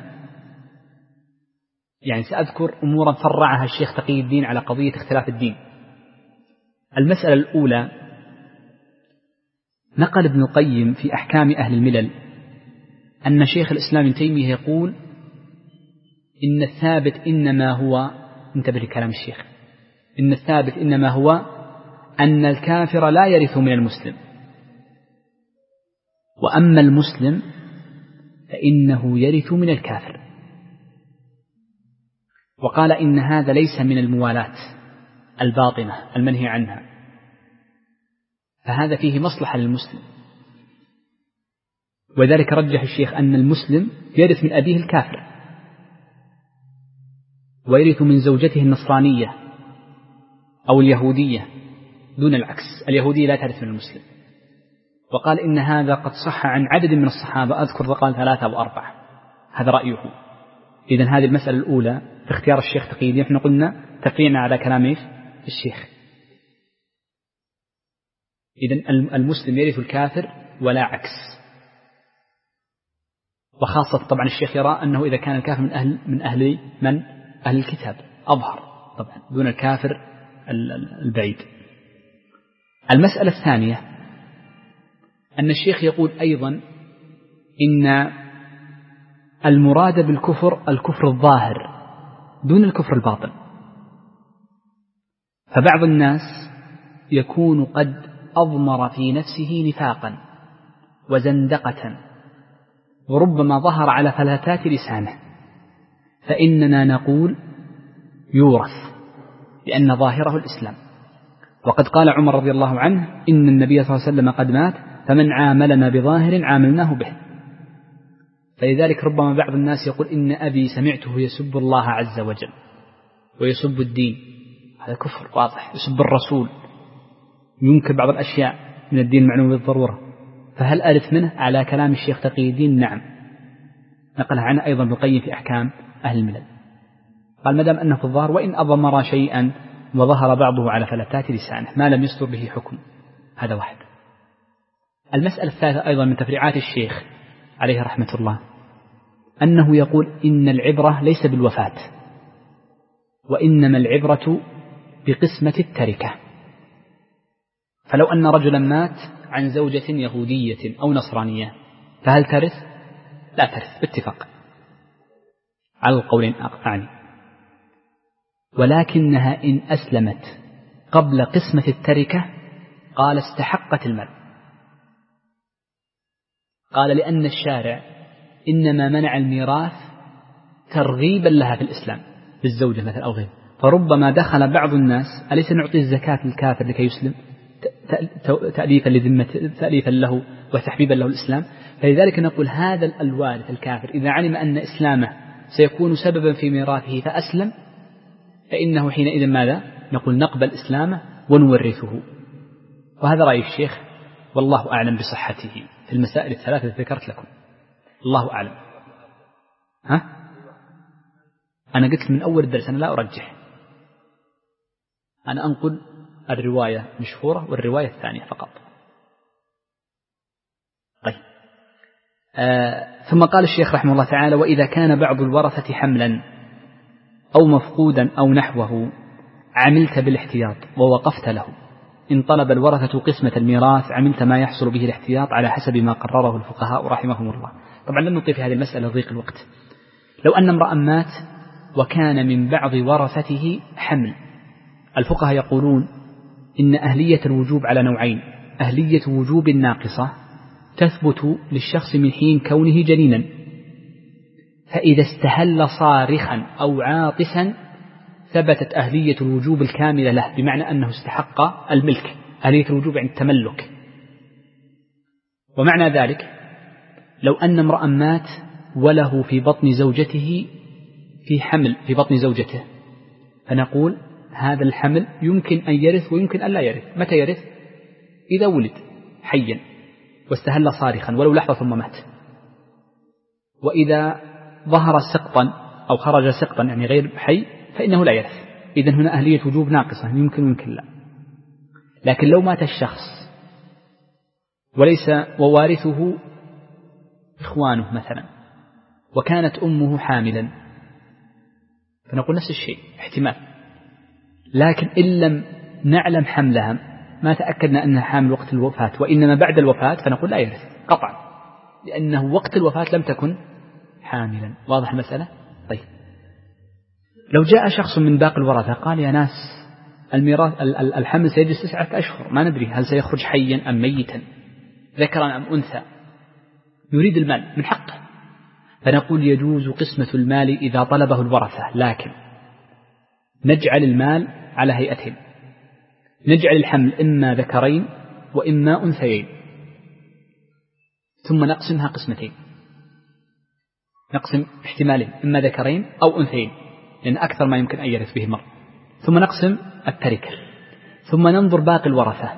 S1: يعني سأذكر أمورا فرعها الشيخ تقي الدين على قضية اختلاف الدين. المسألة الأولى، نقل ابن القيم في أحكام أهل الملل أن شيخ الإسلام ابن تيمية يقول إن الثابت إنما هو، انتبه لكلام الشيخ، إن الثابت إنما هو أن الكافر لا يرث من المسلم، وأما المسلم فإنه يرث من الكافر. وقال إن هذا ليس من الموالاة الباطنة المنهي عنها، فهذا فيه مصلحة للمسلم. وذلك رجح الشيخ أن المسلم يرث من أبيه الكافر، ويرث من زوجته النصرانية أو اليهودية دون العكس، اليهودية لا ترث من المسلم. وقال إن هذا قد صح عن عدد من الصحابة، أذكر قال ثلاثة أو أربعة، هذا رأيه. إذن هذه المسألة الأولى في اختيار الشيخ تقي الدين، احنا قلنا تفريعنا على كلام الشيخ. إذن المسلم يرث الكافر ولا عكس، وخاصة طبعا الشيخ يرى أنه إذا كان الكافر من أهل من أهل من أهل الكتاب أظهر طبعا دون الكافر البعيد. المسألة الثانية أن الشيخ يقول أيضا إن المراد بالكفر الكفر الظاهر دون الكفر الباطن، فبعض الناس يكون قد أضمر في نفسه نفاقا وزندقة وربما ظهر على فلتات لسانه، فإننا نقول يورث لأن ظاهره الإسلام. وقد قال عمر رضي الله عنه إن النبي صلى الله عليه وسلم قد مات فمن عاملنا بظاهر عاملناه به. فلذلك ربما بعض الناس يقول إن أبي سمعته يسب الله عز وجل ويسب الدين، هذا كفر واضح، يسب الرسول، ينكر بعض الأشياء من الدين المعلوم بالضرورة، فهل أرث منه؟ على كلام الشيخ تقي الدين نعم، نقلها عنه أيضا ابن القيم في أحكام أهل الملل، قال مدام أنه في الظاهر وإن أضمر شيئا وظهر بعضه على فلتات لسانه ما لم يصدر به حكم، هذا واحد. المسألة الثالثة أيضا من تفريعات الشيخ عليه رحمة الله أنه يقول إن العبرة ليس بالوفاة، وإنما العبرة بقسمة التركة. فلو أن رجلا مات عن زوجة يهودية أو نصرانية فهل ترث؟ لا ترث باتفاق على القولين أعني، ولكنها إن أسلمت قبل قسمة التركة قال استحقت المال. قال لأن الشارع إنما منع الميراث ترغيبا لها في الإسلام بالزوجة مثل أو غيره، فربما دخل بعض الناس أليس نعطي الزكاة للكافر لكي يسلم تأليفا لذمة تأليفا له وتحبيبا له الإسلام. فلذلك نقول هذا الوارث الكافر إذا علم أن إسلامه سيكون سببا في ميراثه فأسلم فإنه حينئذ ماذا؟ نقول نقبل إسلامه ونورثه. وهذا رأي الشيخ والله أعلم بصحته في المسائل الثلاثة التي ذكرت لكم، الله أعلم. ها؟ أنا قلت من أول الدرس أنا لا أرجح، أنا أنقل الرواية مشهورة والرواية الثانية فقط. طيب. آه ثم قال الشيخ رحمه الله تعالى: وإذا كان بعض الورثة حملا أو مفقودا أو نحوه عملت بالاحتياط ووقفت له، إن طلب الورثة قسمة الميراث عملت ما يحصل به الاحتياط على حسب ما قرره الفقهاء رحمهم الله. طبعا لن نطيل في هذه المسألة ضيق الوقت. لو أن امرأ مات وكان من بعض ورثته حمل، الفقهاء يقولون إن أهلية الوجوب على نوعين: أهلية وجوب ناقصة تثبت للشخص من حين كونه جنينا، فإذا استهل صارخا أو عاطسا ثبتت أهلية الوجوب الكاملة له، بمعنى أنه استحق الملك، أهلية الوجوب عند التملك. ومعنى ذلك لو أن امرأ مات وله في بطن زوجته في حمل في بطن زوجته، فنقول هذا الحمل يمكن أن يرث ويمكن أن لا يرث. متى يرث؟ إذا ولد حيا واستهل صارخا ولو لحظة ثم مات. وإذا ظهر سقطا أو خرج سقطا يعني غير حي فإنه لا يرث. إذن هنا أهلية وجوب ناقصة، يمكن ويمكن لا. لكن لو مات الشخص وليس ووارثه إخوانه مثلا وكانت أمه حاملا، فنقول نفس الشيء احتمال، لكن إن لم نعلم حملها، ما تأكدنا أنها حامل وقت الوفاة وإنما بعد الوفاة، فنقول لا يرث قطعا، لأنه وقت الوفاة لم تكن حاملا. واضح المسألة؟ طيب، لو جاء شخص من باقي الورثة قال يا ناس الميراث الحمل سيجلس تسعة أشهر، ما ندري هل سيخرج حيا أم ميتا، ذكرا أم أنثى، يريد المال من حقه، فنقول يجوز قسمة المال إذا طلبه الورثة، لكن نجعل المال على هيئتين: نجعل الحمل إما ذكرين وإما أنثيين، ثم نقسمها قسمتين، نقسم احتمالين إما ذكرين أو أنثيين، لأن أكثر ما يمكن أن يرث به المرء، ثم نقسم التركة، ثم ننظر باقي الورثة،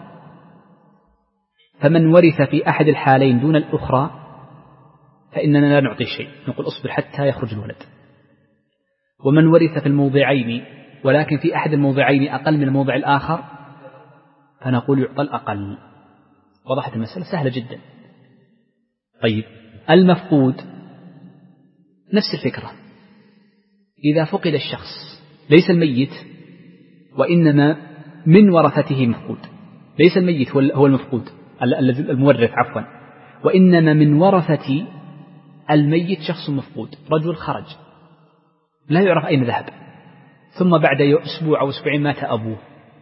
S1: فمن ورث في أحد الحالين دون الأخرى فإننا لا نعطي شيء، نقول أصبر حتى يخرج الولد. ومن ورث في الموضعين ولكن في أحد الموضعين أقل من الموضع الآخر فنقول يعطى الأقل. وضحت المسألة؟ سهلة جدا. طيب، المفقود نفس الفكرة. إذا فقد الشخص ليس الميت وإنما من ورثته مفقود، ليس الميت هو المفقود المورث عفوا، وإنما من ورثة الميت شخص مفقود، رجل خرج لا يعرف أين ذهب، ثم بعد أسبوع أو أسبوعين مات أبوه.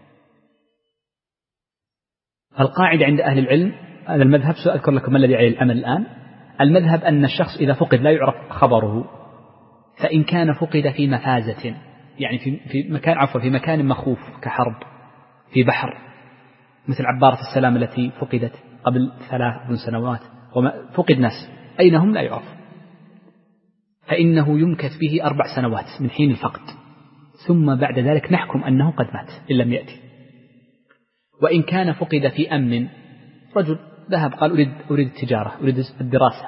S1: القاعدة عند أهل العلم، هذا المذهب سأذكر لكم الذي عليه الأمل الآن، المذهب أن الشخص إذا فقد لا يعرف خبره، فإن كان فقد في مفازة، يعني في في مكان عفوا في مكان مخوف كحرب، في بحر، مثل عبارة السلام التي فقدت قبل ثلاث سنوات وما فقد ناس أين هم لا يعرف، فإنه يمكث به أربع سنوات من حين الفقد، ثم بعد ذلك نحكم أنه قد مات إن لم يأتي. وإن كان فقد في أمن، رجل ذهب قال أريد, أريد التجارة، أريد الدراسة،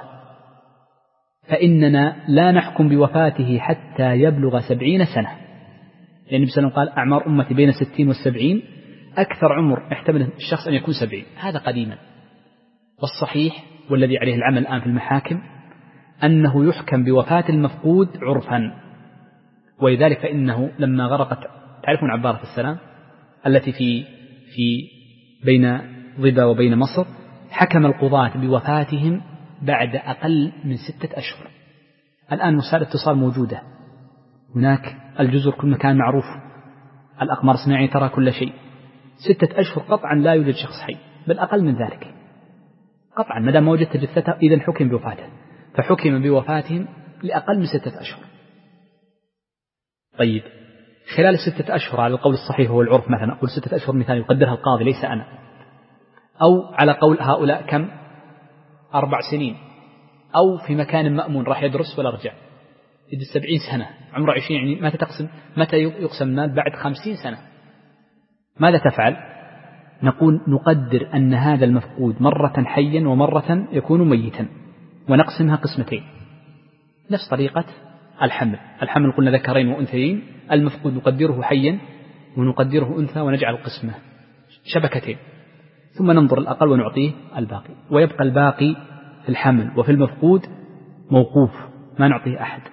S1: فإننا لا نحكم بوفاته حتى يبلغ سبعين سنة، لأن النبي صلى الله عليه وسلم قال أعمار أمتي بين الستين والسبعين، أكثر عمر يحتمل الشخص أن يكون سبعين، هذا قديما. والصحيح والذي عليه العمل الآن في المحاكم أنه يحكم بوفاة المفقود عرفا، ولذلك فإنه لما غرقت، تعرفون عبارة السلام التي في في بين ضبا وبين مصر، حكم القضاة بوفاتهم بعد أقل من ستة أشهر. الآن وسائل الاتصال موجودة هناك، الجزر كل مكان معروف، الأقمار الصناعية ترى كل شيء، ستة أشهر قطعا لا يوجد شخص حي، بل أقل من ذلك قطعا، ما دام ما وجدت جثته إذن حكم بوفاته، فحكم بوفاتهم لأقل من ستة أشهر. طيب، خلال الستة أشهر على القول الصحيح هو العرف، مثلا أقول ستة أشهر مثال يقدرها القاضي ليس أنا، أو على قول هؤلاء كم أربع سنين، أو في مكان مأمون راح يدرس ولا رجع، يجد سبعين سنة، عمره عشرين، يعني متى تقسم متى يقسم المال؟ بعد خمسين سنة. ماذا تفعل؟ نقول نقدر أن هذا المفقود مرة حيا ومرة يكون ميتا، ونقسمها قسمتين، نفس طريقة الحمل. الحمل قلنا ذكرين وأنثيين، المفقود نقدره حيا ونقدره أنثى، ونجعل القسمة شبكتين، ثم ننظر الأقل ونعطيه الباقي، ويبقى الباقي في الحمل وفي المفقود موقوف، ما نعطيه أحد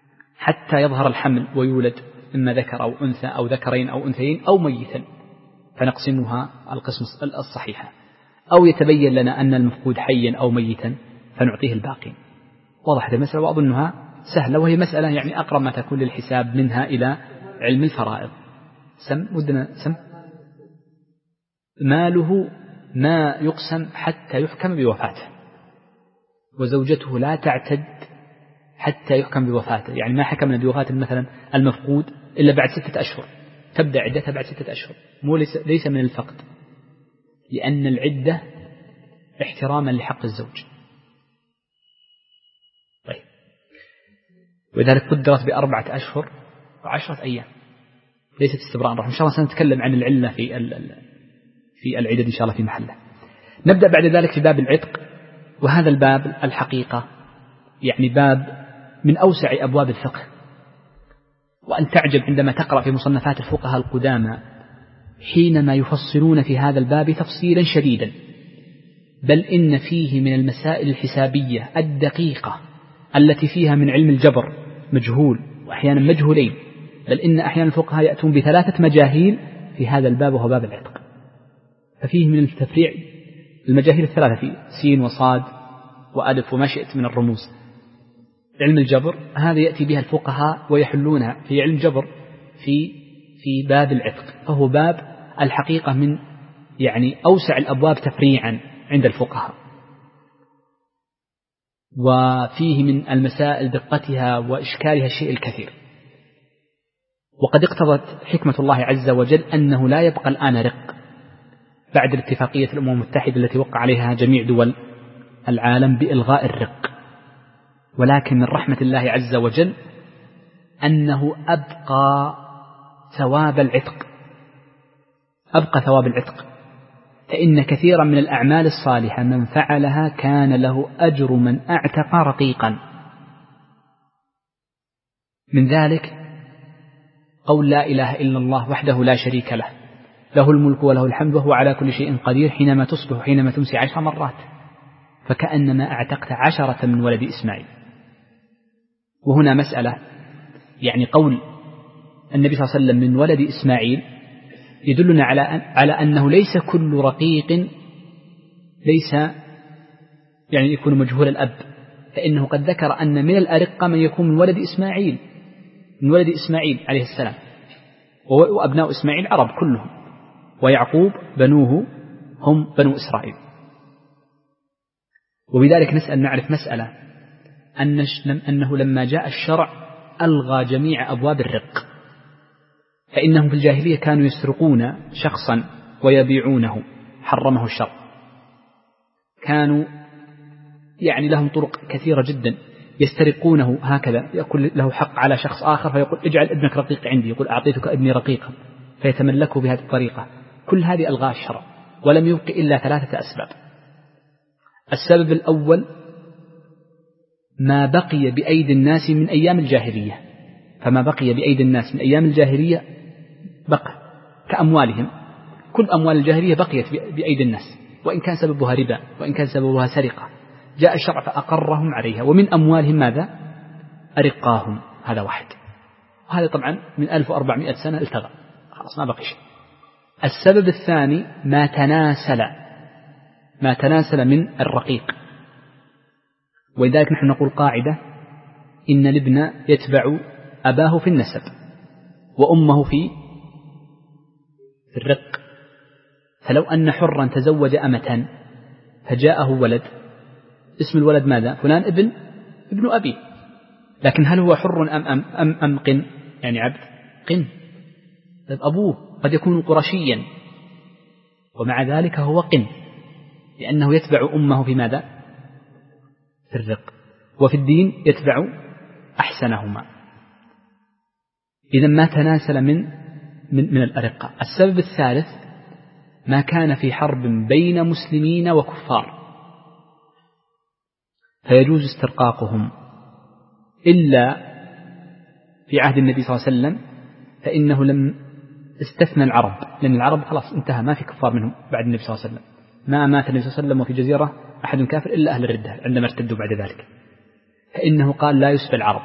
S1: حتى يظهر الحمل ويولد إما ذكر أو أنثى أو ذكرين أو أنثيين أو ميتا. فنقسمها القسم الصحيحة، أو يتبين لنا أن المفقود حيا أو ميتا فنعطيه الباقي. واضح هذه المسألة، وأظنها سهلة، وهي مسألة يعني أقرب ما تكون للحساب منها إلى علم الفرائض. سم ودنا سم ماله ما يقسم حتى يحكم بوفاته، وزوجته لا تعتد حتى يحكم بوفاته، يعني ما حكمنا بوفاة مثلا المفقود إلا بعد ستة أشهر، تبدأ عدتها بعد ستة أشهر، مو ليس من الفقد، لأن العدة احتراما لحق الزوج. طيب، ولذلك قدرت بأربعة أشهر وعشرة أيام، ليست استبراء رحم. إن شاء الله سنتكلم عن العلة في في العدد إن شاء الله في محله. نبدأ بعد ذلك في باب العتق، وهذا الباب الحقيقة يعني باب من أوسع أبواب الفقه، وأن تعجب عندما تقرأ في مصنفات الفقهاء القدامى حينما يفصلون في هذا الباب تفصيلا شديدا، بل إن فيه من المسائل الحسابية الدقيقة التي فيها من علم الجبر مجهول وأحيانا مجهولين، بل إن أحيانا الفقهاء يأتون بثلاثة مجاهيل في هذا الباب وهو باب العتق. ففيه من التفريع المجاهيل الثلاثة، في سين وصاد وألف وما شئت من الرموز. علم الجبر هذا يأتي بها الفقهاء ويحلونها في علم الجبر في في باب العتق، فهو باب الحقيقة من يعني أوسع الأبواب تفريعا عند الفقهاء، وفيه من المسائل دقتها وإشكالها الشيء الكثير. وقد اقتضت حكمة الله عز وجل أنه لا يبقى الآن رق بعد الاتفاقية الأمم المتحدة التي وقع عليها جميع دول العالم بإلغاء الرق، ولكن من رحمة الله عز وجل أنه أبقى ثواب العتق، أبقى ثواب العتق، فإن كثيرا من الأعمال الصالحة من فعلها كان له أجر من أعتق رقيقا. من ذلك قول لا إله إلا الله وحده لا شريك له، له الملك وله الحمد وهو على كل شيء قدير، حينما تصبح حينما تمسي عشر مرات، فكأنما أعتقت عشرة من ولد إسماعيل. وهنا مسألة، يعني قول النبي صلى الله عليه وسلم من ولد إسماعيل يدلنا على أن على أنه ليس كل رقيق ليس يعني يكون مجهول الأب، فإنه قد ذكر أن من الأرقة من يكون من ولد إسماعيل من ولد إسماعيل عليه السلام، وأبناء إسماعيل عرب كلهم، ويعقوب بنوه هم بنو إسرائيل. وبذلك نسأل نعرف مسألة أن أنه لما جاء الشرع ألغى جميع أبواب الرق، فإنهم في الجاهلية كانوا يسرقون شخصا ويبيعونه، حرمه الشرع، كانوا يعني لهم طرق كثيرة جدا يسترقونه هكذا، يقول له حق على شخص آخر فيقول اجعل ابنك رقيق عندي، يقول أعطيتك ابني رقيقا فيتملكه بهذه الطريقة. كل هذه ألغاء الشرع، ولم يبق إلا ثلاثة أسباب. السبب الأول ما بقي بأيدي الناس من أيام الجاهلية، فما بقي بأيدي الناس من أيام الجاهلية بقى كأموالهم، كل أموال الجاهلية بقيت بأيدي الناس، وإن كان سببها ربا وإن كان سببها سرقة، جاء الشرع فأقرهم عليها، ومن أموالهم ماذا؟ أرقاهم. هذا واحد، وهذا طبعا من ألف وأربعمائة سنة التغى، خلاص ما بقي شيء. السبب الثاني ما تناسل ما تناسل من الرقيق، ولذلك نحن نقول قاعدة إن الابن يتبع أباه في النسب وأمه في الرق. فلو أن حرا تزوج أمة فجاءه ولد، اسم الولد ماذا؟ فلان ابن ابن أبي، لكن هل هو حر أم, أم, أم, أم قن يعني عبد؟ قن. طيب أبوه قد يكون قرشيا ومع ذلك هو قن، لأنه يتبع أمه في ماذا؟ في الرق، وفي الدين يتبع أحسنهما. إذا ما تناسل من من, من الأرقة. السبب الثالث ما كان في حرب بين مسلمين وكفار فيجوز استرقاقهم، إلا في عهد النبي صلى الله عليه وسلم فإنه لم استثنى العرب، لأن العرب خلاص انتهى، ما في كفار منهم بعد النبي صلى الله عليه وسلم، ما مات النبي صلى الله عليه وسلم وفي جزيرة أحد كافر إلا أهل الردة عندما ارتدوا بعد ذلك، فإنه قال لا يسبى العرب،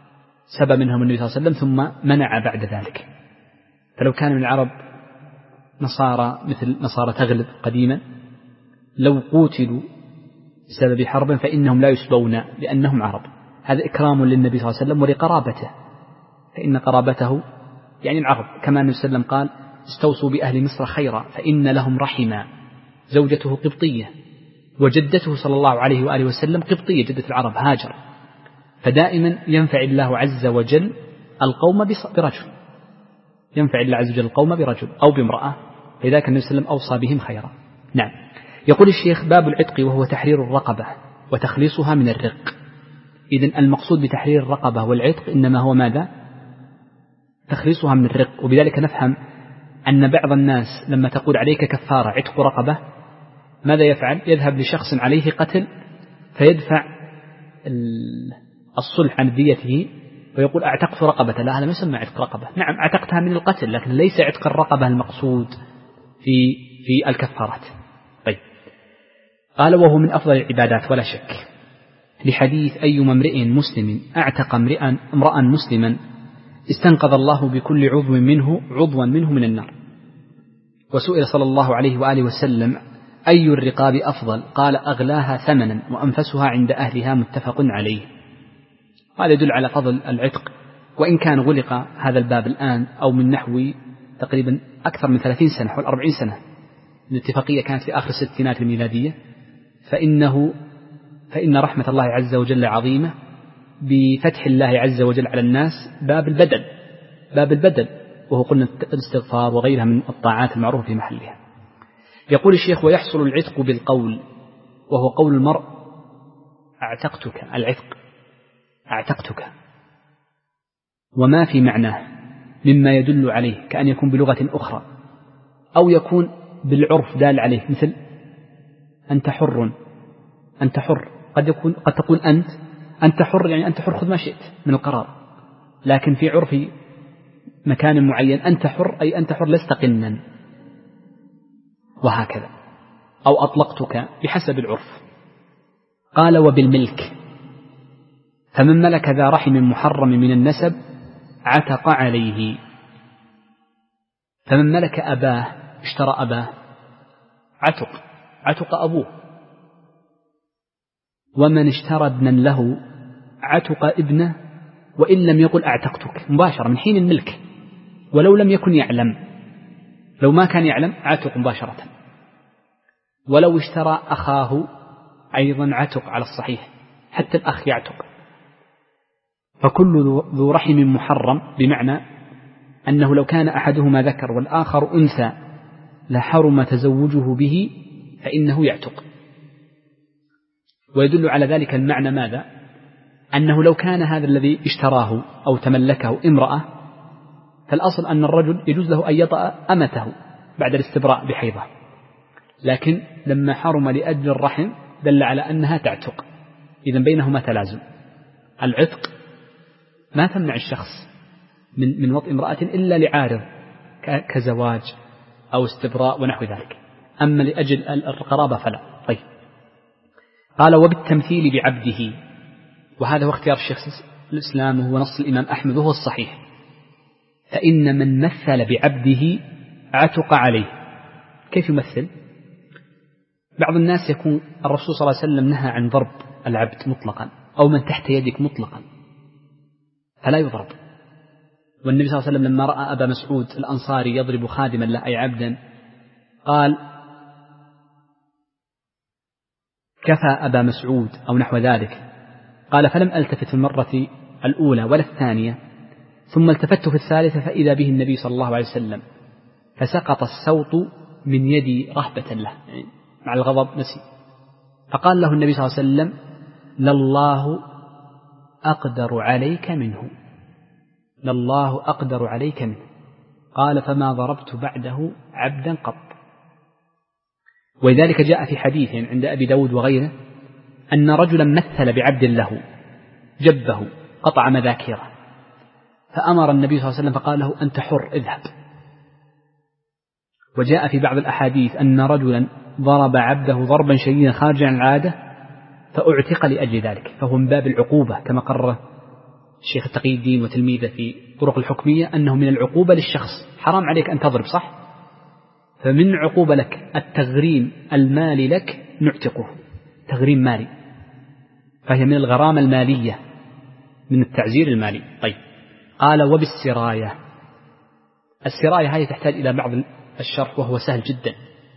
S1: سبى منهم النبي صلى الله عليه وسلم ثم منع بعد ذلك. فلو كان من العرب نصارى مثل نصارى تغلب قديما لو قوتلوا بسبب حرب فإنهم لا يسبون لأنهم عرب. هذا إكرام للنبي صلى الله عليه وسلم ولقرابته، فإن قرابته يعني العرب، كما النبي صلى الله عليه وسلم قال استوصوا بأهل مصر خيرا فإن لهم رحما، زوجته قبطية وجدته صلى الله عليه وآله وسلم قبطية جدة العرب هاجر، فدائما ينفع الله عز وجل القوم برجل، ينفع الله عز وجل القوم برجل أو بامرأة، لذلك النبي صلى الله عليه وسلم أوصى بهم خيرا. نعم. يقول الشيخ باب العتق وهو تحرير الرقبة وتخليصها من الرق. إذن المقصود بتحرير الرقبة والعتق إنما هو ماذا؟ تخليصها من الرق. وبذلك نفهم أن بعض الناس لما تقول عليك كفارة عتق رقبة ماذا يفعل؟ يذهب لشخص عليه قتل فيدفع الصلح عن ديته ويقول أعتقت رقبة. لا، هذا ما يسمى عتق رقبة. نعم أعتقتها من القتل، لكن ليس عتق الرقبة المقصود في في الكفارات. طيب، قال وهو من أفضل العبادات ولا شك، لحديث أيما امرئ مسلم أعتق امرئا امرأ مسلما استنقذ الله بكل عضو منه عضوا منه من النار. وسئل صلى الله عليه وآله وسلم أي الرقاب أفضل؟ قال أغلاها ثمنا وأنفسها عند أهلها، متفق عليه. هذا يدل على فضل العتق، وإن كان غلق هذا الباب الآن أو من نحو تقريبا أكثر من ثلاثين سنة حول أربعين سنة، الاتفاقية كانت في آخر الستينات الميلادية، فإنه فإن رحمة الله عز وجل عظيمة بفتح الله عز وجل على الناس باب البدل، باب البدل وهو قلنا الاستغفار وغيرها من الطاعات المعروفة في محلها. يقول الشيخ ويحصل العتق بالقول، وهو قول المرء أعتقتك، العتق أعتقتك، وما في معناه مما يدل عليه كأن يكون بلغة أخرى أو يكون بالعرف دال عليه، مثل أنت حر، أنت حر، قد يكون قد تقول أنت أنت حر يعني أنت حر، خذ ما شئت من القرار، لكن في عرف مكان معين أنت حر أي أنت حر لست قنا، وهكذا، أو أطلقتك بحسب العرف. قال وبالملك، فمن ملك ذا رحم محرم من النسب عتق عليه. فمن ملك أباه اشترى أباه عتق عتق أبوه، ومن اشترى ابنا له عتق ابنه وإن لم يقل أعتقتك، مباشرة من حين الملك، ولو لم يكن يعلم، لو ما كان يعلم عتق مباشرة. ولو اشترى أخاه أيضا عتق على الصحيح، حتى الأخ يعتق. فكل ذو رحم محرم، بمعنى أنه لو كان أحدهما ذكر والآخر أنثى لحرم تزوجه به فإنه يعتق. ويدل على ذلك المعنى ماذا؟ أنه لو كان هذا الذي اشتراه أو تملكه امرأة، فالأصل أن الرجل يجوز له أن يطأ أمته بعد الاستبراء بحيضة، لكن لما حرم لأجل الرحم دل على أنها تعتق. إذن بينهما تلازم. العتق ما تمنع الشخص من من وطء امرأة إلا لعارض كزواج أو استبراء ونحو ذلك، أما لأجل القرابة فلا. طيب، قال وبالتمثيل بعبده، وهذا هو اختيار الشيخ الإسلام وهو نص الإمام أحمد وهو الصحيح، فإن من مثل بعبده عتق عليه. كيف يمثل؟ بعض الناس يكون الرسول صلى الله عليه وسلم نهى عن ضرب العبد مطلقا أو من تحت يدك مطلقا فلا يضرب، والنبي صلى الله عليه وسلم لما رأى أبا مسعود الأنصاري يضرب خادما له أي عبدا قال كفى أبا مسعود أو نحو ذلك، قال فلم ألتفت في المرة الأولى ولا الثانية، ثم التفت في الثالثة فإذا به النبي صلى الله عليه وسلم، فسقط السوط من يدي رهبة له، يعني مع الغضب نسي، فقال له النبي صلى الله عليه وسلم لله أقدر عليك منه، لله أقدر عليك منه. قال فما ضربت بعده عبدا قط. ولذلك جاء في حديث عند أبي داود وغيره أن رجلا مثل بعبد له جبه قطع مذاكيره، فأمر النبي صلى الله عليه وسلم فقال له أنت حر اذهب. وجاء في بعض الأحاديث أن رجلا ضرب عبده ضربا شديدا خارجا عن العادة فأعتق لأجل ذلك، فهو من باب العقوبة كما قرر الشيخ تقي الدين وتلميذه في طرق الحكمية أنه من العقوبة للشخص، حرام عليك أن تضرب صح، فمن عقوبة لك التغريم المالي لك نعتقه، تغريم مالي، فهي من الغرامة المالية، من التعزير المالي. طيب قال وبالسراية. السراية هذه تحتاج إلى بعض الشرح وهو سهل جدا.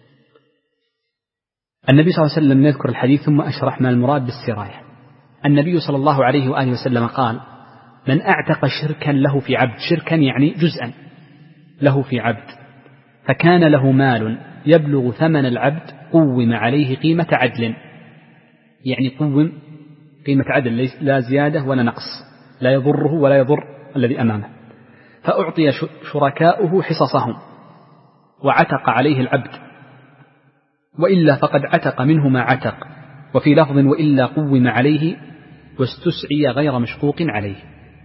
S1: النبي صلى الله عليه وسلم يذكر الحديث ثم أشرح ما المراد بالسراية. النبي صلى الله عليه وآله وسلم قال من أعتق شركا له في عبد، شركا يعني جزءا له في عبد، فكان له مال يبلغ ثمن العبد قوم عليه قيمة عدل، يعني قوم قيمة عدل لا زيادة ولا نقص، لا يضره ولا يضر الذي أمامه، فأعطي شركاؤه حصصهم وعتق عليه العبد، وإلا فقد عتق منه ما عتق، وفي لفظ وإلا قوم عليه واستسعي غير مشقوق عليه.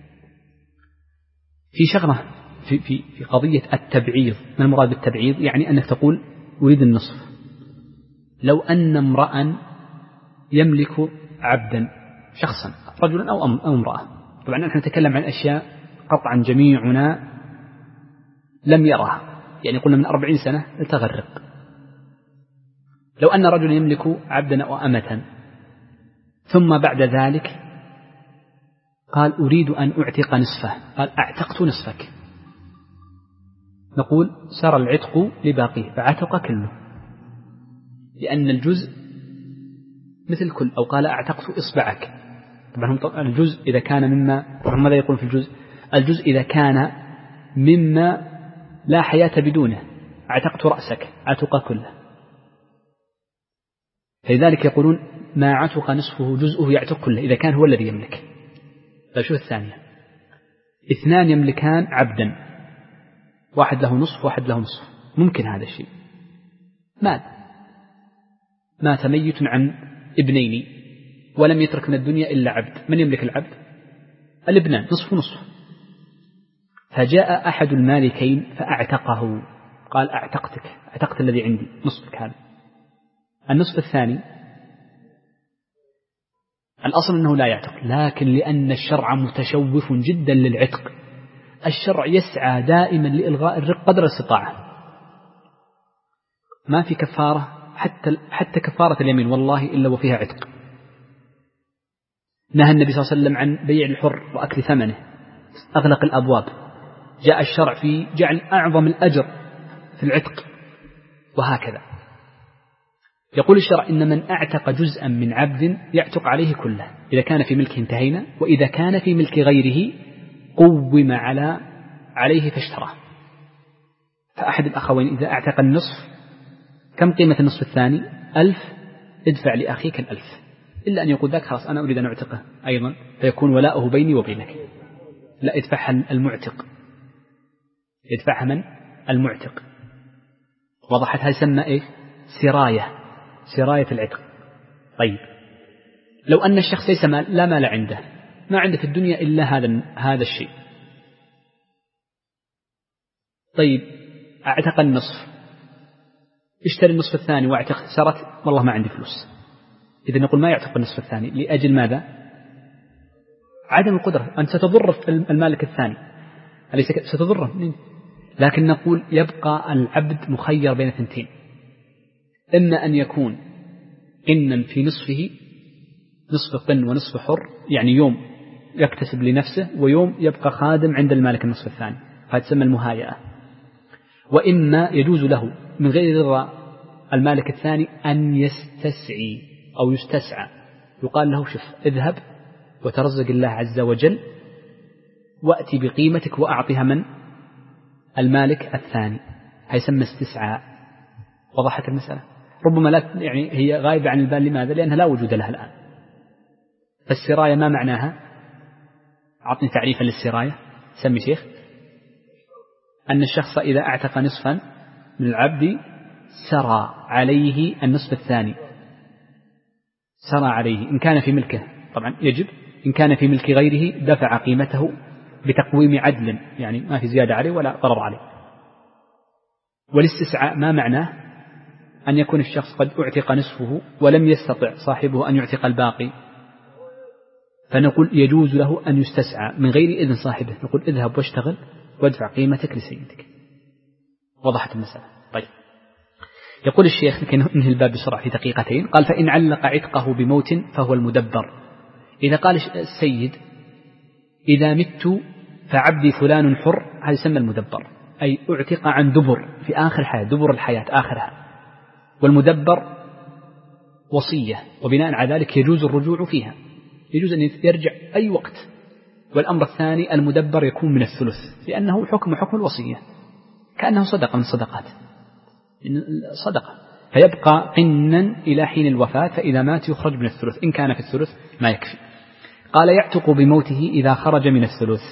S1: في شغلة في, في, في قضية التبعيض. ما المراد بالتبعيض؟ يعني أنك تقول أريد النصف. لو أن امرأ يملك عبدا شخصا، رجلا أو أو امرأة، طبعا نحن نتكلم عن أشياء قطعا جميعنا لم يرها، يعني قلنا من أربعين سنة لتغرق. لو أن رجلا يملك عبدا أو أمة ثم بعد ذلك قال أريد أن أعتق نصفه، قال أعتقت نصفك، نقول سار العتق لباقيه فعتق كله، لأن الجزء مثل كل، أو قال أعتقت إصبعك. طبعا الجزء إذا كان مما، طبعا ماذا يقول في الجزء؟ الجزء إذا كان مما لا حياة بدونه، أعتقت رأسك، عتق كله. فلذلك يقولون ما عتق نصفه جزءه يعتق كله إذا كان هو الذي يملك. فشو الثانية؟ اثنان يملكان عبدا، واحد له نصف واحد له نصف، ممكن هذا الشيء. مات مات ميت عن ابنين ولم يترك من الدنيا إلا عبد، من يملك العبد؟ الابنان، نصف نصف. فجاء أحد المالكين فأعتقه، قال أعتقتك، أعتقت الذي عندي نصفك هذا. النصف الثاني الأصل أنه لا يعتق، لكن لأن الشرع متشوف جدا للعتق، الشرع يسعى دائما لإلغاء الرق قدر الاستطاعة. ما في كفارة حتى حتى كفارة اليمين والله إلا وفيها عتق. نهى النبي صلى الله عليه وسلم عن بيع الحر وأكل ثمنه، أغلق الأبواب. جاء الشرع في جعل أعظم الأجر في العتق، وهكذا. يقول الشرع إن من أعتق جزءا من عبد يعتق عليه كله، إذا كان في ملكه انتهينا، وإذا كان في ملك غيره قوم على عليه فاشتراه. فأحد الأخوين إذا أعتق النصف، كم قيمة النصف الثاني؟ ألف، ادفع لأخيك الألف، إلا أن يقول ذاك خلاص أنا أريد أن أعتقه أيضا، فيكون ولاؤه بيني وبينك. لا، ادفعها المعتق، ادفعها من؟ المعتق. وضحت؟ هذا يسمى إيه؟ سراية، سراية العتق. طيب لو أن الشخص ليس مال، لا مال عنده، ما عنده في الدنيا إلا هذا هذا الشيء، طيب أعتق النصف، اشتري النصف الثاني واعتق، سرت والله ما عندي فلوس. إذا نقول ما يعتق النصف الثاني لأجل ماذا؟ عدم القدرة. أنت ستضر المالك الثاني، أليس ستضره؟ لكن نقول يبقى العبد مخير بين ثنتين، إما أن يكون قنا في نصفه، نصف قن ونصف حر، يعني يوم يكتسب لنفسه ويوم يبقى خادم عند المالك النصف الثاني، هذا تسمى المهايئة. وإما يجوز له من غير رضا المالك الثاني أن يستسعي أو يستسعى، يقال له شف اذهب وترزق الله عز وجل وأتي بقيمتك وأعطيها من؟ المالك الثاني، هيسمى استسعاء. وضحت المسألة؟ ربما لا يعني هي غايبة عن البال، لماذا؟ لأنها لا وجود لها الآن. فالسراية ما معناها؟ أعطني تعريفا للسراية، سمي شيخ. أن الشخص إذا اعتق نصفا من العبد سرى عليه النصف الثاني، سرى عليه إن كان في ملكه، طبعا يجب، إن كان في ملك غيره دفع قيمته بتقويم عدل، يعني ما في زيادة عليه ولا ضرر عليه. والاستسعاء ما معناه؟ أن يكون الشخص قد اعتق نصفه ولم يستطع صاحبه أن يعتق الباقي، فنقول يجوز له أن يستسعى من غير إذن صاحبه، نقول اذهب واشتغل وادفع قيمتك لسيدك. وضحت المسألة؟ طيب يقول الشيخ لكي ننهي الباب بسرعة في دقيقتين، قال فإن علق عتقه بموت فهو المدبر. إذا قال السيد إذا مت فعبدي فلان حر، هذا يسمى المدبر، أي اعتق عن دبر في آخر حياة، دبر الحياة آخرها. والمدبر وصية، وبناء على ذلك يجوز الرجوع فيها، يجوز أن يرجع أي وقت. والأمر الثاني المدبر يكون من الثلث، لأنه حكم حكم الوصية، كأنه صدقة من الصدقات، صدقة، فيبقى قنا إلى حين الوفاة، فإذا مات يخرج من الثلث، إن كان في الثلث ما يكفي. قال يعتق بموته إذا خرج من الثلث.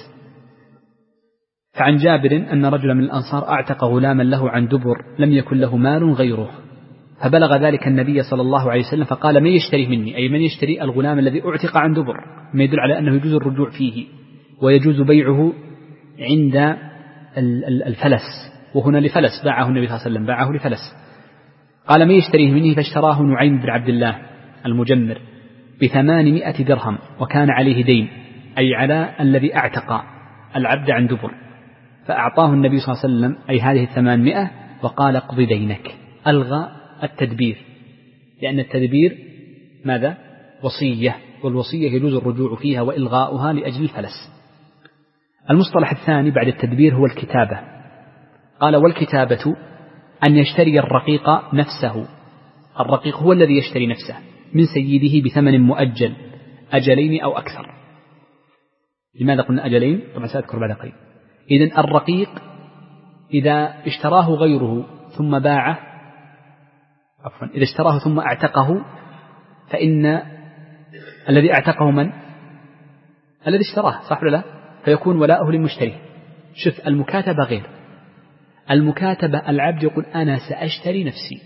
S1: فعن جابر أن رجلا من الأنصار أعتق غلاما له عن دبر لم يكن له مال غيره، فبلغ ذلك النبي صلى الله عليه وسلم فقال من يشتري مني، أي من يشتري الغلام الذي أعتق عن دبر، ما يدل على أنه يجوز الرجوع فيه ويجوز بيعه عند الفلس، وهنا لفلس باعه النبي صلى الله عليه وسلم، باعه لفلس. قال من يشتريه مني، فاشتراه نعيم بن عبد الله المجمر بثمانمائة درهم، وكان عليه دين، أي على الذي أعتق العبد عن دبر، فأعطاه النبي صلى الله عليه وسلم أي هذه الثمانمائة، وقال اقض دينك. ألغى التدبير، لأن التدبير ماذا؟ وصية، والوصية يجوز الرجوع فيها وإلغاؤها لأجل الفلس. المصطلح الثاني بعد التدبير هو الكتابة. قال والكتابة أن يشتري الرقيق نفسه، الرقيق هو الذي يشتري نفسه من سيده بثمن مؤجل، أجلين أو أكثر. لماذا قلنا أجلين؟ طبعا سأذكر بعد قليل. إذن الرقيق إذا اشتراه غيره ثم باعه، عفوا إذا اشتراه ثم اعتقه، فإن الذي اعتقه من؟ الذي اشتراه، صح ولا لا؟ فيكون ولاؤه للمشتري. شوف المكاتبة غير المكاتبة، العبد يقول أنا سأشتري نفسي،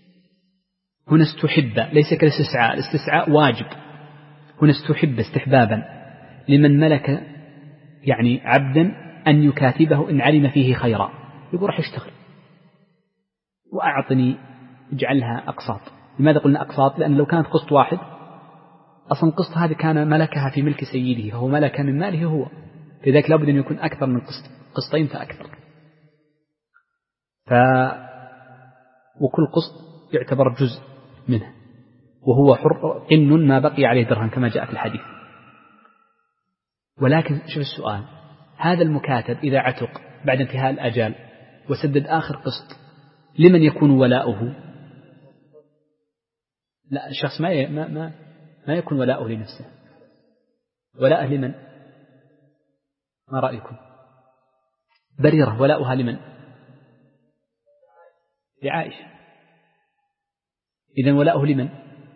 S1: هنا استحب، ليس كالاستسعاء، الاستسعاء واجب، هنا استحب استحبابا لمن ملك يعني عبدا أن يكاتبه إن علم فيه خيرا، يقول راح يشتغل وأعطني، اجعلها أقساط. لماذا قلنا أقساط؟ لأن لو كانت قسط واحد، أصلا قسط هذه كان ملكها في ملك سيده، فهو ملك من ماله هو، لذلك لابد أن يكون أكثر من قسط، قسطين فأكثر. ف وكل قسط يعتبر جزء منه، وهو حر قن ما بقي عليه درهم كما جاء في الحديث. ولكن شوف السؤال، هذا المكاتب إذا عتق بعد انتهاء الأجال وسدد آخر قسط، لمن يكون ولاؤه؟ لا، الشخص ما ما ما, ما يكون ولاؤه لنفسه، ولاؤه لمن؟ ما رأيكم؟ بريرة ولاؤها لمن؟ لعائشة. إذن ولاؤه لمن؟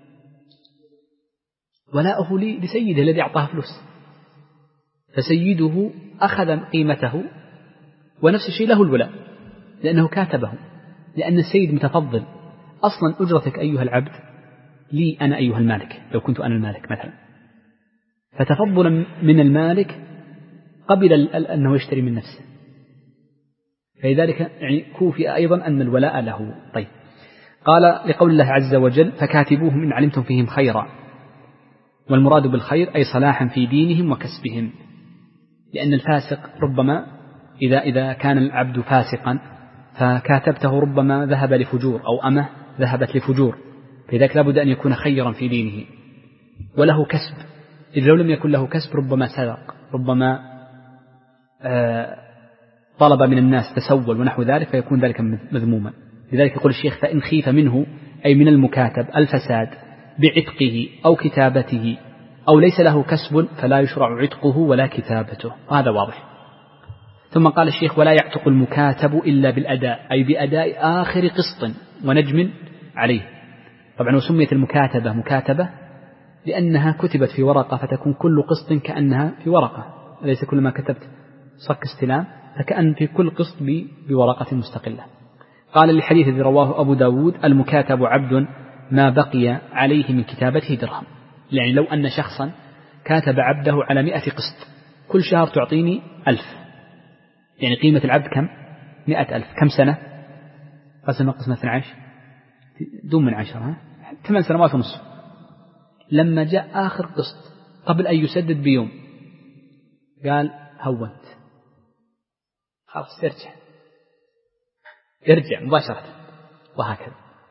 S1: ولاؤه لسيده الذي أعطاه فلوس، فسيده أخذ قيمته، ونفس الشيء له الولاء لأنه كاتبه، لأن السيد متفضل. أصلا أجرتك أيها العبد لي أنا أيها المالك، لو كنت أنا المالك مثلا، فتفضلا من المالك قبل أنه يشتري من نفسه، فلذلك يعني كوفي أيضا أن الولاء له. طيب، قال لقول الله عز وجل فكاتبوهم إن علمتم فيهم خيرا، والمراد بالخير أي صلاحا في دينهم وكسبهم، لأن الفاسق ربما إذا إذا كان العبد فاسقا فكاتبته ربما ذهب لفجور، أو أمه ذهبت لفجور، فلذلك لابد أن يكون خيرا في دينه وله كسب. إذا لو لم يكن له كسب ربما سرق، ربما آه طلب من الناس تسول ونحو ذلك، فيكون ذلك مذموما. لذلك يقول الشيخ فإن خيف منه أي من المكاتب الفساد بعتقه أو كتابته، أو ليس له كسب، فلا يشرع عتقه ولا كتابته، هذا واضح. ثم قال الشيخ ولا يعتق المكاتب إلا بالأداء، أي بأداء آخر قسط ونجم عليه. طبعا وسميت المكاتبة مكاتبة لأنها كتبت في ورقة، فتكون كل قسط كأنها في ورقة، ليس كل ما كتبت صك استلام، فكأن في كل قسط بورقة مستقلة. قال للحديث الذي رواه أبو داود المكاتب عبد ما بقي عليه من كتابته درهم، يعني لو أن شخصا كاتب عبده على مئة قسط، كل شهر تعطيني ألف، يعني قيمة العبد كم؟ مئة ألف. كم سنة؟ قسم قسمة اثنى عشر دون من عشرة، ها؟ ثمان سنوات ونصف. لما جاء آخر قسط قبل أن يسدد بيوم قال هونت، خلاص ارجع ارجع مباشرة، وهكذا.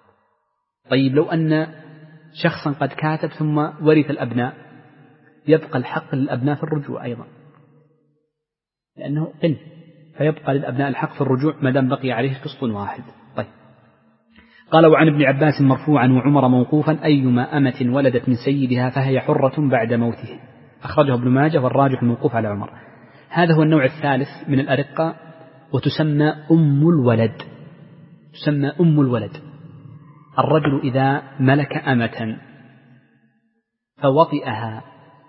S1: طيب لو أن شخصا قد كاتب ثم ورث الأبناء يبقى الحق للأبناء في الرجوع أيضا، لأنه قن، فيبقى للأبناء الحق في الرجوع ما دام بقي عليه قسط واحد. طيب قال: وعن ابن عباس مرفوعا وعمر موقوفا: أيما أمة ولدت من سيدها فهي حرة بعد موته. أخرجه ابن ماجه والراجح الموقوف على عمر. هذا هو النوع الثالث من الأرقة، وتسمى أم الولد. تسمى أم الولد. الرجل إذا ملك أمة فوطئها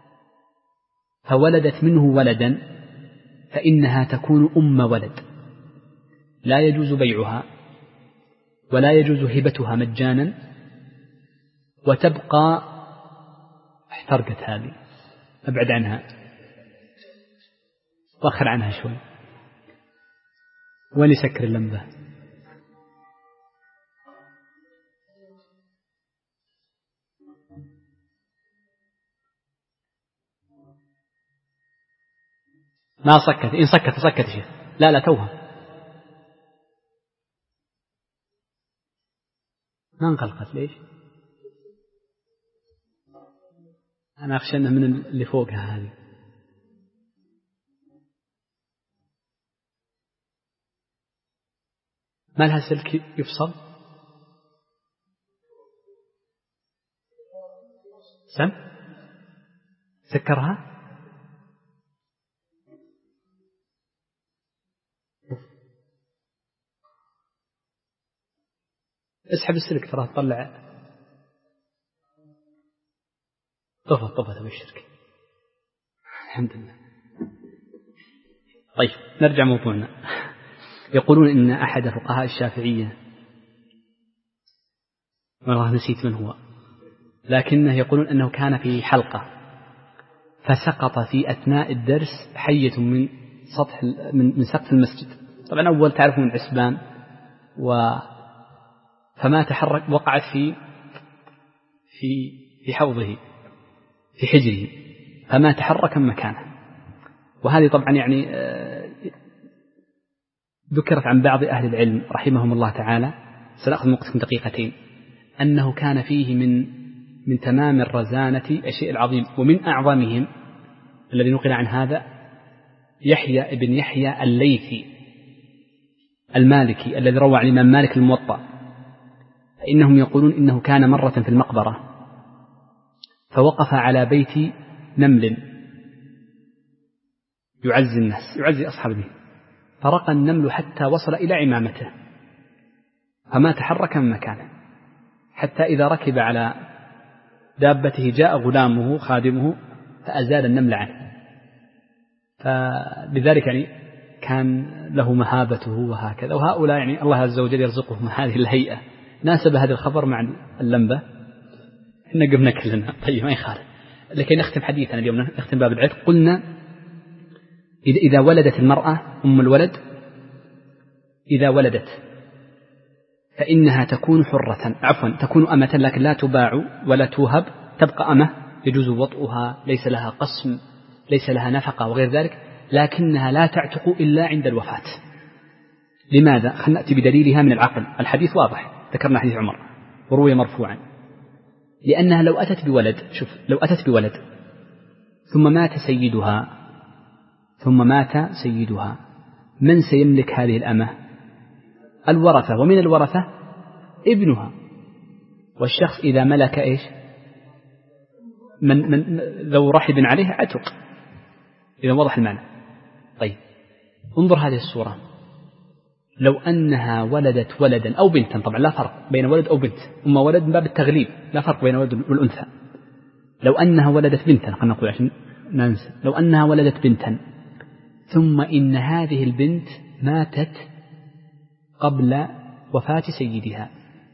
S1: فولدت منه ولدا فإنها تكون أم ولد، لا يجوز بيعها ولا يجوز هبتها مجانا، وتبقى. احترقت هذه، أبعد عنها، وأخر عنها شوي، ولسكر اللمبة. ما سكت، إن سكت سكت شيء، لا لا توها ما انقلقت. ليش؟ أنا أخشى أنه من اللي فوقها هذه. ما لها سلك يفصل؟ سم سكرها. اسحب السلك ترى تطلع. طفت طفت أبشرك. الحمد لله. طيب نرجع موضوعنا. يقولون إن أحد فقهاء الشافعية، والله نسيت من هو، لكنه يقولون أنه كان في حلقة فسقط في أثناء الدرس حية من سطح من من سقف المسجد. طبعا أول تعرفون عسبان، و فما تحرك، وقعت في في في حوضه في حجره فما تحرك من مكانه. وهذه طبعا يعني ذكرت عن بعض أهل العلم رحمهم الله تعالى، سنأخذ من وقتكم دقيقتين، أنه كان فيه من من تمام الرزانة الشيء العظيم. ومن أعظمهم الذي نقل عن هذا يحيى ابن يحيى الليثي المالكي الذي روى عن الإمام مالك الموطأ، فإنهم يقولون إنه كان مرة في المقبرة فوقف على بيت نمل يعزي الناس، يعزي أصحابه، فرقى النمل حتى وصل إلى عمامته فما تحرك من مكانه، حتى إذا ركب على دابته جاء غلامه خادمه فأزال النمل عنه. فبذلك يعني كان له مهابته وهكذا. وهؤلاء يعني الله عز وجل يرزقهم هذه الهيئة. ناسب هذا الخبر مع اللمبة، إحنا قمنا كلنا. طيب ما يخالف. لكي نختم حديثنا اليوم، نختم باب العتق. قلنا إذا إذا ولدت المرأة أم الولد، إذا ولدت فإنها تكون حرة، عفوا تكون أمة، لكن لا تباع ولا توهب، تبقى أمة يجوز وطئها، ليس لها قسم، ليس لها نفقة وغير ذلك، لكنها لا تعتق إلا عند الوفاة. لماذا؟ خلنا نأتي بدليلها من العقل. الحديث واضح، ذكرنا حديث عمر وروي مرفوعا. لأنها لو أتت بولد، شوف، لو أتت بولد ثم مات سيدها ثم مات سيدها من سيملك هذه الأمة؟ الورثة، ومن الورثة ابنها. والشخص إذا ملك إيش؟ من, من ذو رحب عليه عتق، إذا وضح المعنى. طيب انظر هذه الصورة، لو أنها ولدت ولدا أو بنتا، طبعا لا فرق بين ولد أو بنت، أما ولد من باب التغليب، لا فرق بين ولد والأنثى. لو أنها ولدت بنتا، خلنا نقول عشان ننسى، لو أنها ولدت بنتا ثم إن هذه البنت ماتت قبل وفاة سيدها،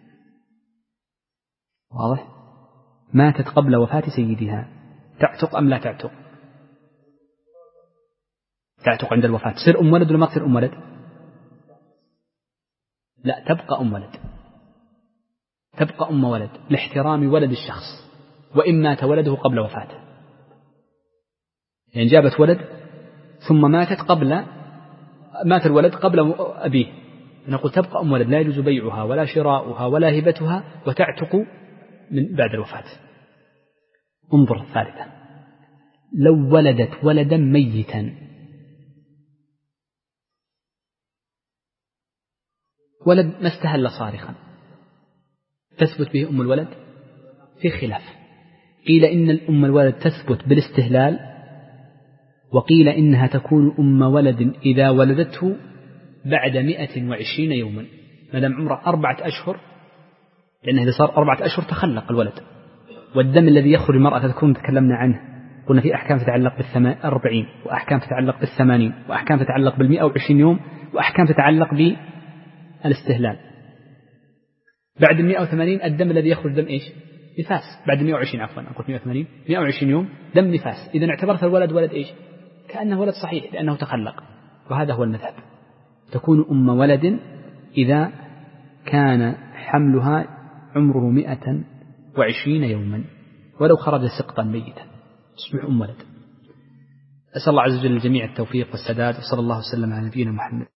S1: واضح؟ ماتت قبل وفاة سيدها، تعتق أم لا تعتق؟ تعتق عند الوفاة. تصير أم ولد ولا ما تصير أم ولد؟ لا، تبقى أم ولد، تبقى أم ولد لاحترام ولد الشخص، وإن مات ولده قبل وفاته. يعني جابت ولد ثم ماتت قبل، مات الولد قبل أبيه، نقول تبقى أم ولد لا يجوز بيعها ولا شراؤها ولا هبتها وتعتق من بعد الوفاة. انظر الثالثة، لو ولدت ولدا ميتا، ولد ما استهل صارخا، تثبت به أم الولد؟ في خلاف، قيل إن الأم الولد تثبت بالاستهلال، وقيل إنها تكون أم ولد إذا ولدته بعد مئة وعشرين يوما، ما دام عمره أربعة أشهر، لأنه إذا صار أربعة أشهر تخلق الولد. والدم الذي يخرج المرأة تكون تكلمنا عنه، قلنا في أحكام تتعلق بالأربعين، وأحكام تتعلق بالثمانين، وأحكام تتعلق بالمئة وعشرين يوم، وأحكام تتعلق بالاستهلال. بعد المئة وثمانين الدم الذي يخرج دم إيش؟ نفاس. بعد المئة وعشرين عفوا أقول مئة وثمانين، مئة وعشرين يوم دم نفاس. إذا اعتبرت الولد ولد إيش؟ كأنه ولد صحيح لأنه تخلق. وهذا هو المذهب، تكون أم ولد إذا كان حملها عمره مئة وعشرين يوما، ولو خرج سقطا ميتا تصبح أم ولد. أسأل الله عز وجل الجميع التوفيق والسداد، وصلى الله وسلم على نبينا محمد.